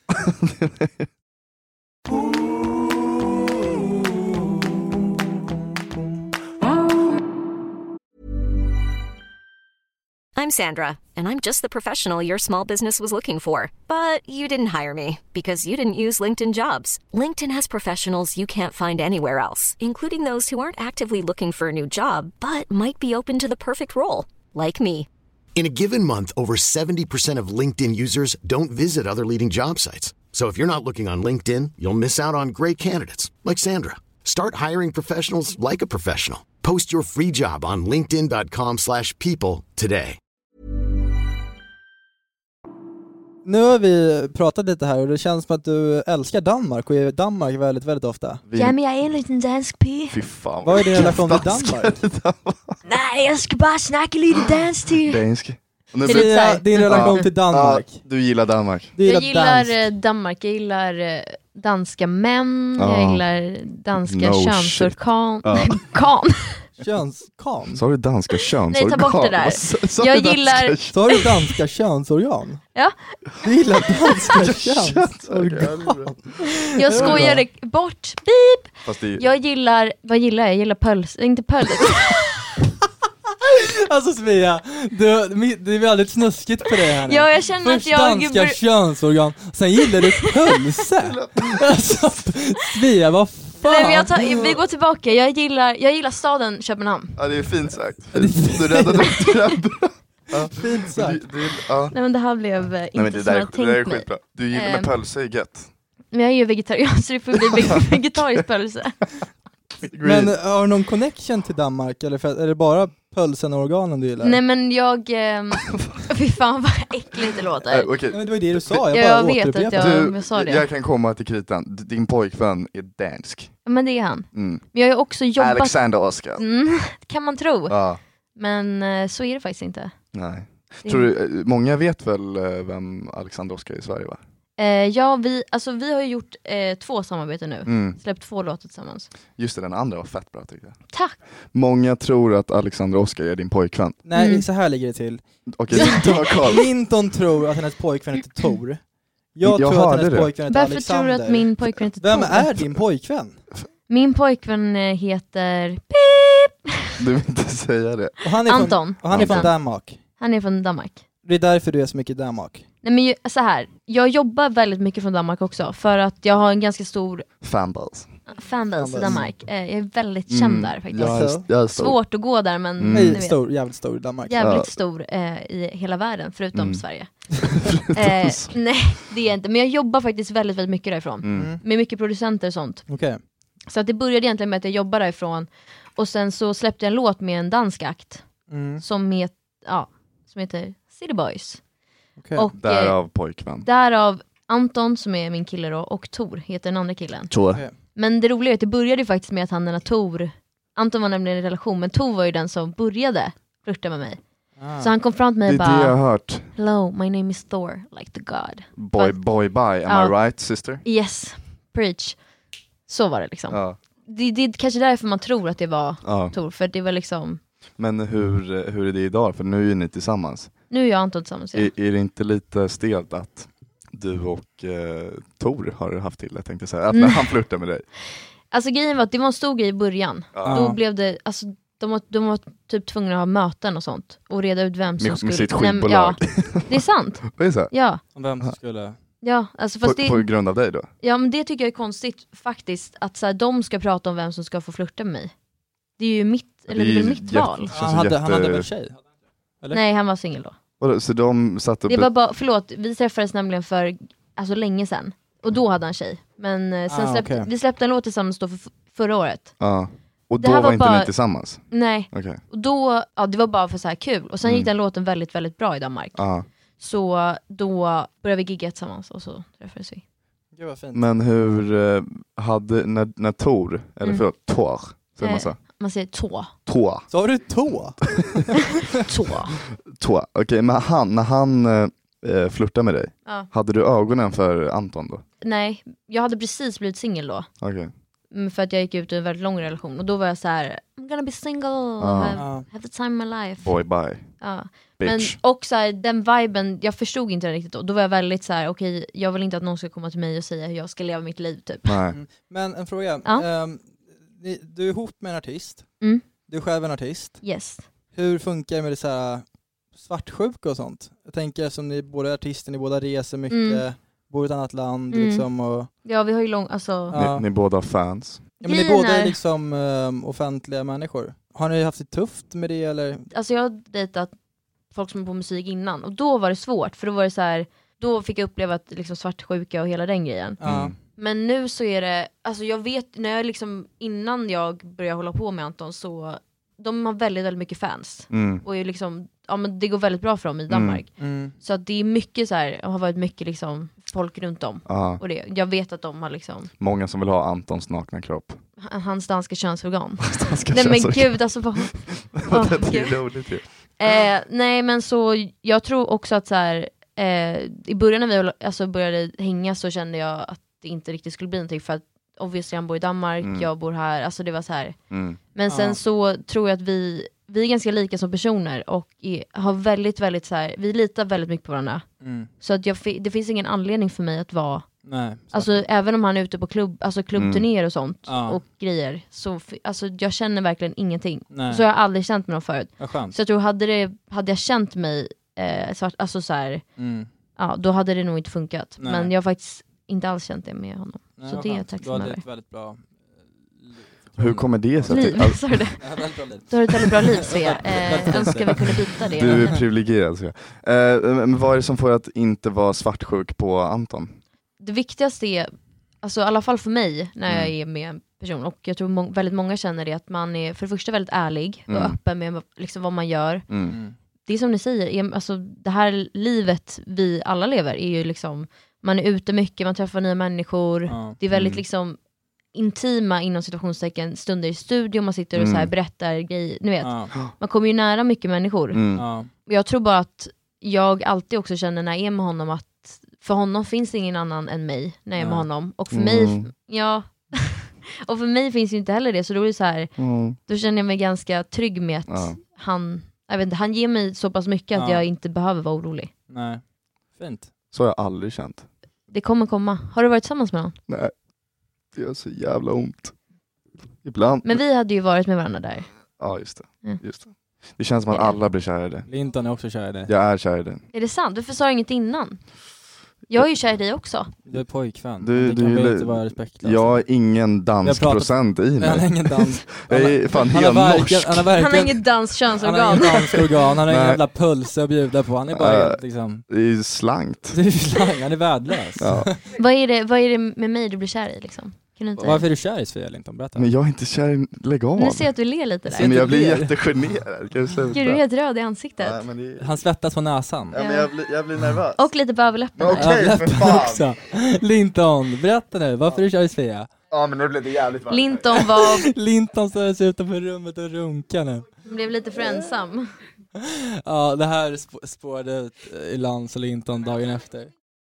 Speaker 7: I'm I'm Sandra, and I'm just the professional your small business was looking for. But you didn't hire me because you didn't use LinkedIn Jobs. LinkedIn has professionals you can't find anywhere else, including those who aren't actively looking for a new job, but might be open to the perfect role, like me.
Speaker 5: In a given month, over seventy percent of LinkedIn users don't visit other leading job sites. So if you're not looking on LinkedIn, you'll miss out on great candidates like Sandra. Start hiring professionals like a professional. Post your free job on linkedin dot com slash people today.
Speaker 1: Nu har vi pratat lite här och det känns som att du älskar Danmark och är i Danmark väldigt, väldigt ofta.
Speaker 2: Vi...
Speaker 6: Ja, men jag är en liten dansk pig.
Speaker 2: Fy fan.
Speaker 1: Vad är din relation till Danmark?
Speaker 6: Nej, jag ska bara snacka lite dans till.
Speaker 2: Dansk.
Speaker 6: Det är lite så här.
Speaker 1: Din relation
Speaker 2: Ja.
Speaker 1: till Danmark.
Speaker 2: Ja, du gillar Danmark.
Speaker 1: Du
Speaker 6: Jag gillar
Speaker 1: dansk.
Speaker 6: eh, Danmark, jag gillar eh, danska män,
Speaker 2: Ja.
Speaker 6: jag gillar danska
Speaker 2: No
Speaker 6: könsorgan.
Speaker 2: Ja.
Speaker 6: Kan.
Speaker 1: Könskam.
Speaker 2: Så har du danska könsorgan.
Speaker 6: Nej, ta bort det där.
Speaker 2: Vad sa- sa
Speaker 6: Jag
Speaker 2: du
Speaker 6: gillar-
Speaker 2: danska
Speaker 1: Så har du danska könsorgan.
Speaker 6: Ja.
Speaker 1: Du gillar danska
Speaker 2: könsorgan?
Speaker 1: könsorgan.
Speaker 6: Jag skojade bort, beep.
Speaker 2: Fast det är...
Speaker 6: Jag gillar, vad gillar jag? Jag gillar pöls, inte pöls.
Speaker 1: Alltså Svea, du, det är väldigt snuskigt på det här nu.
Speaker 6: Ja, jag känner
Speaker 1: Först
Speaker 6: att jag...
Speaker 1: danska könsorgan, sen gillar du pölse. Alltså, Svea, vad fan?
Speaker 6: Nej, men jag tar, vi går tillbaka, jag gillar, jag gillar staden Köpenhamn.
Speaker 2: Ja, det är fint sagt. Du räddade du räddade. Ja.
Speaker 1: Fint sagt.
Speaker 2: Du, du, ja.
Speaker 6: Nej, men det här blev eh, inte
Speaker 2: Nej, men det
Speaker 6: som
Speaker 2: där,
Speaker 6: jag
Speaker 2: det där är
Speaker 6: tänkt mig.
Speaker 2: skitbra. Du gillar
Speaker 6: Ehm.
Speaker 2: med pölse är gött.
Speaker 6: Men jag är ju vegetarian så det får bli veg- vegetarisk pölse.
Speaker 1: Men har du någon connection till Danmark? Eller för, är det bara pölsen och organen du gillar?
Speaker 6: Nej, men jag... ehm, Fy fan vad äckligt det låter.
Speaker 2: Äh, okej.
Speaker 1: Nej, men det var det du sa, jag
Speaker 6: Ja,
Speaker 1: bara
Speaker 6: jag vet att
Speaker 1: återupprepar.
Speaker 6: jag-
Speaker 2: Du,
Speaker 6: jag sa det.
Speaker 2: jag kan komma till kritan. D- Din pojkvän är dansk.
Speaker 6: Men det är han.
Speaker 2: Mm.
Speaker 6: Men jag har ju också jobbat...
Speaker 2: Alexander Oscar.
Speaker 6: Mm, kan man tro.
Speaker 2: Ja,
Speaker 6: Men eh, så är det faktiskt inte.
Speaker 2: nej.
Speaker 6: Det-
Speaker 2: Tror du, eh, många vet väl eh, vem Alexander Oscar är i Sverige, va?
Speaker 6: Eh, ja, vi, alltså, vi har ju gjort eh, två samarbeten nu.
Speaker 2: Mm.
Speaker 6: Släppt två låtar tillsammans.
Speaker 2: Just det, den andra var fett bra tycker jag.
Speaker 6: Tack!
Speaker 2: Många tror att Alexander Oscar är din pojkvän.
Speaker 1: Nej,
Speaker 6: Mm.
Speaker 1: så här ligger det till.
Speaker 2: Okej, du har koll.
Speaker 1: Linton tror att hennes pojkvän heter Tor. Jag,
Speaker 2: Jag
Speaker 1: tror att
Speaker 2: hörde
Speaker 1: hennes
Speaker 2: det.
Speaker 1: pojkvän heter
Speaker 6: Varför
Speaker 1: Alexander.
Speaker 6: tror du att min pojkvän heter
Speaker 1: Vem
Speaker 6: Tor?
Speaker 1: är din pojkvän?
Speaker 6: Min pojkvän eh, heter Pip!
Speaker 2: Du vill inte säga det.
Speaker 1: Och han är från,
Speaker 6: Anton.
Speaker 1: och han är från
Speaker 6: Anton.
Speaker 1: Danmark.
Speaker 6: Han är från Danmark.
Speaker 1: Det är därför du är så mycket i Danmark.
Speaker 6: Nej, men ju, så här. Jag jobbar väldigt mycket från Danmark också. För att jag har en ganska stor
Speaker 2: Fanbase.
Speaker 6: fanbase i
Speaker 1: Fanbase.
Speaker 6: Danmark. Eh, jag är väldigt känd där faktiskt.
Speaker 2: Jag är, jag är stor.
Speaker 6: Svårt att gå där, men
Speaker 2: Mm.
Speaker 6: ni
Speaker 1: Nej,
Speaker 6: vet.
Speaker 1: stor, jävligt stor i Danmark.
Speaker 6: Jävligt
Speaker 2: Ja.
Speaker 6: stor eh, i hela världen, förutom
Speaker 2: Mm.
Speaker 6: Sverige. eh, nej, det är inte. Men jag jobbar faktiskt väldigt, väldigt mycket därifrån.
Speaker 2: Mm.
Speaker 6: Med mycket producenter och sånt.
Speaker 1: Okej.
Speaker 6: Så att det började egentligen med att jag jobbade därifrån. Och sen så släppte jag en låt med en dansk akt.
Speaker 1: Mm.
Speaker 6: Som, het, ja, som heter City Boys.
Speaker 1: Okej.
Speaker 6: Och eh,
Speaker 2: Därav pojkvän.
Speaker 6: därav Anton, som är min kille då, och Tor heter den andra killen.
Speaker 2: Tror
Speaker 1: Okej.
Speaker 6: Men det roliga är att det började ju faktiskt med att han, den här Tor, Anton var nämligen i en relation, men Tor var ju den som började flirta med mig.
Speaker 1: Ah.
Speaker 6: Så han kom fram till mig
Speaker 2: Det
Speaker 6: och
Speaker 2: är det jag
Speaker 6: bara,
Speaker 2: har hört.
Speaker 6: hello, my name is Thor, like the god.
Speaker 2: Boy,
Speaker 6: Fast-
Speaker 2: boy, bye. Am
Speaker 6: Ja.
Speaker 2: I right, sister?
Speaker 6: Yes, preach. Så var det liksom.
Speaker 2: Ja.
Speaker 6: Det, det är kanske därför man tror att det var
Speaker 2: ja.
Speaker 6: Tor, för det var liksom,
Speaker 2: Men hur, hur är det idag? För nu är ni tillsammans.
Speaker 6: nu är jag och Anton tillsammans. Ja.
Speaker 2: Är, är det inte lite stelt att du och eh, Tor har haft till det, tänkte jag säga. Att när
Speaker 6: Mm.
Speaker 2: han flörtar med dig.
Speaker 6: Alltså grejen var att det var en stor grej i början.
Speaker 2: Ja.
Speaker 6: Då blev det, alltså de var, de var typ tvungna att ha möten och sånt. Och reda ut vem som
Speaker 2: Med,
Speaker 6: skulle...
Speaker 2: med sitt
Speaker 6: Nej, men-
Speaker 2: skivbolag.
Speaker 6: Ja, det är sant.
Speaker 2: Vad är det så?
Speaker 6: Ja,
Speaker 1: Om vem som skulle...
Speaker 6: ja, alltså
Speaker 2: På,
Speaker 6: fast det,
Speaker 2: på grund av dig då?
Speaker 6: ja, men det tycker jag är konstigt faktiskt. Att så här, de ska prata om vem som ska få flirta med mig. Det är ju mitt, eller det är
Speaker 2: ju
Speaker 6: väl mitt
Speaker 2: jätte-
Speaker 6: val.
Speaker 2: känns
Speaker 1: Han
Speaker 2: ju
Speaker 1: hade,
Speaker 2: jätte-
Speaker 1: han hade väl tjej? Eller?
Speaker 6: Nej, han var singel då.
Speaker 2: Vadå, så de satt och...
Speaker 6: Det var bara, förlåt, vi träffades nämligen för alltså länge sedan. Och då hade han tjej. Men eh, sen
Speaker 1: Ah,
Speaker 6: släppte,
Speaker 1: okej.
Speaker 6: vi släppte en låt tillsammans då för f- förra året.
Speaker 2: Ja. Och
Speaker 6: Det
Speaker 2: då
Speaker 6: här
Speaker 2: var
Speaker 6: var
Speaker 2: inte
Speaker 6: bara-
Speaker 2: ni tillsammans?
Speaker 6: Nej,
Speaker 2: Okej.
Speaker 6: och då, ja det var bara för så här kul. Och sen
Speaker 2: Mm.
Speaker 6: gick den låten väldigt, väldigt bra i Danmark.
Speaker 2: Ja.
Speaker 6: Så då började vi gigga tillsammans och så träffades vi.
Speaker 1: Gud vad fint.
Speaker 2: Men hur eh, hade, när, när Tor, eller
Speaker 6: Mm.
Speaker 2: förlåt, Tor, säger man
Speaker 6: Eh,
Speaker 2: så?
Speaker 6: Man säger tå.
Speaker 2: Tor.
Speaker 1: Så har du tå?
Speaker 6: Tå.
Speaker 2: Tor. Okej, men han, när han eh, flörtade med dig,
Speaker 6: Ja.
Speaker 2: hade du ögonen för Anton då?
Speaker 6: Nej, jag hade precis blivit singel då.
Speaker 2: Okej.
Speaker 6: Mm, För att jag gick ut ur en väldigt lång relation. Och då var jag så här: I'm gonna be single, have,
Speaker 1: Ja.
Speaker 6: have the time of my life.
Speaker 2: Boy bye,
Speaker 6: Ja. Men,
Speaker 2: bitch.
Speaker 6: och så här, den viben, jag förstod inte den riktigt då. Då var jag väldigt så här: okej, jag vill inte att någon ska komma till mig och säga hur jag ska leva mitt liv typ.
Speaker 2: Nej.
Speaker 1: Mm. Men en fråga.
Speaker 6: Ja.
Speaker 1: Ehm, ni- du är ihop med en artist.
Speaker 6: Mm.
Speaker 1: Du är själv en artist.
Speaker 6: Yes.
Speaker 1: Hur funkar det med det så här svartsjuka och sånt. Jag tänker som ni båda är artister, ni båda reser mycket,
Speaker 6: Mm.
Speaker 1: bor i ett annat land
Speaker 6: Mm.
Speaker 1: liksom. Och,
Speaker 6: Ja, vi har ju lång, alltså...
Speaker 1: Ja.
Speaker 2: Ni, ni båda har fans.
Speaker 1: ja, men ni
Speaker 6: Grejen
Speaker 1: båda är
Speaker 6: är-
Speaker 1: liksom um, offentliga människor. Har ni haft det tufft med det eller?
Speaker 6: Alltså jag har dejtat folk som är på musik innan och då var det svårt för då var det så här, då fick jag uppleva att liksom svartsjuka och hela den grejen.
Speaker 1: Ja.
Speaker 2: Mm.
Speaker 6: Men nu så är det, alltså jag vet, när jag liksom, innan jag började hålla på med Anton så, de har väldigt, väldigt mycket fans.
Speaker 2: Mm.
Speaker 6: Och är liksom, ja men det går väldigt bra för dem i Danmark.
Speaker 1: Mm.
Speaker 6: Så att det är mycket så här, har varit mycket liksom folk runt om.
Speaker 2: Ja.
Speaker 6: Och det, jag vet att de har liksom,
Speaker 2: Många som vill ha Antons nakna kropp.
Speaker 6: hans danska könsorgan.
Speaker 2: Danska
Speaker 6: Nej men
Speaker 2: könsorgan.
Speaker 6: gud, alltså vad... Åh,
Speaker 2: Det
Speaker 6: gud.
Speaker 2: är roligt ju.
Speaker 6: Eh, nej men så jag tror också att så här, eh, i början när vi håll- alltså, började hänga så kände jag att det inte riktigt skulle bli någonting för att obviously han bor i Danmark,
Speaker 2: Mm.
Speaker 6: jag bor här, alltså det var så här.
Speaker 2: Mm.
Speaker 6: Men sen
Speaker 1: Ja.
Speaker 6: så tror jag att vi, vi är ganska lika som personer och är, har väldigt väldigt så här, vi litar väldigt mycket på varandra.
Speaker 1: Mm.
Speaker 6: Så att jag, fi- det finns ingen anledning för mig att vara,
Speaker 1: Nej.
Speaker 6: alltså även om han är ute på klubb, alltså klubbturnéer och sånt
Speaker 1: Ja.
Speaker 6: och grejer, så f- alltså, jag känner verkligen ingenting.
Speaker 1: Nej.
Speaker 6: Så jag har aldrig känt med någon förut.
Speaker 1: Vad skönt.
Speaker 6: Så jag tror hade, det, hade jag känt mig eh, svart, alltså så här,
Speaker 1: Mm.
Speaker 6: ja, då hade det nog inte funkat.
Speaker 1: Nej.
Speaker 6: Men jag har faktiskt inte alls känt det med honom.
Speaker 1: Nej,
Speaker 6: Så
Speaker 1: vad
Speaker 6: det är jag
Speaker 1: skönt.
Speaker 6: tacksam
Speaker 1: Du hade
Speaker 6: över.
Speaker 1: ett väldigt bra liv.
Speaker 2: Hur kommer det sig?
Speaker 6: Liv,
Speaker 2: att-
Speaker 6: sa du det?
Speaker 1: Ja, väldigt bra liv.
Speaker 6: Du har ett väldigt bra liv, Svea.
Speaker 1: Väldigt
Speaker 6: Eh,
Speaker 1: fint
Speaker 6: önskar
Speaker 1: liv.
Speaker 6: vi kunde byta det.
Speaker 2: Du är privilegierad. Så jag. Eh, men vad är det som får att inte vara svartsjuk på Anton?
Speaker 6: Det viktigaste är, alltså i alla fall för mig, när jag
Speaker 2: Mm.
Speaker 6: är med en person, och jag tror må- väldigt många känner det, att man är för det första väldigt ärlig och
Speaker 2: Mm.
Speaker 6: öppen med liksom, vad man gör.
Speaker 2: Mm.
Speaker 1: Mm.
Speaker 6: Det är som ni säger, är, alltså, det här livet vi alla lever är ju liksom, man är ute mycket, man träffar nya människor.
Speaker 1: Ja.
Speaker 6: Det är väldigt
Speaker 2: Mm.
Speaker 6: liksom intima inom situationstecken stunder i studion, man sitter och
Speaker 2: Mm.
Speaker 6: så här berättar grejer, ni vet.
Speaker 1: Ja.
Speaker 6: Man kommer ju nära mycket människor.
Speaker 2: Mm.
Speaker 1: Ja.
Speaker 6: Och jag tror bara att jag alltid också känner när jag är med honom att för honom finns det ingen annan än mig när jag är med
Speaker 1: Nej.
Speaker 6: honom. Och för
Speaker 2: Mm.
Speaker 6: mig, ja, och för mig finns ju inte heller det, så då är det så här,
Speaker 2: Mm.
Speaker 6: då känner jag mig ganska trygg med att
Speaker 2: Ja.
Speaker 6: han, jag vet inte, han ger mig så pass mycket att
Speaker 1: Ja.
Speaker 6: jag inte behöver vara orolig.
Speaker 1: Nej. Fint.
Speaker 2: Så har jag aldrig känt.
Speaker 6: Det kommer komma. Har du varit tillsammans med någon?
Speaker 2: Nej, det gör så jävla ont. Ibland.
Speaker 6: Men vi hade ju varit med varandra där.
Speaker 2: Ja, just det.
Speaker 6: Mm.
Speaker 2: Just det. Det känns som att alla blir kära i det.
Speaker 1: Linton är också kär i dig.
Speaker 2: Jag är kär i det.
Speaker 6: Är det sant? Varför sa du inget innan? Jag är ju kär i dig också.
Speaker 1: Du är pojkvän.
Speaker 2: Du-
Speaker 1: det
Speaker 2: du
Speaker 1: kan
Speaker 2: är
Speaker 1: väl
Speaker 2: li-
Speaker 1: inte vara respektlöst.
Speaker 2: Jag har ingen
Speaker 1: Vi har pratat-
Speaker 2: dansprocent i
Speaker 1: Han har
Speaker 2: mig.
Speaker 1: ingen dans.
Speaker 2: Jag är fan
Speaker 1: Han har
Speaker 2: helt
Speaker 1: varken,
Speaker 2: norsk.
Speaker 1: han har
Speaker 6: Han
Speaker 1: verkligen,
Speaker 6: har inget
Speaker 1: han har
Speaker 6: danskönsorgan.
Speaker 1: ingen dansorgan, han har ingen
Speaker 2: Nej.
Speaker 1: jävla puls att bjuda på. Han är bara
Speaker 2: Äh.
Speaker 1: helt liksom,
Speaker 2: Det är slankt.
Speaker 1: det är slang, han är värdelös.
Speaker 2: Ja.
Speaker 6: vad, är det, vad är det med mig du blir kär i liksom? Kan du inte...
Speaker 1: Varför är du kär i Sofia Linton? Berätta.
Speaker 2: Men jag är inte kär i... Lägg av.
Speaker 6: Nu ser jag att du ler lite
Speaker 1: Ser
Speaker 6: där.
Speaker 2: Men jag blir
Speaker 1: ler.
Speaker 2: jättegenerad. Kan du sluta?
Speaker 6: Gud, du är helt röd i ansiktet.
Speaker 2: Nej, men det...
Speaker 1: Han svettas på näsan.
Speaker 2: ja, men jag, blir, jag blir nervös.
Speaker 6: Och lite på överläppen.
Speaker 2: Men okej.
Speaker 1: Ja,
Speaker 2: för
Speaker 1: läppen
Speaker 2: fan.
Speaker 1: också. Linton, berätta nu, varför är du kär i Sofia?
Speaker 2: Ja, men nu blev det jävligt varmt.
Speaker 6: Linton var,
Speaker 1: Linton står sig utanför rummet och runkar nu.
Speaker 6: blev lite för ensam.
Speaker 1: Ja, det här sp- spårade ut i Lans och Linton dagen efter.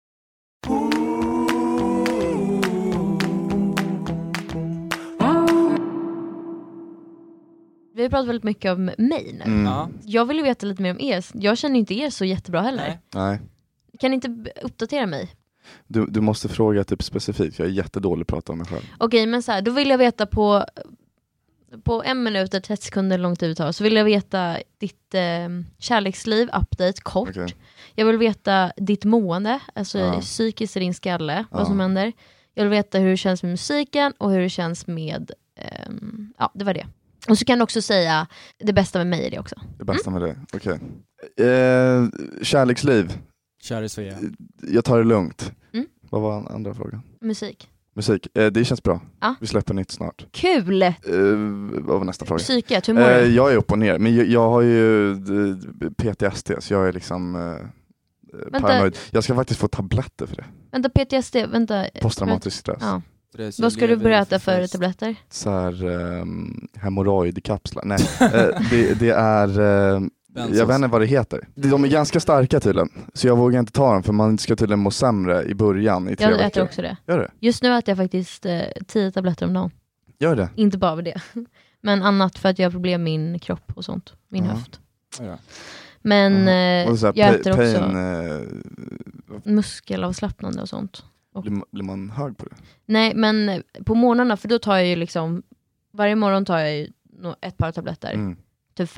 Speaker 6: Vi har pratat väldigt mycket om mig nu.
Speaker 2: Mm.
Speaker 1: Ja.
Speaker 6: Jag vill ju veta lite mer om er. Jag känner inte er så jättebra heller.
Speaker 1: Nej.
Speaker 2: Nej.
Speaker 6: Kan ni inte b- uppdatera mig?
Speaker 2: Du, du måste fråga typ specifikt. Jag är jättedålig att prata om mig själv.
Speaker 6: Okej, men så här, då vill jag veta på på en minut, trettio sekunder långt tid det tar, så vill jag veta ditt eh, kärleksliv, update, kort.
Speaker 2: Okej.
Speaker 6: Jag vill veta ditt mående, alltså
Speaker 2: Ja.
Speaker 6: psykiskt i din skalle, vad
Speaker 2: Ja.
Speaker 6: som händer. Jag vill veta hur det känns med musiken och hur det känns med, ehm, ja det var det. Och så kan du också säga det bästa med mig är det också.
Speaker 2: Det bästa med det. Okej. Eh, kärleksliv.
Speaker 1: Kär i Sofia.
Speaker 2: Jag tar det lugnt.
Speaker 6: Mm.
Speaker 2: Vad var den andra frågan?
Speaker 6: Musik.
Speaker 2: Musik. Eh, det känns bra.
Speaker 6: Ja.
Speaker 2: Vi släpper nytt snart.
Speaker 6: Kul!
Speaker 2: Eh, vad var nästa fråga?
Speaker 6: Psyket, hur mår
Speaker 2: Eh,
Speaker 6: du?
Speaker 2: jag är upp och ner, men jag, jag har ju eh, P T S D, så jag är liksom eh, paranoid. Jag ska faktiskt få tabletter för det.
Speaker 6: Vänta, P T S D, vänta.
Speaker 2: Posttraumatisk stress.
Speaker 6: Ja.
Speaker 1: Det är så
Speaker 6: Vad ska du
Speaker 1: lever
Speaker 6: berätta för
Speaker 1: fest.
Speaker 6: tabletter?
Speaker 2: Så här, um, hemorrojdkapslar. Nej, eh, det, det är... eh,
Speaker 1: Benzos.
Speaker 2: jag vet inte vad det heter. De är ganska starka tydligen, så jag vågar inte ta dem för man ska tydligen må sämre i början i tre
Speaker 6: Jag
Speaker 2: veckor.
Speaker 6: äter också det.
Speaker 2: Gör det?
Speaker 6: Just nu äter jag faktiskt eh, tio tabletter om dagen.
Speaker 2: Gör det?
Speaker 6: Inte bara det. Men annat för att jag har problem med min kropp och sånt. Min
Speaker 2: Ja.
Speaker 6: höft.
Speaker 1: Ja.
Speaker 6: Men eh,
Speaker 2: Och så här,
Speaker 6: jag
Speaker 2: pa-
Speaker 6: äter också
Speaker 2: pain, eh,
Speaker 6: muskelavslappnande och sånt.
Speaker 2: blir, man- blir man hög på det?
Speaker 6: Nej, men eh, på morgnarna, för då tar jag ju liksom, varje morgon tar jag ju nå- ett par tabletter.
Speaker 2: Mm.
Speaker 6: Typ fem.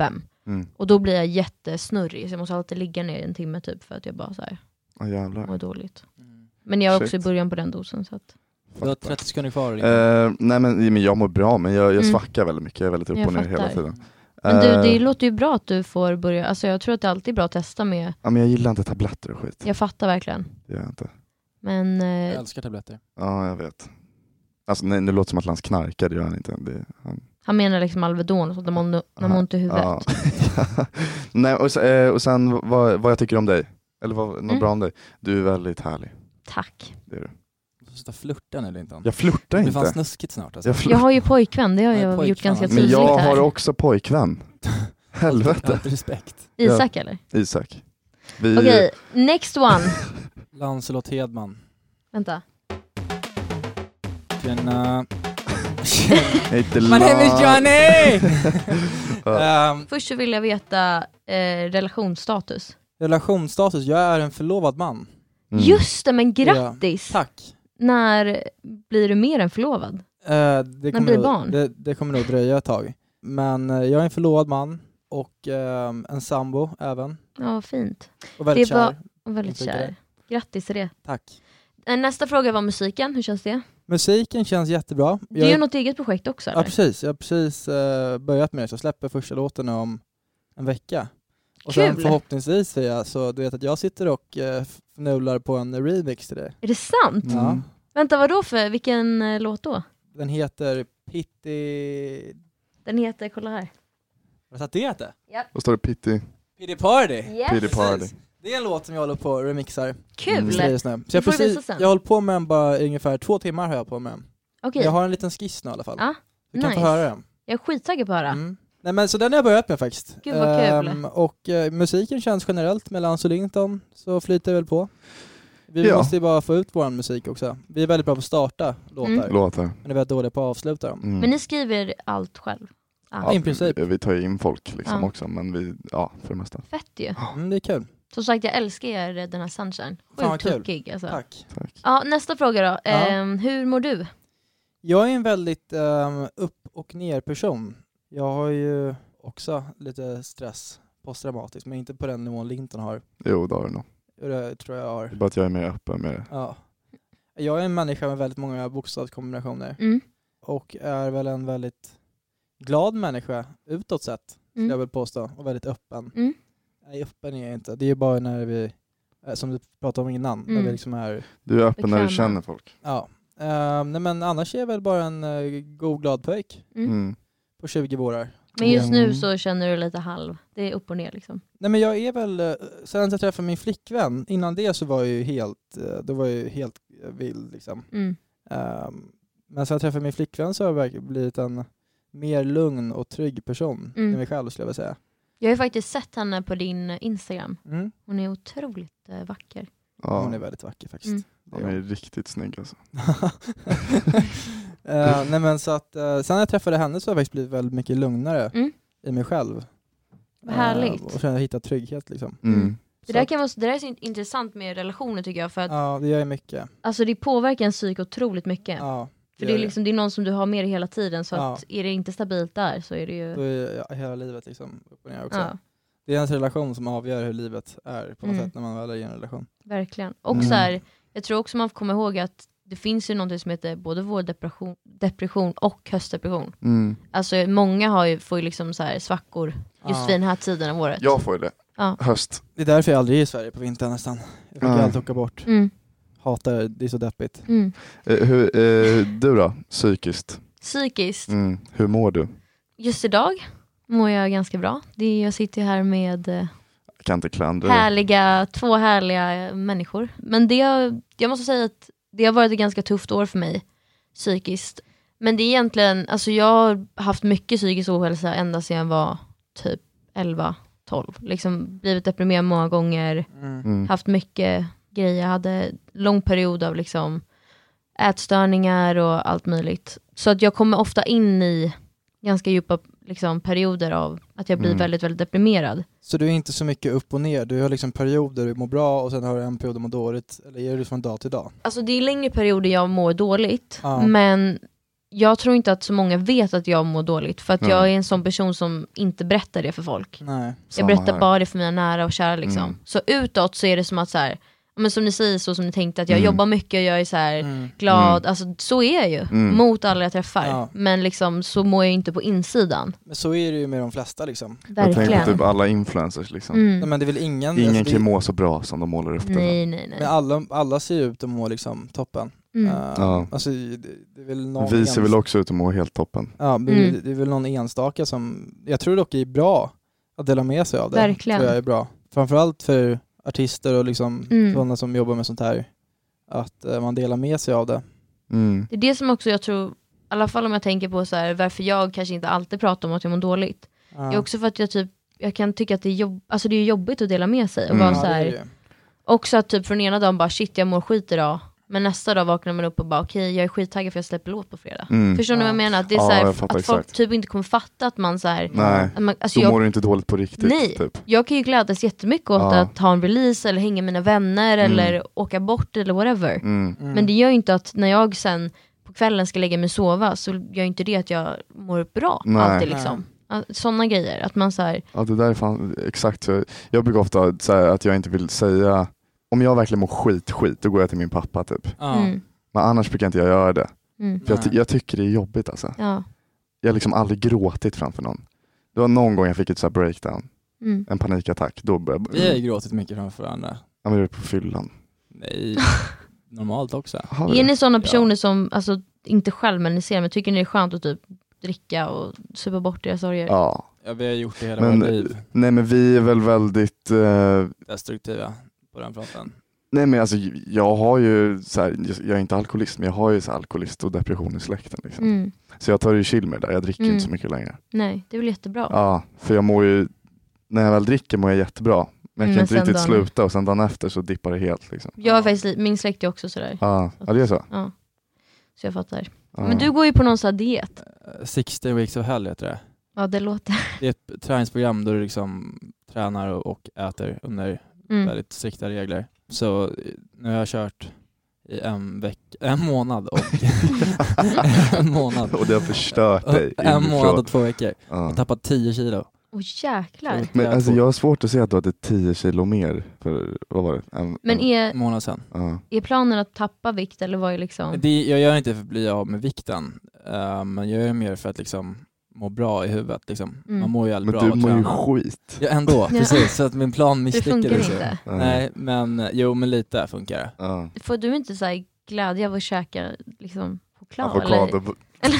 Speaker 2: Mm.
Speaker 6: Och då blir jag jättesnurrig, så jag måste alltid ligga ner en timme typ för att jag bara så här
Speaker 2: Oh, jävlar.
Speaker 6: mår dåligt.
Speaker 1: Mm.
Speaker 6: Men jag är också
Speaker 2: Shit.
Speaker 6: i början på den dosen så att
Speaker 1: Du har trettio sekunder kvar.
Speaker 2: Eh, nej men, men jag mår bra, men jag, jag
Speaker 6: Mm.
Speaker 2: svackar väldigt mycket. Jag är väldigt upp
Speaker 6: Jag
Speaker 2: och ner hela
Speaker 6: fattar.
Speaker 2: tiden.
Speaker 6: Men du,
Speaker 2: Eh,
Speaker 6: det låter ju bra att du får börja, alltså jag tror att det alltid är bra att testa med,
Speaker 2: ja, men jag gillar inte tabletter och skit.
Speaker 6: jag fattar verkligen.
Speaker 2: Det gör jag inte.
Speaker 6: Men
Speaker 1: Jag
Speaker 6: eh,
Speaker 1: älskar tabletter.
Speaker 2: Ja, jag vet. Alltså nej, det låter som att Lans knarkar, det gör han inte. Det, han,
Speaker 6: han menar liksom Alvedon och sånt, när man när man har ont i huvudet.
Speaker 2: ja. Nej, och, så, eh, och sen vad, vad jag tycker om dig. Eller vad, något
Speaker 6: Mm.
Speaker 2: bra om dig. Du är väldigt härlig.
Speaker 6: Tack.
Speaker 2: Det är du.
Speaker 1: Du ska flirta nu eller inte?
Speaker 2: Jag flörtar
Speaker 1: Det blir fan
Speaker 2: inte.
Speaker 1: snuskigt snart alltså.
Speaker 2: Jag
Speaker 6: Jag
Speaker 2: flörtar.
Speaker 6: har ju pojkvän, det har
Speaker 1: Nej,
Speaker 6: jag
Speaker 1: pojkvän,
Speaker 6: gjort ganska
Speaker 1: alltså.
Speaker 2: Men
Speaker 6: tydligt
Speaker 2: jag
Speaker 6: här.
Speaker 2: har också pojkvän. Helvete.
Speaker 1: Allt respekt.
Speaker 6: Isak eller?
Speaker 2: Isak. Vi,
Speaker 6: Okej, next one.
Speaker 1: Lancelot Hedman.
Speaker 6: Vänta.
Speaker 1: Tjena.
Speaker 2: Jag heter
Speaker 1: My name is
Speaker 2: Lars.
Speaker 1: Johnny!
Speaker 2: Ja.
Speaker 1: um,
Speaker 6: Först så vill jag veta eh, relationsstatus.
Speaker 1: relationsstatus, jag är en förlovad man.
Speaker 2: Mm.
Speaker 6: Just det, men grattis!
Speaker 1: Tack.
Speaker 6: När blir du mer än förlovad?
Speaker 1: Uh, det, kommer
Speaker 6: blir
Speaker 1: nog,
Speaker 6: barn?
Speaker 1: det, det kommer nog dröja ett tag. Men uh, jag är en förlovad man och um, en sambo även.
Speaker 6: Ja, fint.
Speaker 1: Och väldigt
Speaker 6: Det var-
Speaker 1: kär.
Speaker 6: Och väldigt
Speaker 1: Jag tycker
Speaker 6: kär. Grattis till det.
Speaker 1: Tack.
Speaker 6: Eh, Nästa fråga var musiken, hur känns det?
Speaker 1: Musiken känns jättebra.
Speaker 6: Du
Speaker 1: Jag
Speaker 6: gör
Speaker 1: är-
Speaker 6: något eget projekt också
Speaker 1: Ja
Speaker 6: eller?
Speaker 1: precis, jag har precis uh, börjat med det. Så jag släpper första låten om en vecka. Och
Speaker 6: Kul.
Speaker 1: sen förhoppningsvis säger jag, så du vet att jag sitter och uh, fnular på en remix till det.
Speaker 6: Är det sant?
Speaker 2: Mm.
Speaker 1: Ja.
Speaker 6: Vänta, vad då för? Vilken eh, låt då?
Speaker 1: Den heter Pity...
Speaker 6: Den heter, kolla här.
Speaker 1: Vad sa det heter?
Speaker 2: Vad står det? Pitty?
Speaker 1: Pity Party.
Speaker 6: Yes.
Speaker 2: Pity Party.
Speaker 1: Det är en låt som jag håller på och remixar.
Speaker 6: Kul!
Speaker 2: Mm.
Speaker 1: Seriöst nu. Så
Speaker 6: Det
Speaker 1: jag,
Speaker 6: får du
Speaker 1: precis,
Speaker 6: visa sen.
Speaker 1: jag har hållit på med den bara ungefär två timmar har jag på med den.
Speaker 6: Okej,
Speaker 1: Jag har en liten skiss nu i alla fall.
Speaker 6: Ja,
Speaker 1: Du kan
Speaker 6: nice.
Speaker 1: få höra den.
Speaker 6: jag är skittaggad på att höra.
Speaker 1: Mm. Nej men så den har jag börjat med faktiskt.
Speaker 6: Gud, vad kul.
Speaker 1: Ehm, och eh, musiken känns generellt med Lans och Linton så flyter det väl på. Vi
Speaker 2: Ja.
Speaker 1: måste ju bara få ut vår musik också. Vi är väldigt bra på att starta låtar.
Speaker 6: Mm.
Speaker 2: Låtar.
Speaker 1: Men är väldigt dåliga på att avsluta dem.
Speaker 2: Mm.
Speaker 6: Men ni skriver allt själv?
Speaker 1: Ja, i princip.
Speaker 2: Vi, vi tar ju in folk liksom
Speaker 6: Ja.
Speaker 2: också, men vi, ja, för det mesta.
Speaker 6: Fett ju.
Speaker 1: Mm, det är kul.
Speaker 6: Som sagt, jag älskar er, den här Sunshine.
Speaker 1: Fan, vad
Speaker 6: Sjukt
Speaker 1: kul.
Speaker 6: hookig alltså.
Speaker 1: Tack.
Speaker 2: Tack.
Speaker 6: Ja, nästa fråga då.
Speaker 1: Ja.
Speaker 6: Ehm, hur mår du?
Speaker 1: Jag är en väldigt um, upp och ner person. Jag har ju också lite stress posttraumatiskt, men inte på den nivån Linton har.
Speaker 2: Jo, det har du nog.
Speaker 1: Det tror jag har.
Speaker 2: Det är bara att jag är mer öppen med det.
Speaker 1: Ja. Jag är en människa med väldigt många bokstavskombinationer
Speaker 6: Mm.
Speaker 1: och är väl en väldigt glad människa utåt sett, skulle jag
Speaker 6: Mm.
Speaker 1: vill påstå, och väldigt öppen.
Speaker 6: Mm.
Speaker 1: Nej, öppen är jag inte. Det är bara när vi, eh, som du pratade om innan, när
Speaker 6: Mm.
Speaker 1: vi liksom är,
Speaker 2: Du är öppen när du
Speaker 6: Bekväma.
Speaker 2: känner folk.
Speaker 1: ja. Ehm, nej men annars är jag väl bara en uh, god glad pojk
Speaker 6: Mm.
Speaker 2: Mm.
Speaker 1: på tjugo vårar.
Speaker 6: Men just nu
Speaker 1: Mm.
Speaker 6: så känner du lite halv. Det är upp och ner liksom.
Speaker 1: Nej men jag är väl, eh, sen jag träffade min flickvän, innan det så var jag ju helt, eh, då var jag ju helt eh, vild liksom.
Speaker 6: Mm.
Speaker 1: Ehm, men sen jag träffade min flickvän så har jag verkligen blivit en mer lugn och trygg person
Speaker 6: Mm.
Speaker 1: i mig själv skulle jag vilja säga.
Speaker 6: Jag har ju faktiskt sett henne på din Instagram.
Speaker 1: Mm.
Speaker 6: Hon är otroligt eh, vacker.
Speaker 2: Ja,
Speaker 1: Hon är väldigt vacker faktiskt.
Speaker 6: Mm.
Speaker 1: Det
Speaker 2: hon
Speaker 1: är
Speaker 2: är
Speaker 1: hon.
Speaker 2: riktigt snygg alltså.
Speaker 1: Eh, nej men så att, uh, sen jag träffade henne så har jag faktiskt blivit väldigt mycket lugnare
Speaker 6: Mm.
Speaker 1: i mig själv.
Speaker 6: Vad härligt.
Speaker 1: Eh, och känner att jag hittat trygghet liksom.
Speaker 2: Mm.
Speaker 6: Mm. Det
Speaker 1: Så
Speaker 6: där,
Speaker 1: att-
Speaker 6: kan vara, det där är så in- intressant med relationer tycker jag. För att
Speaker 1: Ja, det gör jag mycket.
Speaker 6: alltså, det påverkar en psyk otroligt mycket.
Speaker 1: Ja,
Speaker 6: för det är, liksom, det är någon som du har med dig hela tiden. Så
Speaker 1: Ja.
Speaker 6: att är det inte stabilt där så är det ju...
Speaker 1: Då är ja, hela livet liksom upp och ner också.
Speaker 6: Ja,
Speaker 1: Det är ens relation som avgör hur livet är på något
Speaker 6: Mm.
Speaker 1: sätt när man väl är i en relation.
Speaker 6: verkligen. Och
Speaker 2: Mm.
Speaker 6: så här, jag tror också man får komma ihåg att det finns ju något som heter både vår depression, depression och höstdepression.
Speaker 2: Mm.
Speaker 6: Alltså många har ju, får ju liksom så här svackor just
Speaker 1: Ja.
Speaker 6: vid den här tiden av året.
Speaker 2: Jag får ju det.
Speaker 6: Ja.
Speaker 2: Höst.
Speaker 1: Det är därför jag aldrig är i Sverige på vintern nästan. Jag fick
Speaker 2: Ja.
Speaker 1: allt åka bort.
Speaker 6: Mm,
Speaker 1: Hatar det, det är så deppigt.
Speaker 6: mm.
Speaker 2: Eh, hur, eh, du då? Psykiskt?
Speaker 6: Psykiskt.
Speaker 2: Mm. Hur mår du?
Speaker 6: Just idag mår jag ganska bra. Det är, jag sitter här med eh,
Speaker 2: Jag kan inte klandra dig.
Speaker 6: härliga, två härliga människor. Men det, jag måste säga att det har varit ett ganska tufft år för mig psykiskt. Men det är egentligen, alltså jag har haft mycket psykisk ohälsa ända sedan jag var typ elva tolv. Liksom blivit deprimerad många gånger,
Speaker 1: Mm.
Speaker 2: Mm.
Speaker 6: haft mycket grejer. Jag hade lång period av liksom ätstörningar och allt möjligt. Så att jag kommer ofta in i ganska djupa liksom, perioder av att jag blir
Speaker 2: Mm.
Speaker 6: väldigt, väldigt deprimerad.
Speaker 1: Så du är inte så mycket upp och ner? Du har liksom perioder du mår bra och sen har du en period du mår dåligt? Eller är det från dag till dag?
Speaker 6: Alltså det är längre perioder jag mår dåligt,
Speaker 1: Ja.
Speaker 6: men jag tror inte att så många vet att jag mår dåligt. För att
Speaker 2: Ja.
Speaker 6: jag är en sån person som inte berättar det för folk.
Speaker 1: Nej.
Speaker 6: Jag
Speaker 2: Samma
Speaker 6: berättar
Speaker 2: här.
Speaker 6: bara det för mina nära och kära liksom.
Speaker 2: Mm.
Speaker 6: Så utåt så är det som att så här, men som ni säger, så som ni tänkte att jag
Speaker 2: Mm.
Speaker 6: jobbar mycket och jag är så här
Speaker 1: Mm.
Speaker 6: glad, alltså så är jag ju
Speaker 2: Mm.
Speaker 6: mot alla jag träffar.
Speaker 1: Ja.
Speaker 6: Men liksom så mår jag inte på insidan.
Speaker 1: Men så är det ju med de flesta liksom.
Speaker 2: Jag
Speaker 6: Verkligen.
Speaker 2: tänker typ alla influencers liksom.
Speaker 6: Mm.
Speaker 1: Nej, men det är väl ingen...
Speaker 2: Ingen
Speaker 1: alltså, det,
Speaker 2: kan må så bra som de målar upp det.
Speaker 6: Nej, nej, nej.
Speaker 1: men alla, alla ser ju ut att må liksom toppen.
Speaker 6: Mm.
Speaker 1: Uh,
Speaker 2: Ja.
Speaker 1: Alltså det, det är väl någon
Speaker 2: Vi ser
Speaker 1: ens-
Speaker 2: väl också ut att må helt toppen.
Speaker 1: Ja, men
Speaker 6: Mm.
Speaker 1: det, det är väl någon enstaka som... Jag tror dock är bra att dela med sig av det.
Speaker 6: Verkligen.
Speaker 1: Tror jag är bra. Framförallt för artister och liksom
Speaker 6: Mm.
Speaker 1: sådana som jobbar med sånt här. Att eh, man delar med sig av det.
Speaker 2: Mm.
Speaker 6: Det är det som också jag tror, i alla fall om jag tänker på så här, varför jag kanske inte alltid pratar om att jag mår dåligt.
Speaker 1: Ja.
Speaker 6: Det är också för att jag typ, jag kan tycka att det är, jobb, alltså det är jobbigt att dela med sig. Och
Speaker 2: Mm.
Speaker 6: vara
Speaker 1: Ja,
Speaker 6: så
Speaker 1: det är
Speaker 6: här,
Speaker 1: det ju.
Speaker 6: också att typ från ena dagen bara shit jag mår skit idag. Men nästa dag vaknar man upp och bara okej jag är skittaggad för jag släpper låt på fredag.
Speaker 2: Mm.
Speaker 6: Förstår ni
Speaker 1: Ja.
Speaker 6: vad jag menar? Att det är
Speaker 2: Ja,
Speaker 6: så här,
Speaker 2: jag fattar
Speaker 6: att folk
Speaker 2: exakt.
Speaker 6: typ inte kommer fatta att man så här,
Speaker 2: Nej,
Speaker 6: att man, alltså
Speaker 2: då
Speaker 6: jag,
Speaker 2: mår du inte dåligt på riktigt.
Speaker 6: Nej.
Speaker 2: Typ.
Speaker 6: jag kan ju glädjas jättemycket åt
Speaker 2: Ja.
Speaker 6: att ha en release eller hänga med mina vänner
Speaker 2: Mm.
Speaker 6: eller åka bort eller whatever.
Speaker 2: Mm.
Speaker 1: Mm.
Speaker 6: Men det gör ju inte att när jag sen på kvällen ska lägga mig och sova så gör inte det att jag mår bra
Speaker 2: Nej.
Speaker 6: alltid liksom. Sådana grejer, att man så här,
Speaker 2: Ja, det där är fan exakt så. Jag brukar ofta säga att jag inte vill säga, om jag verkligen mår skit, skit, då går jag till min pappa typ.
Speaker 1: Ja.
Speaker 6: mm,
Speaker 2: Men annars brukar inte jag göra det.
Speaker 6: mm,
Speaker 2: För jag, ty-
Speaker 1: Nej.
Speaker 2: jag tycker det är jobbigt alltså.
Speaker 6: ja,
Speaker 2: Jag har liksom aldrig gråtit framför någon. Det var någon gång jag fick ett så här breakdown,
Speaker 6: mm.
Speaker 2: en panikattack. Då började jag,
Speaker 1: Vi har ju gråtit mycket framför varandra.
Speaker 2: ja, men jag är på fyllan.
Speaker 1: Nej, normalt också.
Speaker 2: Har vi
Speaker 6: Är
Speaker 2: det?
Speaker 6: ni sådana
Speaker 1: Ja.
Speaker 6: personer som, alltså inte själv men ni ser, men tycker ni det är skönt att typ dricka och supa bort deras sorger?
Speaker 2: Ja,
Speaker 1: Ja, vi har gjort det hela
Speaker 2: men,
Speaker 1: vårt liv.
Speaker 2: nej men vi är väl väldigt, eh,
Speaker 1: Destruktiva på den fronten.
Speaker 2: nej men alltså jag har ju så här, jag är inte alkoholist, men jag har ju så här alkoholist och depression i släkten liksom.
Speaker 6: Mm.
Speaker 2: Så jag tar ju chill med det där, jag dricker
Speaker 6: Mm.
Speaker 2: inte så mycket längre.
Speaker 6: Nej, det är väl jättebra.
Speaker 2: Ja, för jag mår ju, när jag väl dricker mår jag jättebra. Men jag
Speaker 6: Mm,
Speaker 2: kan inte
Speaker 6: men sen
Speaker 2: riktigt
Speaker 6: dagen-
Speaker 2: sluta och sen dagen efter så dippar det helt liksom.
Speaker 6: Jag är faktiskt, li- min släkt är också sådär.
Speaker 2: Ja, ja det är så.
Speaker 6: Ja. Så jag fattar.
Speaker 2: Ja.
Speaker 6: Men du går ju på någon sån här diet.
Speaker 1: Eh, sextio weeks of hell heter det.
Speaker 6: Ja, det låter.
Speaker 1: Det är ett träningsprogram där du liksom tränar och, och äter under
Speaker 6: Mm.
Speaker 1: väldigt strikta regler. Så eh, nu har jag kört i en vecka, en månad och en månad.
Speaker 2: Och det har förstört dig.
Speaker 1: En
Speaker 2: inifrån.
Speaker 1: månad och två veckor. Jag
Speaker 2: Ja.
Speaker 1: har tappat tio kilo.
Speaker 6: Åh jäklar.
Speaker 2: Men
Speaker 1: Jag
Speaker 2: alltså
Speaker 1: två-
Speaker 2: jag har svårt att se att du hade tio kilo mer för, vad var det? En,
Speaker 6: Men
Speaker 2: en,
Speaker 6: är,
Speaker 1: månad sedan.
Speaker 2: ja.
Speaker 6: är planen att tappa vikt eller vad är liksom?
Speaker 1: Det, jag gör inte för att bli av med vikten, uh, men jag gör mer för att liksom må bra i huvudet. Liksom.
Speaker 6: Mm.
Speaker 1: Man mår ju jävligt
Speaker 2: Men
Speaker 1: bra
Speaker 2: du
Speaker 1: att
Speaker 2: mår ju
Speaker 1: träna.
Speaker 2: skit.
Speaker 1: Ja, ändå,
Speaker 6: Ja.
Speaker 1: precis. Så att min plan
Speaker 6: Det funkar
Speaker 1: misslyckades ju.
Speaker 6: inte.
Speaker 1: Nej, men jo, men lite funkar det.
Speaker 2: Ja.
Speaker 6: Får du inte så här glädje av att käka liksom choklad? Eller?
Speaker 2: Avokado.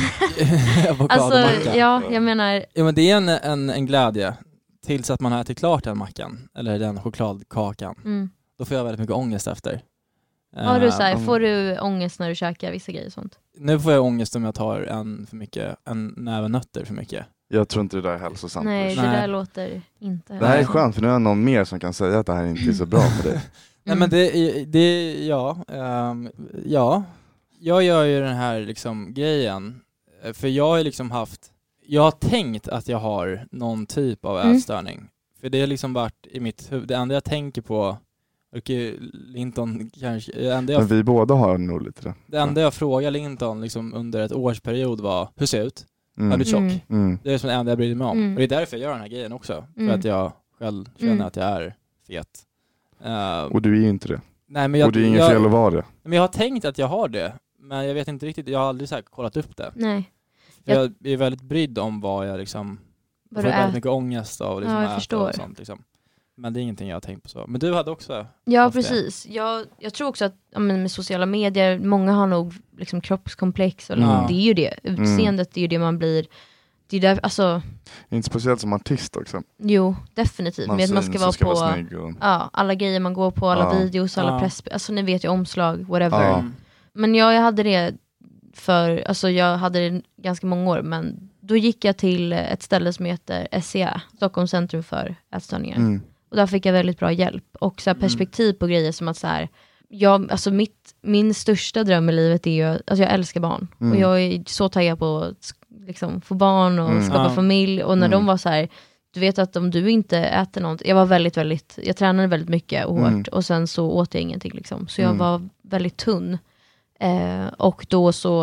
Speaker 1: Avokadomacka.
Speaker 6: Alltså, ja, jag menar,
Speaker 1: Jo, men det är en, en, en glädje tills att man har ätit klart den mackan eller den chokladkakan.
Speaker 6: mm.
Speaker 1: Då får jag väldigt mycket ångest efter.
Speaker 6: Har du så här,
Speaker 2: om-
Speaker 6: får du ångest när du käkar vissa grejer och sånt?
Speaker 1: Nu får jag ångest om jag tar en för mycket, en näve nötter för mycket.
Speaker 2: Jag tror inte det där är hälsosamt.
Speaker 6: Nej, det
Speaker 1: Nej.
Speaker 6: där låter inte.
Speaker 2: Det här är skönt för nu är det någon mer som kan säga att det här inte är så bra för dig.
Speaker 1: Nej, men det, är- det är- ja, ehm, ja. Jag gör ju den här liksom grejen, eh, för jag har ju liksom haft, jag har tänkt att jag har någon typ av
Speaker 6: Mm.
Speaker 1: ätstörning. För det har liksom varit i mitt huvud, det enda jag tänker på, och Linton kanske, det enda jag,
Speaker 2: Men vi båda har nog lite det.
Speaker 1: det enda jag frågar Linton liksom under ett årsperiod var, hur ser jag ut?
Speaker 2: Mm.
Speaker 1: Är du tjock?
Speaker 6: Mm.
Speaker 2: Mm.
Speaker 1: Det är som det enda jag bryr mig om.
Speaker 6: Mm.
Speaker 1: Och det är därför jag gör den här grejen också.
Speaker 6: Mm.
Speaker 1: För att jag själv känner
Speaker 6: Mm.
Speaker 1: att jag är fet. Eh,
Speaker 2: Och du är ju inte det.
Speaker 1: nej, men jag,
Speaker 2: Och det är inget
Speaker 1: jag,
Speaker 2: fel att vara det.
Speaker 1: men jag har tänkt att jag har det. Men jag vet inte riktigt, jag har aldrig så här kollat upp det.
Speaker 6: Nej,
Speaker 1: För jag är väldigt brydd om vad jag liksom, jag
Speaker 6: vad
Speaker 1: får
Speaker 6: du
Speaker 1: väldigt
Speaker 6: är.
Speaker 1: mycket ångest av liksom
Speaker 6: Ja, jag
Speaker 1: att äta
Speaker 6: förstår.
Speaker 1: och sånt liksom. Men det är ingenting jag har tänkt på så. Men du hade också
Speaker 6: Ja,
Speaker 1: haft det.
Speaker 6: precis. Jag, jag tror också att ja, men med sociala medier, många har nog liksom kroppskomplex. Och
Speaker 1: Mm.
Speaker 6: Det är ju det. Utseendet är ju det man blir. Det är där, alltså,
Speaker 2: Inte speciellt som artist också.
Speaker 6: jo, definitivt. Men att man ska
Speaker 2: syns
Speaker 6: vara
Speaker 2: och ska
Speaker 6: på
Speaker 2: vara snygg och...
Speaker 6: ja, alla grejer man går på, alla
Speaker 2: Ja.
Speaker 6: videos, alla
Speaker 1: Ja.
Speaker 6: press, alltså ni vet ju omslag, whatever.
Speaker 2: Ja.
Speaker 1: Mm.
Speaker 6: Men jag, jag hade det för, alltså jag hade det ganska många år, men då gick jag till ett ställe som heter S C A, Stockholms centrum för ätstörningar.
Speaker 2: Mm.
Speaker 6: Och där fick jag väldigt bra hjälp och så här perspektiv på grejer som att så här, jag, alltså mitt, min största dröm i livet är ju, alltså jag älskar barn.
Speaker 2: Mm.
Speaker 6: Och jag är så taggad på att liksom, få barn och
Speaker 2: Mm.
Speaker 6: skapa
Speaker 1: Ja.
Speaker 6: familj. Och när
Speaker 2: Mm.
Speaker 6: de var så här, du vet att om du inte äter något, jag var väldigt, väldigt, jag tränade väldigt mycket och hårt
Speaker 2: Mm.
Speaker 6: och sen så åt jag ingenting liksom. Så jag
Speaker 2: Mm.
Speaker 6: var väldigt tunn. Eh, och då så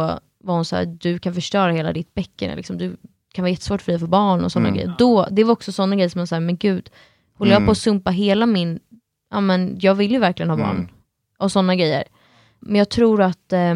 Speaker 6: var hon så här, du kan förstöra hela ditt bäcken. Liksom. Du kan vara jättesvårt för dig för barn och sådana
Speaker 2: Mm.
Speaker 6: grejer. Då, det var också sådana grejer som man säger, men gud, håller jag
Speaker 2: Mm.
Speaker 6: på att sumpa hela min, ja men jag vill ju verkligen ha barn.
Speaker 2: Mm.
Speaker 6: Och sådana grejer. Men jag tror att, eh,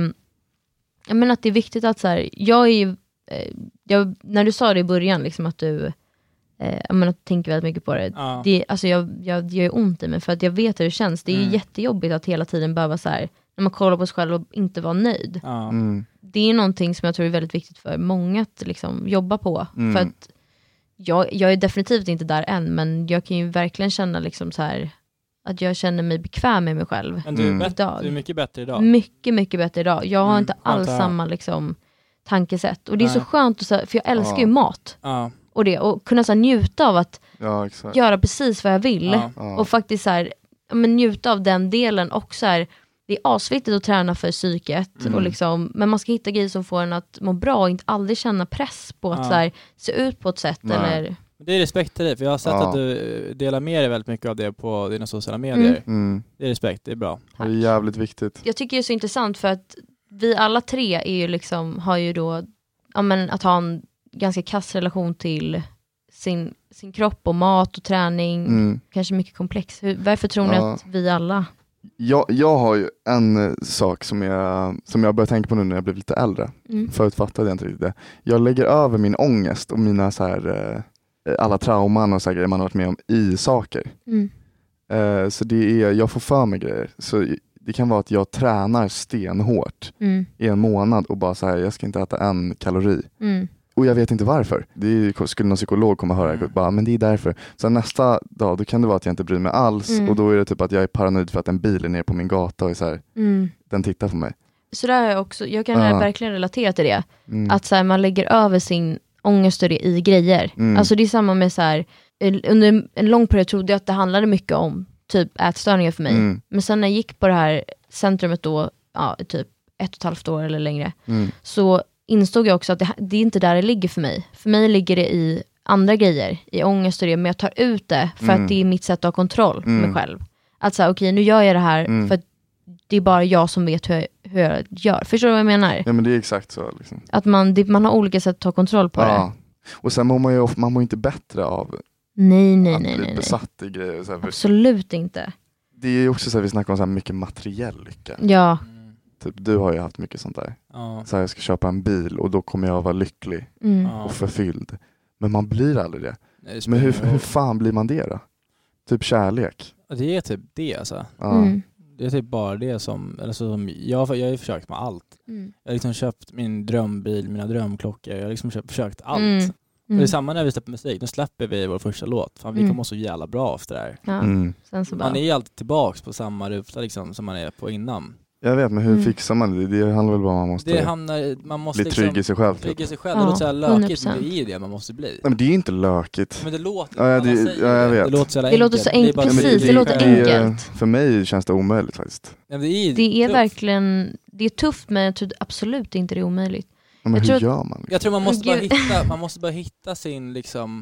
Speaker 6: jag menar att det är viktigt att så här, jag är ju, eh, jag, när du sa det i början, liksom att du, eh, jag menar, tänker väldigt mycket på det.
Speaker 1: Ja.
Speaker 6: det alltså jag, jag det gör ont i mig för att jag vet hur det känns. Det är
Speaker 1: Mm.
Speaker 6: ju jättejobbigt att hela tiden behöva så här, när man kollar på sig själv och inte vara nöjd.
Speaker 1: Ja.
Speaker 2: Mm.
Speaker 6: Det är någonting som jag tror är väldigt viktigt för många att liksom jobba på.
Speaker 2: Mm.
Speaker 6: För att jag, jag är definitivt inte där än, men jag kan ju verkligen känna liksom så här, att jag känner mig bekväm med mig själv.
Speaker 1: Men du är,
Speaker 2: Mm.
Speaker 1: bättre,
Speaker 6: Idag.
Speaker 1: du är mycket bättre idag.
Speaker 6: Mycket, mycket bättre idag. Jag har
Speaker 1: Mm,
Speaker 6: inte
Speaker 1: skönt
Speaker 6: alls
Speaker 1: att höra.
Speaker 6: samma liksom, tankesätt. Och det är så
Speaker 1: Nej.
Speaker 6: skönt, att, så här, för jag älskar
Speaker 2: Ja.
Speaker 6: ju mat.
Speaker 1: Ja.
Speaker 6: Och, det, och kunna så här, njuta av att
Speaker 2: Ja, exakt.
Speaker 6: göra precis vad jag vill.
Speaker 1: Ja.
Speaker 2: Ja.
Speaker 6: Och faktiskt så här, ja, men njuta av den delen. Och så här, det är asviktigt att träna för psyket.
Speaker 2: Mm.
Speaker 6: Och liksom, men man ska hitta grejer som får en att må bra och inte aldrig känna press på att
Speaker 1: Ja.
Speaker 6: så här, se ut på ett sätt.
Speaker 2: Nej.
Speaker 6: Eller,
Speaker 1: Det är respekt till dig, för jag har sett
Speaker 2: Ja.
Speaker 1: att du eh, delar med dig väldigt mycket av det på dina sociala medier.
Speaker 6: Mm.
Speaker 2: Mm.
Speaker 1: Det är respekt, det är bra.
Speaker 2: Det är jävligt viktigt.
Speaker 6: jag tycker det är så intressant för att vi alla tre är ju liksom, har ju då, ja, men att ha en ganska kass relation till sin, sin kropp och mat och träning.
Speaker 2: Mm.
Speaker 6: Kanske mycket komplex. Hur, varför tror ni
Speaker 2: Ja.
Speaker 6: att vi alla...
Speaker 2: Jag, jag har ju en eh, sak som jag, som jag börjar tänka på nu när jag blir lite äldre.
Speaker 6: Mm.
Speaker 2: Förut fattade jag inte riktigt det. Jag lägger över min ångest och mina så här, eh, alla trauman och så här grejer man har varit med om i saker.
Speaker 6: Mm.
Speaker 2: Eh, så det är, jag får för mig grejer. Så det kan vara att jag tränar stenhårt
Speaker 6: Mm.
Speaker 2: i en månad och bara så här, jag ska inte äta en kalori.
Speaker 6: Mm.
Speaker 2: Och jag vet inte varför. Det är, skulle någon psykolog komma och höra,
Speaker 1: Mm.
Speaker 2: bara, men det är därför. Sen nästa dag, då kan det vara att jag inte bryr mig alls.
Speaker 6: Mm.
Speaker 2: Och då är det typ att jag är paranoid för att en bil är nere på min gata och är så här,
Speaker 6: Mm.
Speaker 2: den tittar på mig.
Speaker 6: Så där är jag också, jag kan
Speaker 2: Ja.
Speaker 6: verkligen relatera till det.
Speaker 2: Mm.
Speaker 6: Att så här, man lägger över sin ångest och det i grejer.
Speaker 2: Mm.
Speaker 6: Alltså det är samma med så här, under en lång period trodde jag att det handlade mycket om typ ätstörningar för mig.
Speaker 2: Mm.
Speaker 6: Men sen när jag gick på det här centrumet då, ja, typ ett och ett halvt år eller längre,
Speaker 2: Mm.
Speaker 6: så insåg jag också att det, det är inte där det ligger för mig. För mig ligger det i andra grejer, i ångest och det, men jag tar ut det för
Speaker 2: Mm.
Speaker 6: att det är mitt sätt att ha kontroll på
Speaker 2: Mm.
Speaker 6: mig själv. Att säga, okej, nu gör jag det här
Speaker 2: Mm.
Speaker 6: för att det är bara jag som vet hur jag, hur jag gör. Förstår du vad jag menar?
Speaker 2: Ja, men det är exakt så. Liksom.
Speaker 6: Att man, det, man har olika sätt att ta kontroll på det.
Speaker 2: Ja. Och sen mår man ju man mår inte bättre av
Speaker 6: Nej, nej,
Speaker 2: att
Speaker 6: nej,
Speaker 2: bli
Speaker 6: nej, nej.
Speaker 2: besatt i grejer. Så här, för
Speaker 6: Absolut inte.
Speaker 2: det är ju också så här, vi snackar om så här mycket materiell lycka.
Speaker 6: Ja.
Speaker 1: Mm.
Speaker 2: Typ, du har ju haft mycket sånt där.
Speaker 1: Ja.
Speaker 2: Så här, jag ska köpa en bil och då kommer jag vara lycklig
Speaker 6: Mm.
Speaker 1: Ja.
Speaker 2: och förfylld. Men man blir aldrig det.
Speaker 1: Nej, det
Speaker 2: Men hur,
Speaker 1: spelar ingen
Speaker 2: hur
Speaker 1: roll.
Speaker 2: fan blir man det då? Typ kärlek.
Speaker 1: Det är typ det alltså.
Speaker 2: Ja.
Speaker 6: Mm.
Speaker 1: Det är typ bara det som, eller så, som jag, jag har ju försökt med allt.
Speaker 6: Mm.
Speaker 1: Jag har liksom köpt min drömbil, mina drömklockor. Jag har liksom köpt, försökt allt.
Speaker 6: Mm.
Speaker 1: Och det är
Speaker 6: Mm.
Speaker 1: samma när vi släpper musik. Nu släpper vi vår första låt. Fan, vi
Speaker 6: Mm.
Speaker 1: kommer må så jävla bra efter det här.
Speaker 6: Ja.
Speaker 2: Mm.
Speaker 6: Sen så bara...
Speaker 1: Man är ju alltid tillbaks på samma ruta liksom, som man är på innan.
Speaker 2: Jag vet, men hur
Speaker 6: Mm.
Speaker 2: fixar man det? Det handlar väl bara om att man måste
Speaker 1: Det hamnar, man måste
Speaker 2: bli trygg
Speaker 1: liksom
Speaker 2: i sig själv.
Speaker 1: trygg
Speaker 2: Typ.
Speaker 1: i sig själv.
Speaker 6: Ja,
Speaker 1: Det låter så här
Speaker 6: hundra
Speaker 1: lökigt,
Speaker 6: procent.
Speaker 1: men det är det man måste bli.
Speaker 2: Nej, men det är inte lökigt.
Speaker 1: Men det låter,
Speaker 2: Ja, ja,
Speaker 1: när man
Speaker 2: det-
Speaker 1: säger
Speaker 2: ja, jag
Speaker 1: det,
Speaker 2: vet.
Speaker 1: det låter så jävla
Speaker 6: Det låter så
Speaker 1: enkelt.
Speaker 6: enkelt,
Speaker 1: är bara-
Speaker 6: precis, det låter
Speaker 2: är-
Speaker 6: enkelt.
Speaker 2: För mig känns det omöjligt faktiskt.
Speaker 1: Ja, men det är,
Speaker 6: Det är
Speaker 1: tufft.
Speaker 6: verkligen, det är tufft, men jag tror absolut inte det är omöjligt.
Speaker 2: Men
Speaker 6: Jag
Speaker 2: hur
Speaker 6: tror att-
Speaker 2: gör man? Liksom?
Speaker 1: Jag tror man måste bara
Speaker 6: Gud.
Speaker 1: hitta, man måste bara hitta sin liksom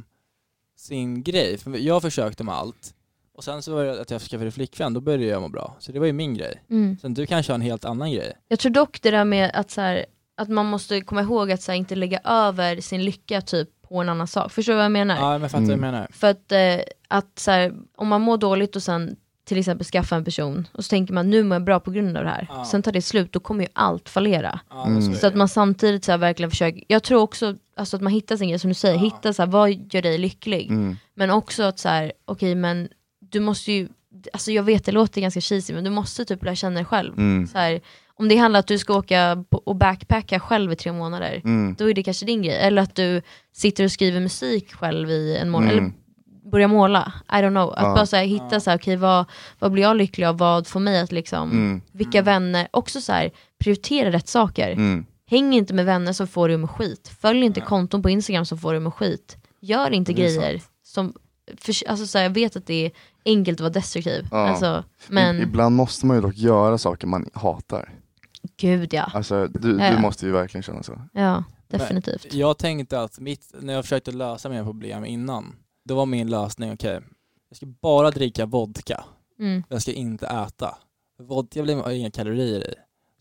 Speaker 1: sin grej. För jag försökte med allt. Och sen så var det att jag skaffade flickvän, då började jag må bra. Så det var ju min grej.
Speaker 6: Mm.
Speaker 1: Sen du kanske har en helt annan grej.
Speaker 6: Jag tror dock det där med att, så här, att man måste komma ihåg att så här, inte lägga över sin lycka typ på en annan sak. Förstår du vad jag menar?
Speaker 1: Ja, men jag fattar
Speaker 2: Mm.
Speaker 1: vad jag menar.
Speaker 6: För att, eh, att så här, om man mår dåligt och sen till exempel skaffa en person och så tänker man nu mår jag bra på grund av det här.
Speaker 1: Ja.
Speaker 6: Sen tar det slut, då kommer ju allt fallera.
Speaker 1: Ja,
Speaker 2: Mm.
Speaker 1: men så är
Speaker 6: Så att
Speaker 1: det.
Speaker 6: man samtidigt så här, verkligen försöker, jag tror också alltså, att man hittar sin grej som du säger,
Speaker 1: Ja.
Speaker 6: hitta så här, vad gör dig lycklig?
Speaker 2: Mm.
Speaker 6: Men också att så här, okej men du måste ju, alltså jag vet det låter ganska cheesy, men du måste typ lära känna dig själv.
Speaker 2: Mm.
Speaker 6: Så här, om det handlar om att du ska åka på- och backpacka själv i tre månader,
Speaker 2: Mm.
Speaker 6: då är det kanske din grej. Eller att du sitter och skriver musik själv i en månad,
Speaker 2: Mm.
Speaker 6: eller börja måla, I don't know. Att
Speaker 2: Ja.
Speaker 6: bara så här, hitta
Speaker 1: Ja.
Speaker 6: så här, okej vad, vad blir jag lycklig av, vad får mig att liksom,
Speaker 2: Mm.
Speaker 6: vilka vänner, också så här, prioritera rätt saker.
Speaker 2: Mm.
Speaker 6: Häng inte med vänner som får dig att må skit. Följ inte
Speaker 1: Nej.
Speaker 6: konton på Instagram som får dig att må skit. Gör inte
Speaker 2: Det är
Speaker 6: grejer som, för, alltså så här, jag vet att det är enkelt att vara destruktiv.
Speaker 2: Ja.
Speaker 6: Alltså, men
Speaker 2: I, ibland måste man ju dock göra saker man hatar.
Speaker 6: gud ja.
Speaker 2: Alltså, du,
Speaker 6: Ja.
Speaker 2: du måste ju verkligen känna så.
Speaker 6: Ja, definitivt.
Speaker 1: Jag tänkte att mitt, när jag försökte lösa mina problem innan, då var min lösning, okej, jag ska bara dricka vodka.
Speaker 6: Mm.
Speaker 1: Jag ska inte äta. Vodka blir inga kalorier i.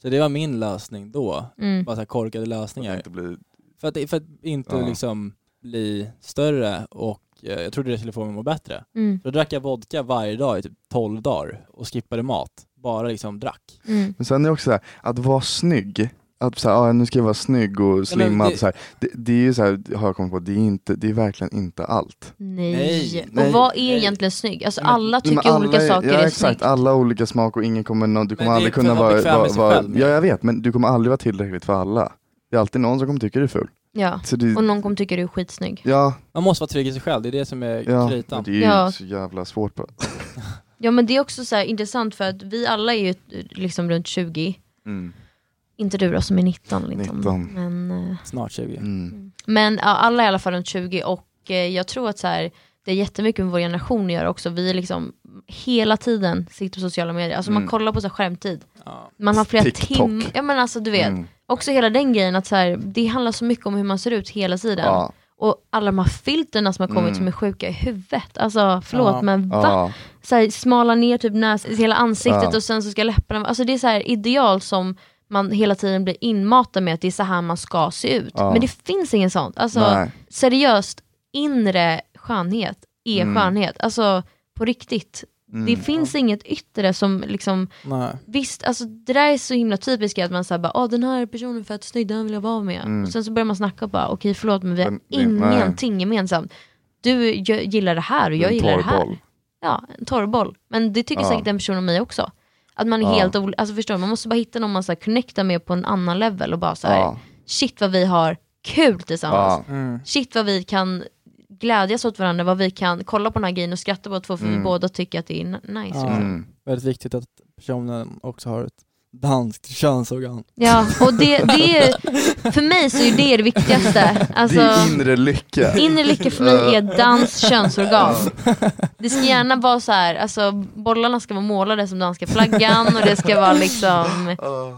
Speaker 1: Så det var min lösning då.
Speaker 6: Mm.
Speaker 1: Bara så här korkade lösningar.
Speaker 2: Inte bli...
Speaker 1: För att, för att inte
Speaker 2: Ja.
Speaker 1: liksom bli större och eh, jag trodde det skulle få mig att må bättre.
Speaker 6: Mm.
Speaker 1: Då drack jag vodka varje dag i typ tolv dagar och skippade mat. Bara liksom drack.
Speaker 6: Mm.
Speaker 2: Men sen är det också så här, att vara snygg. Att så här, ah, nu ska jag vara snygg och slimmad.
Speaker 1: det-
Speaker 2: Så här. Det, det är ju så här, har jag kommit på, det är, inte, det är verkligen inte allt.
Speaker 6: Nej.
Speaker 1: Nej,
Speaker 6: Och
Speaker 2: nej,
Speaker 6: vad är
Speaker 1: nej.
Speaker 6: egentligen snygg? Alltså
Speaker 1: Men-
Speaker 6: alla tycker
Speaker 2: Men alla
Speaker 6: olika
Speaker 2: är-
Speaker 6: saker
Speaker 2: ja,
Speaker 6: är
Speaker 2: exakt,
Speaker 6: snyggt.
Speaker 2: alla har olika smak och ingen kommer nå, du kommer
Speaker 1: det är
Speaker 2: aldrig
Speaker 1: för
Speaker 2: kunna
Speaker 1: att vara
Speaker 2: vara,
Speaker 1: bekväm med
Speaker 2: vara,
Speaker 1: sig
Speaker 2: vara
Speaker 1: själv.
Speaker 2: ja jag vet, men du kommer aldrig vara tillräckligt för alla. Det är alltid någon som kommer tycka du är ful.
Speaker 6: Ja.
Speaker 2: Så det,
Speaker 6: Och någon kommer tycka du är skitsnygg.
Speaker 2: ja,
Speaker 1: Man måste vara trygg i sig själv, det är det som är
Speaker 2: ja,
Speaker 1: kritan.
Speaker 2: det är ju
Speaker 6: Ja.
Speaker 2: så jävla svårt på.
Speaker 6: Ja men det är också så här intressant för att vi alla är ju liksom runt tjugo.
Speaker 2: Mm.
Speaker 6: Inte du då som är nitton liksom.
Speaker 2: nitton.
Speaker 6: Men, eh,
Speaker 1: Snart tjugo.
Speaker 2: Mm.
Speaker 6: men ja, alla är i alla fall runt tjugo och eh, jag tror att så här, det är jättemycket med vår generation att göra också. Vi är liksom hela tiden sitter på sociala medier. Alltså
Speaker 2: Mm.
Speaker 6: man kollar på så här skärmtid.
Speaker 1: Ja.
Speaker 6: Man har flera
Speaker 2: TikTok.
Speaker 6: timmar. Ja men alltså du vet.
Speaker 2: Mm.
Speaker 6: Också hela den grejen att så här, det handlar så mycket om hur man ser ut hela tiden.
Speaker 2: Ja,
Speaker 6: Och alla de här filterna som har kommit
Speaker 2: Mm.
Speaker 6: som är sjuka i huvudet. Alltså förlåt
Speaker 1: Ja.
Speaker 6: men va?
Speaker 2: ja,
Speaker 6: Så här, smala ner typ näs, hela ansiktet
Speaker 2: Ja.
Speaker 6: och sen så ska läpparna. Alltså det är så här ideal som man hela tiden blir inmatad med att det är så här man ska se ut.
Speaker 2: Ja.
Speaker 6: Men det finns ingen sånt. Alltså
Speaker 2: nej.
Speaker 6: seriöst, inre skönhet är
Speaker 2: Mm.
Speaker 6: skönhet. Alltså på riktigt.
Speaker 2: Mm.
Speaker 6: Det finns inget yttre som liksom,
Speaker 1: Nej.
Speaker 6: visst, alltså det där är så himla typiskt att man säger bara, åh den här personen är fett snygg, den vill jag vara med.
Speaker 2: Mm.
Speaker 6: Och sen så börjar man snacka och bara, okej förlåt men vi har
Speaker 2: Men- men-
Speaker 6: ingenting gemensamt. Du jag, gillar det här och jag
Speaker 2: En
Speaker 6: gillar det
Speaker 2: torr
Speaker 6: här.
Speaker 2: boll.
Speaker 6: Ja, en torrboll. Men det tycker
Speaker 2: Ja.
Speaker 6: säkert den personen om mig också. Att man är
Speaker 2: Ja.
Speaker 6: helt olika, alltså förstår du, man måste bara hitta någon man så här connectar med på en annan level och bara så här,
Speaker 2: Ja.
Speaker 6: shit vad vi har kul tillsammans.
Speaker 2: Ja.
Speaker 1: Mm.
Speaker 6: Shit vad vi kan glädjas åt varandra, vad vi kan kolla på den här grejen och skratta på två för vi
Speaker 2: Mm.
Speaker 6: båda tycker att det är n- nice.
Speaker 1: Ja.
Speaker 6: liksom.
Speaker 2: Mm.
Speaker 1: Väldigt viktigt att personen också har ett danskt könsorgan.
Speaker 6: Ja, och det, det är, för mig så är det det viktigaste. Alltså,
Speaker 2: Det är inre lycka.
Speaker 6: inre lycka för mig är dans könsorgan. Det ska gärna vara så här, alltså bollarna ska vara målade som danska flaggan och det ska vara liksom,
Speaker 2: Ja.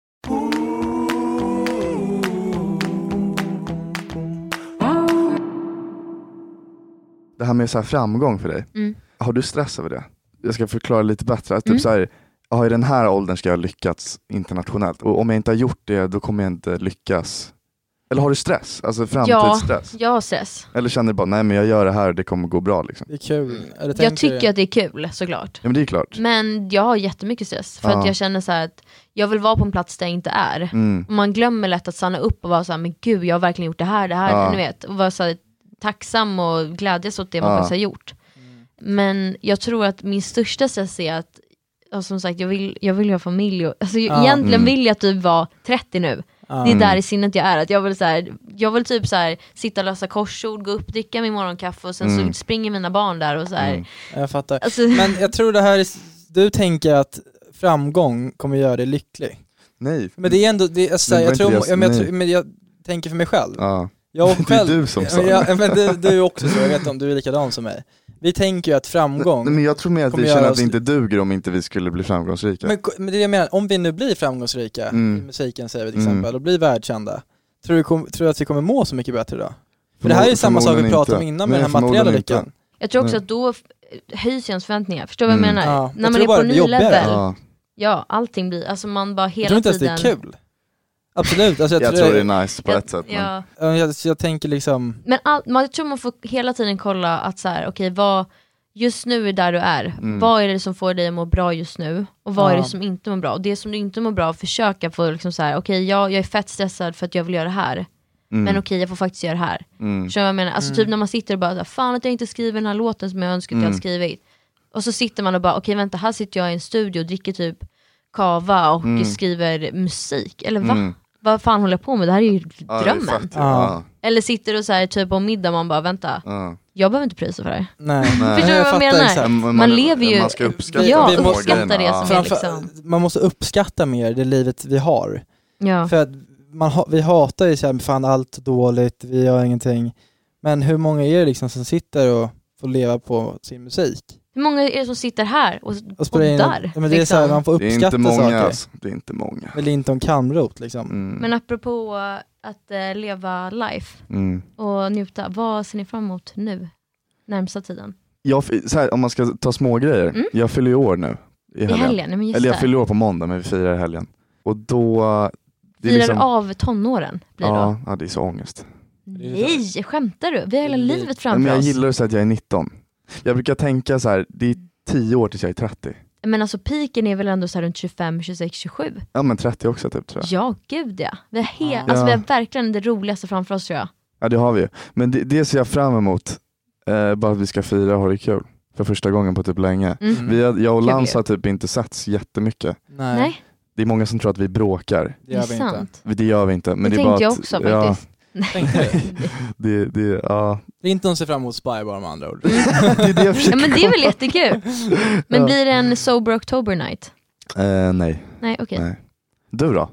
Speaker 2: Det här med så här framgång för dig,
Speaker 6: mm,
Speaker 2: har du stress över det? Jag ska förklara lite bättre. Alltså,
Speaker 6: Mm.
Speaker 2: typ så här, ja, i den här åldern ska jag lyckats internationellt. Och om jag inte har gjort det, då kommer jag inte lyckas. Eller har du stress? Alltså framtidsstress?
Speaker 6: jag har stress.
Speaker 2: Eller känner du bara, nej men jag gör det här och det kommer gå bra liksom?
Speaker 1: Det är kul. Eller
Speaker 6: Jag
Speaker 1: tänker
Speaker 6: tycker
Speaker 1: du-
Speaker 6: att det är kul såklart.
Speaker 2: Ja men det är klart.
Speaker 6: Men jag har jättemycket stress för
Speaker 2: Ja.
Speaker 6: att jag känner så här att jag vill vara på en plats där jag inte är.
Speaker 2: Mm.
Speaker 6: Och man glömmer lätt att stanna upp och vara så här, men gud jag har verkligen gjort det här, det här,
Speaker 2: Ja.
Speaker 6: ni vet. Och vara så här, tacksam och glädjas åt det man
Speaker 2: Ja.
Speaker 6: faktiskt har gjort. Men jag tror att min största stress är att, ja, som sagt jag vill, jag vill ha familj och, alltså,
Speaker 1: Ja.
Speaker 6: egentligen
Speaker 2: Mm.
Speaker 6: vill jag typ vara trettio nu.
Speaker 1: Ja.
Speaker 6: Det är
Speaker 2: Mm.
Speaker 6: där i sinnet jag är, att jag vill, så här, jag vill typ så här, sitta och lösa korsord, gå upp, dricka min morgonkaffe och sen
Speaker 2: Mm.
Speaker 6: så springer mina barn där och så här.
Speaker 2: Mm.
Speaker 1: Jag fattar.
Speaker 6: Alltså,
Speaker 1: Men jag tror det här är, du tänker att framgång kommer göra dig lycklig.
Speaker 2: Nej.
Speaker 1: Men det är ändå, det är, alltså,
Speaker 2: Men det var
Speaker 1: jag,
Speaker 2: inte
Speaker 1: tror,
Speaker 2: det jag-
Speaker 1: ja, men jag,
Speaker 2: nej.
Speaker 1: tror, men jag tänker för mig själv.
Speaker 2: Ja.
Speaker 1: Jag
Speaker 2: Det är
Speaker 1: själv,
Speaker 2: du som sa
Speaker 1: ja,
Speaker 2: det.
Speaker 1: men du, du är också så, jag vet inte om du är likadan som mig. Vi tänker ju att framgång,
Speaker 2: Nej, men jag tror mer att
Speaker 1: kommer
Speaker 2: vi känner
Speaker 1: göra
Speaker 2: att
Speaker 1: oss-
Speaker 2: vi inte duger om inte vi skulle bli framgångsrika.
Speaker 1: men, men det är det jag menar, om vi nu blir framgångsrika
Speaker 2: Mm.
Speaker 1: i musiken säger vi till
Speaker 2: Mm.
Speaker 1: exempel, och blir världskända, tror du, kom, tror du att vi kommer må så mycket bättre då? För det här är ju samma sak vi
Speaker 2: Förmodligen
Speaker 1: pratade om
Speaker 2: inte.
Speaker 1: innan med
Speaker 2: Nej,
Speaker 1: den här materiella
Speaker 2: förmodligen
Speaker 1: lyckan.
Speaker 2: inte.
Speaker 6: jag tror också
Speaker 2: Nej.
Speaker 6: att då f- höjs ens förväntningar, förstår du vad jag
Speaker 2: Mm.
Speaker 6: menar?
Speaker 1: Ja, jag
Speaker 6: När man
Speaker 1: tror
Speaker 6: är
Speaker 1: bara
Speaker 6: på
Speaker 1: det blir
Speaker 6: ny
Speaker 1: jobbigare.
Speaker 6: level,
Speaker 2: Ja.
Speaker 6: ja allting blir, alltså man bara
Speaker 1: Jag
Speaker 6: hela
Speaker 1: tror inte ens
Speaker 6: tiden.
Speaker 1: det är kul. Absolut, alltså jag,
Speaker 2: Jag tror det är nice på
Speaker 6: Jag-
Speaker 2: ett sätt. Men...
Speaker 6: ja.
Speaker 1: Ja, jag, jag tänker liksom,
Speaker 6: Men all, man, jag tror man får hela tiden kolla att så här, okej vad, just nu är där du är,
Speaker 2: Mm.
Speaker 6: vad är det som får dig att må bra just nu och vad är
Speaker 1: Ja.
Speaker 6: det som inte mår bra, och det som du inte mår bra av, försöka få liksom så här, okej jag, jag är fett stressad för att jag vill göra det här,
Speaker 2: Mm.
Speaker 6: men okej jag får faktiskt göra det här.
Speaker 2: Mm.
Speaker 6: Förstår du vad jag menar? Alltså
Speaker 1: Mm.
Speaker 6: typ när man sitter och bara så här, fan att jag inte skriver den här låten som jag önskar att jag
Speaker 2: Mm.
Speaker 6: hade skrivit, och så sitter man och bara, okej vänta, här sitter jag i en studio och dricker typ kava och
Speaker 2: Mm.
Speaker 6: skriver musik, eller va?
Speaker 2: Mm.
Speaker 6: Vad fan håller jag på med? Det här är ju
Speaker 2: Ja, det är
Speaker 6: drömmen.
Speaker 2: faktiskt-
Speaker 1: Ja.
Speaker 2: Ja.
Speaker 6: Eller sitter och så här, typ på middag man bara, vänta,
Speaker 2: Ja.
Speaker 6: jag behöver inte prisa för det här.
Speaker 1: nej.
Speaker 2: Nej.
Speaker 6: Förstår du
Speaker 1: jag
Speaker 6: vad jag
Speaker 1: fattar
Speaker 6: menar?
Speaker 1: exakt.
Speaker 2: Man,
Speaker 6: Man lever ju-
Speaker 2: Man ska uppskatta
Speaker 6: Ja,
Speaker 1: vi
Speaker 2: de
Speaker 1: måste-
Speaker 6: uppskatta
Speaker 2: grejerna.
Speaker 6: det som
Speaker 2: Ja.
Speaker 6: är
Speaker 1: Framför,
Speaker 6: liksom.
Speaker 1: man måste uppskatta mer det livet vi har.
Speaker 6: Ja.
Speaker 1: För att man ha, vi hatar ju såhär, fan allt dåligt, vi gör ingenting. Men hur många är det liksom som sitter och får leva på sin musik?
Speaker 6: Hur många är det som sitter här och
Speaker 1: Och spelar in,
Speaker 6: poddar?
Speaker 1: ja, men det är
Speaker 6: liksom?
Speaker 1: så här, man får
Speaker 2: Det är
Speaker 1: uppskatta
Speaker 2: inte många
Speaker 1: saker.
Speaker 2: alltså. Det är inte många.
Speaker 1: Eller inte om kamrot liksom.
Speaker 2: Mm.
Speaker 6: Men apropå uh, att uh, leva life
Speaker 2: Mm.
Speaker 6: och njuta, vad ser ni fram emot nu? Närmsta tiden?
Speaker 2: Jag, så här, om man ska ta små grejer.
Speaker 6: Mm.
Speaker 2: Jag fyller ju år nu. I
Speaker 6: I
Speaker 2: helgen.
Speaker 6: helgen? Nej, men just
Speaker 2: Eller jag
Speaker 6: det.
Speaker 2: fyller år på måndag, men vi firar i helgen. Och då... Det är
Speaker 6: Firar
Speaker 2: liksom,
Speaker 6: av tonåren blir det
Speaker 2: ja,
Speaker 6: då.
Speaker 2: ja, det är så ångest.
Speaker 6: Nej, skämtar du? Vi har hela
Speaker 1: Nej.
Speaker 6: livet
Speaker 2: Nej,
Speaker 6: framför
Speaker 2: men jag
Speaker 6: oss.
Speaker 2: gillar att säga att jag är nitton. Jag brukar tänka så här, det är tio år tills jag är trettio.
Speaker 6: Men alltså piken är väl ändå så här runt tjugofem, tjugosex, tjugosju?
Speaker 2: Ja, men trettio också typ, tror jag.
Speaker 6: Ja, gud ja. Vi har, he-
Speaker 1: Ja.
Speaker 6: alltså, vi har verkligen det roligaste framför oss, tror jag.
Speaker 2: Ja, det har vi ju. Men det, det ser jag fram emot. Eh, bara att vi ska fira och ha det kul. För första gången på typ länge.
Speaker 6: Mm.
Speaker 2: Vi har, jag och
Speaker 6: Kul
Speaker 2: Lans
Speaker 6: ju.
Speaker 2: har typ inte setts jättemycket.
Speaker 1: Nej,
Speaker 6: Nej,
Speaker 2: Det är många som tror att vi bråkar.
Speaker 1: det
Speaker 6: det
Speaker 1: gör
Speaker 6: är
Speaker 1: vi inte.
Speaker 6: sant.
Speaker 2: Det gör vi inte. Men
Speaker 6: det
Speaker 2: det är
Speaker 6: tänkte
Speaker 2: bara
Speaker 6: jag
Speaker 2: att,
Speaker 6: också
Speaker 2: ja,
Speaker 6: faktiskt.
Speaker 1: Tänkte du?
Speaker 2: det, det, ja.
Speaker 1: Linton ser fram emot Spybar med andra ord.
Speaker 2: det är det jag
Speaker 6: Ja,
Speaker 2: försöker
Speaker 6: men det är väl jättekul. Men
Speaker 2: Ja.
Speaker 6: blir det en Sober October night?
Speaker 2: Eh, nej,
Speaker 6: Nej, okej.
Speaker 2: nej. Du då?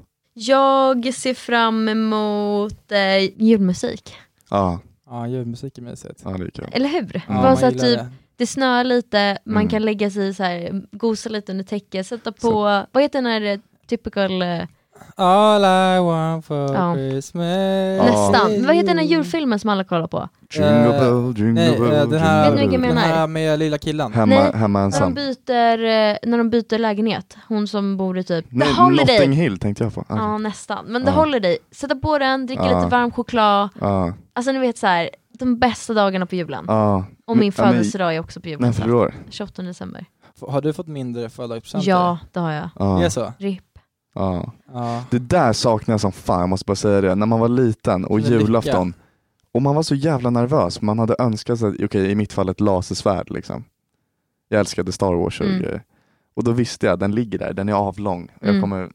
Speaker 6: Jag ser fram emot eh, julmusik.
Speaker 2: Ja,
Speaker 1: Ja, julmusik är mysigt.
Speaker 2: ja, det är kul.
Speaker 6: Eller hur?
Speaker 1: Ja,
Speaker 6: Bara
Speaker 1: man
Speaker 6: så att
Speaker 1: gillar
Speaker 6: typ,
Speaker 1: det.
Speaker 6: det snöar lite, man
Speaker 2: Mm.
Speaker 6: kan lägga sig så här, gosa lite under täcket, sätta på, vad heter den här eh, typical, eh,
Speaker 1: All I want for
Speaker 6: Ja.
Speaker 1: Christmas.
Speaker 6: nästan. Vad heter den här julfilmen som alla kollar på?
Speaker 2: Jingle
Speaker 1: Eh,
Speaker 2: bell, jingle
Speaker 1: Nej,
Speaker 2: bell,
Speaker 1: eh, den här,
Speaker 6: Vet ni vilken jag
Speaker 1: den
Speaker 6: menar?
Speaker 1: här med lilla killen.
Speaker 2: Hemma,
Speaker 6: Nej,
Speaker 2: hemma
Speaker 6: När de
Speaker 2: ensam.
Speaker 6: byter, eh, när de byter lägenhet, hon som bor i typ
Speaker 2: Nej,
Speaker 6: The Holiday.
Speaker 2: Notting Hill tänkte jag på. Okay.
Speaker 6: Ja, nästan. Men The
Speaker 2: Ja.
Speaker 6: Holiday, sätta på den, dricka
Speaker 2: Ja.
Speaker 6: lite varm choklad.
Speaker 2: Ja,
Speaker 6: Alltså ni vet så här, de bästa dagarna på julen.
Speaker 2: ja.
Speaker 6: Och min
Speaker 2: Ja, men-
Speaker 6: födelsedag är också på julen.
Speaker 2: När
Speaker 6: så
Speaker 2: fyller du år?
Speaker 6: tjugoåttonde december.
Speaker 1: F- Har du fått mindre födelsedagspresenter?
Speaker 6: Ja, det har jag.
Speaker 1: Det är
Speaker 2: Ja,
Speaker 1: så?
Speaker 6: R I P.
Speaker 2: ja.
Speaker 1: Ja.
Speaker 2: Det där saknar jag som fan, jag måste bara säga det. När man var liten och
Speaker 1: Som en
Speaker 2: julafton. Och man var så jävla nervös. Man hade önskat sig, okej okay, i mitt fall ett lasersvärd liksom. Jag älskade Star Wars och
Speaker 6: Mm.
Speaker 2: grejer. Och då visste jag, den ligger där, den är avlång. Jag
Speaker 6: Mm.
Speaker 2: kommer...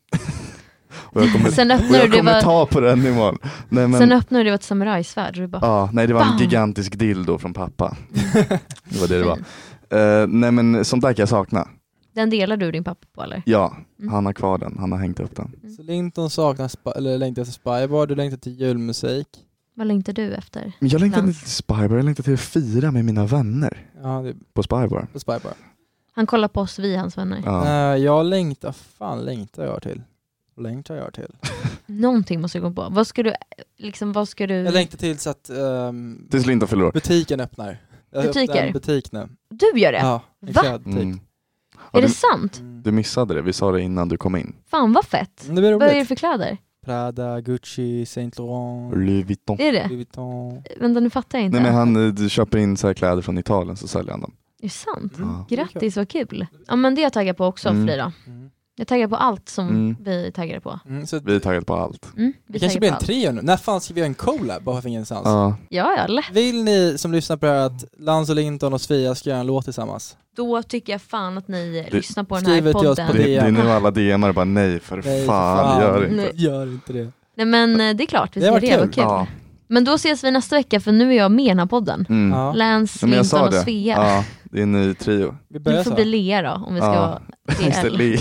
Speaker 2: och jag kommer,
Speaker 6: Sen
Speaker 2: och
Speaker 6: öppnar du
Speaker 2: jag
Speaker 6: det
Speaker 2: kommer
Speaker 6: var,
Speaker 2: ta på den imorgon. Nej, men,
Speaker 6: sen öppnar du det var ett samurajsvärd. Och du bara,
Speaker 2: ja, nej, det var en
Speaker 6: Bam!
Speaker 2: gigantisk dildo från pappa. Det var det det var. Uh, nej men sånt där kan jag sakna.
Speaker 6: den delar du din pappa på eller?
Speaker 2: Ja,
Speaker 6: Mm.
Speaker 2: han har kvar den, han har hängt upp den.
Speaker 1: Så Linton saknar spa- eller längtar till Spybar, du längtar till julmusik.
Speaker 6: Vad längtar du efter?
Speaker 2: Men jag längtar
Speaker 6: Lans.
Speaker 2: inte till Spybar, jag längtar till att fira med mina vänner
Speaker 1: Ja, det är
Speaker 2: på Spybar.
Speaker 1: på Spybar.
Speaker 6: Han kollar på oss, vi är hans vänner.
Speaker 2: Ja.
Speaker 1: Nej, jag längtar, fan längtar jag till? Vad längtar jag till?
Speaker 6: Någonting måste du gå på. Vad ska du, liksom, vad ska du...
Speaker 1: Jag längtar till så att um,
Speaker 2: Tills Linton fyller år.
Speaker 1: butiken öppnar. Jag
Speaker 6: Butiker?
Speaker 1: öppnar en butik nu.
Speaker 6: Du gör det?
Speaker 1: Ja, en
Speaker 6: Va?
Speaker 1: klädbutik.
Speaker 2: Mm.
Speaker 6: Är
Speaker 2: Ja,
Speaker 6: det
Speaker 2: du,
Speaker 6: sant?
Speaker 1: Mm.
Speaker 2: du missade det, vi sa det innan du kom in.
Speaker 6: Fan vad fett.
Speaker 1: Det blir
Speaker 6: Vad är det
Speaker 1: roligt.
Speaker 6: för kläder?
Speaker 1: Prada, Gucci, Saint Laurent,
Speaker 2: Louis Vuitton.
Speaker 6: Är det?
Speaker 1: Louis Vuitton.
Speaker 6: Vänta, nu fattar jag inte.
Speaker 2: Nej men han eh, du köper in så här kläder från Italien så säljer han dem.
Speaker 6: Är det sant?
Speaker 2: Ja.
Speaker 6: Grattis, vad kul. Ja men det är jag taggad på också,
Speaker 2: Mm.
Speaker 6: Frida.
Speaker 1: Mm.
Speaker 6: Jag taggar på allt som
Speaker 2: Mm.
Speaker 6: vi taggar på.
Speaker 1: Mm, så
Speaker 2: Vi är taggade på allt.
Speaker 6: Mm, vi
Speaker 1: det kanske
Speaker 6: taggar
Speaker 1: blir
Speaker 6: på
Speaker 1: en
Speaker 6: allt.
Speaker 1: trio nu. När fan ska vi göra en collab? Bara för ingenstans.
Speaker 2: Ja.
Speaker 6: Ja, ja, lätt.
Speaker 1: Vill ni som lyssnar på det här att Lans och Linton och Sofia ska göra en låt tillsammans?
Speaker 6: Då tycker jag fan att ni
Speaker 2: Det-
Speaker 6: lyssnar på den
Speaker 1: skriver
Speaker 6: här
Speaker 1: till oss på
Speaker 6: podden.
Speaker 2: Det, det är
Speaker 1: D M.
Speaker 2: nu alla D M:ar bara nej för
Speaker 1: Nej, för
Speaker 2: fan, gör inte.
Speaker 6: Nej.
Speaker 1: Gör inte det.
Speaker 6: Nej men eh, det är klart, vi
Speaker 1: Det har
Speaker 6: ska
Speaker 1: varit
Speaker 6: det, vad
Speaker 1: kul.
Speaker 6: kul.
Speaker 2: Ja.
Speaker 6: Men då ses vi nästa vecka för nu är jag med i den här podden.
Speaker 2: Mm.
Speaker 1: Ja.
Speaker 6: Lance,
Speaker 2: Ja, men jag
Speaker 6: Linton
Speaker 2: sa
Speaker 6: och
Speaker 2: det.
Speaker 6: Svea.
Speaker 2: Ja, det är en ny trio.
Speaker 1: Vi börjar
Speaker 6: Du får
Speaker 1: så.
Speaker 6: bli Lea då om vi ska
Speaker 2: Ja.
Speaker 6: vara
Speaker 2: Just det,
Speaker 6: L.
Speaker 2: Li.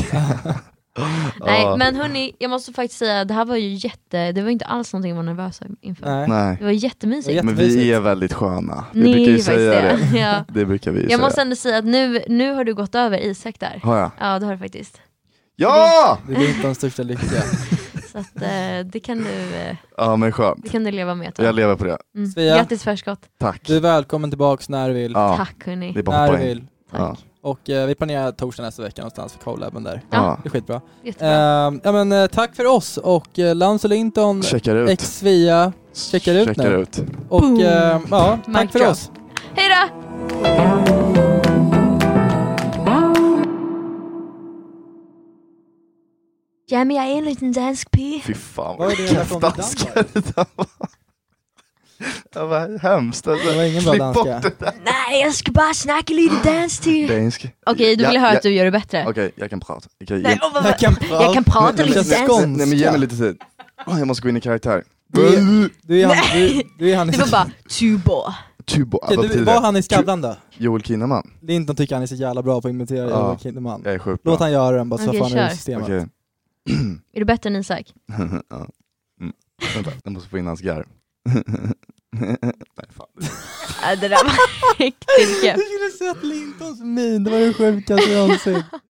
Speaker 6: Nej
Speaker 2: Ja.
Speaker 6: men hörni, jag måste faktiskt säga det här var ju jätte, det var inte alls någonting jag var nervös inför.
Speaker 1: Nej.
Speaker 2: Nej,
Speaker 6: Det var jättemysigt.
Speaker 1: Det var
Speaker 2: men
Speaker 1: jättemysigt.
Speaker 2: vi är väldigt sköna. Vi
Speaker 6: Ni
Speaker 2: brukar
Speaker 6: är
Speaker 2: ju
Speaker 6: ju faktiskt
Speaker 2: säga
Speaker 6: det.
Speaker 2: det.
Speaker 6: Ja.
Speaker 2: Det brukar vi ju
Speaker 6: Jag
Speaker 2: säga.
Speaker 6: måste ändå säga att nu, nu har du gått över Isak där.
Speaker 2: Har jag?
Speaker 6: Ja det har du faktiskt.
Speaker 2: Ja!
Speaker 1: Det är Lintons största lycka.
Speaker 6: Så att, eh, det, kan du, eh,
Speaker 2: Ja men skönt.
Speaker 6: det kan du leva med.
Speaker 2: Jag lever på det.
Speaker 6: Mm.
Speaker 1: Svea.
Speaker 6: Grattis förskott.
Speaker 2: Tack.
Speaker 1: Du är välkommen tillbaks när du vill.
Speaker 2: Ja,
Speaker 6: Tack hörni.
Speaker 2: det är bara
Speaker 1: När
Speaker 2: att
Speaker 1: du
Speaker 2: hoppa in.
Speaker 1: vill.
Speaker 6: Tack.
Speaker 2: Ja.
Speaker 1: Och eh, vi planerar torsdag nästa vecka någonstans för collaben där.
Speaker 2: Ja.
Speaker 1: Det är skitbra.
Speaker 6: Jättebra.
Speaker 1: Uh, ja men uh, tack för oss och uh, Lans och Linton,
Speaker 2: Checkar ut.
Speaker 1: ex Svea, checkar ut
Speaker 2: Checkar
Speaker 1: nu.
Speaker 2: ut.
Speaker 1: Och
Speaker 6: Boom.
Speaker 1: uh, ja,
Speaker 6: Mic
Speaker 1: tack för
Speaker 6: drop.
Speaker 1: oss.
Speaker 6: Hej då! Ja men jag är en liten dansk pig.
Speaker 2: Fy fan
Speaker 1: Vad
Speaker 2: vad
Speaker 1: är det här från
Speaker 2: kräftdaskar det där var. Det var hemskt. Alltså.
Speaker 1: Det var ingen bra
Speaker 2: Klipp
Speaker 1: danska.
Speaker 2: bort det där.
Speaker 6: Nej jag ska bara snacka lite dans till.
Speaker 2: Dansk.
Speaker 6: Okej då vill
Speaker 2: Ja,
Speaker 6: jag höra
Speaker 2: ja.
Speaker 6: att du gör det bättre.
Speaker 2: Okej, jag kan prata. Okej,
Speaker 6: Nej,
Speaker 2: ge-
Speaker 6: åh, vad-
Speaker 1: Jag kan prata,
Speaker 6: Jag kan prata lite
Speaker 1: känns
Speaker 6: dansk.
Speaker 2: nej, nej men ge mig
Speaker 1: skånska.
Speaker 2: lite tid. Åh, jag måste gå in i karaktär.
Speaker 1: Du är, du är han, du, du är han i,
Speaker 6: Det var bara tubo.
Speaker 2: Tubo,
Speaker 1: Okej,
Speaker 2: vad
Speaker 1: du,
Speaker 2: betyder
Speaker 1: var
Speaker 2: det?
Speaker 1: han i Skavlan då?
Speaker 2: Joel Kinnaman.
Speaker 1: Linton tycker han är så jävla bra på att imitera
Speaker 2: Ja.
Speaker 1: Joel Kinnaman.
Speaker 2: Jag är sjukt bra.
Speaker 1: Låt han göra den bara så
Speaker 6: Okej,
Speaker 1: får han ur
Speaker 6: kör.
Speaker 1: systemet.
Speaker 2: Okej.
Speaker 6: Är du bättre än Isak?
Speaker 2: Ja. Mm. Vänta, jag måste få in hans garv. Nej, fan.
Speaker 6: Äh, det där var riktigt kul.
Speaker 1: Du skulle sett Lintons min, det var det sjukaste jag någonsin.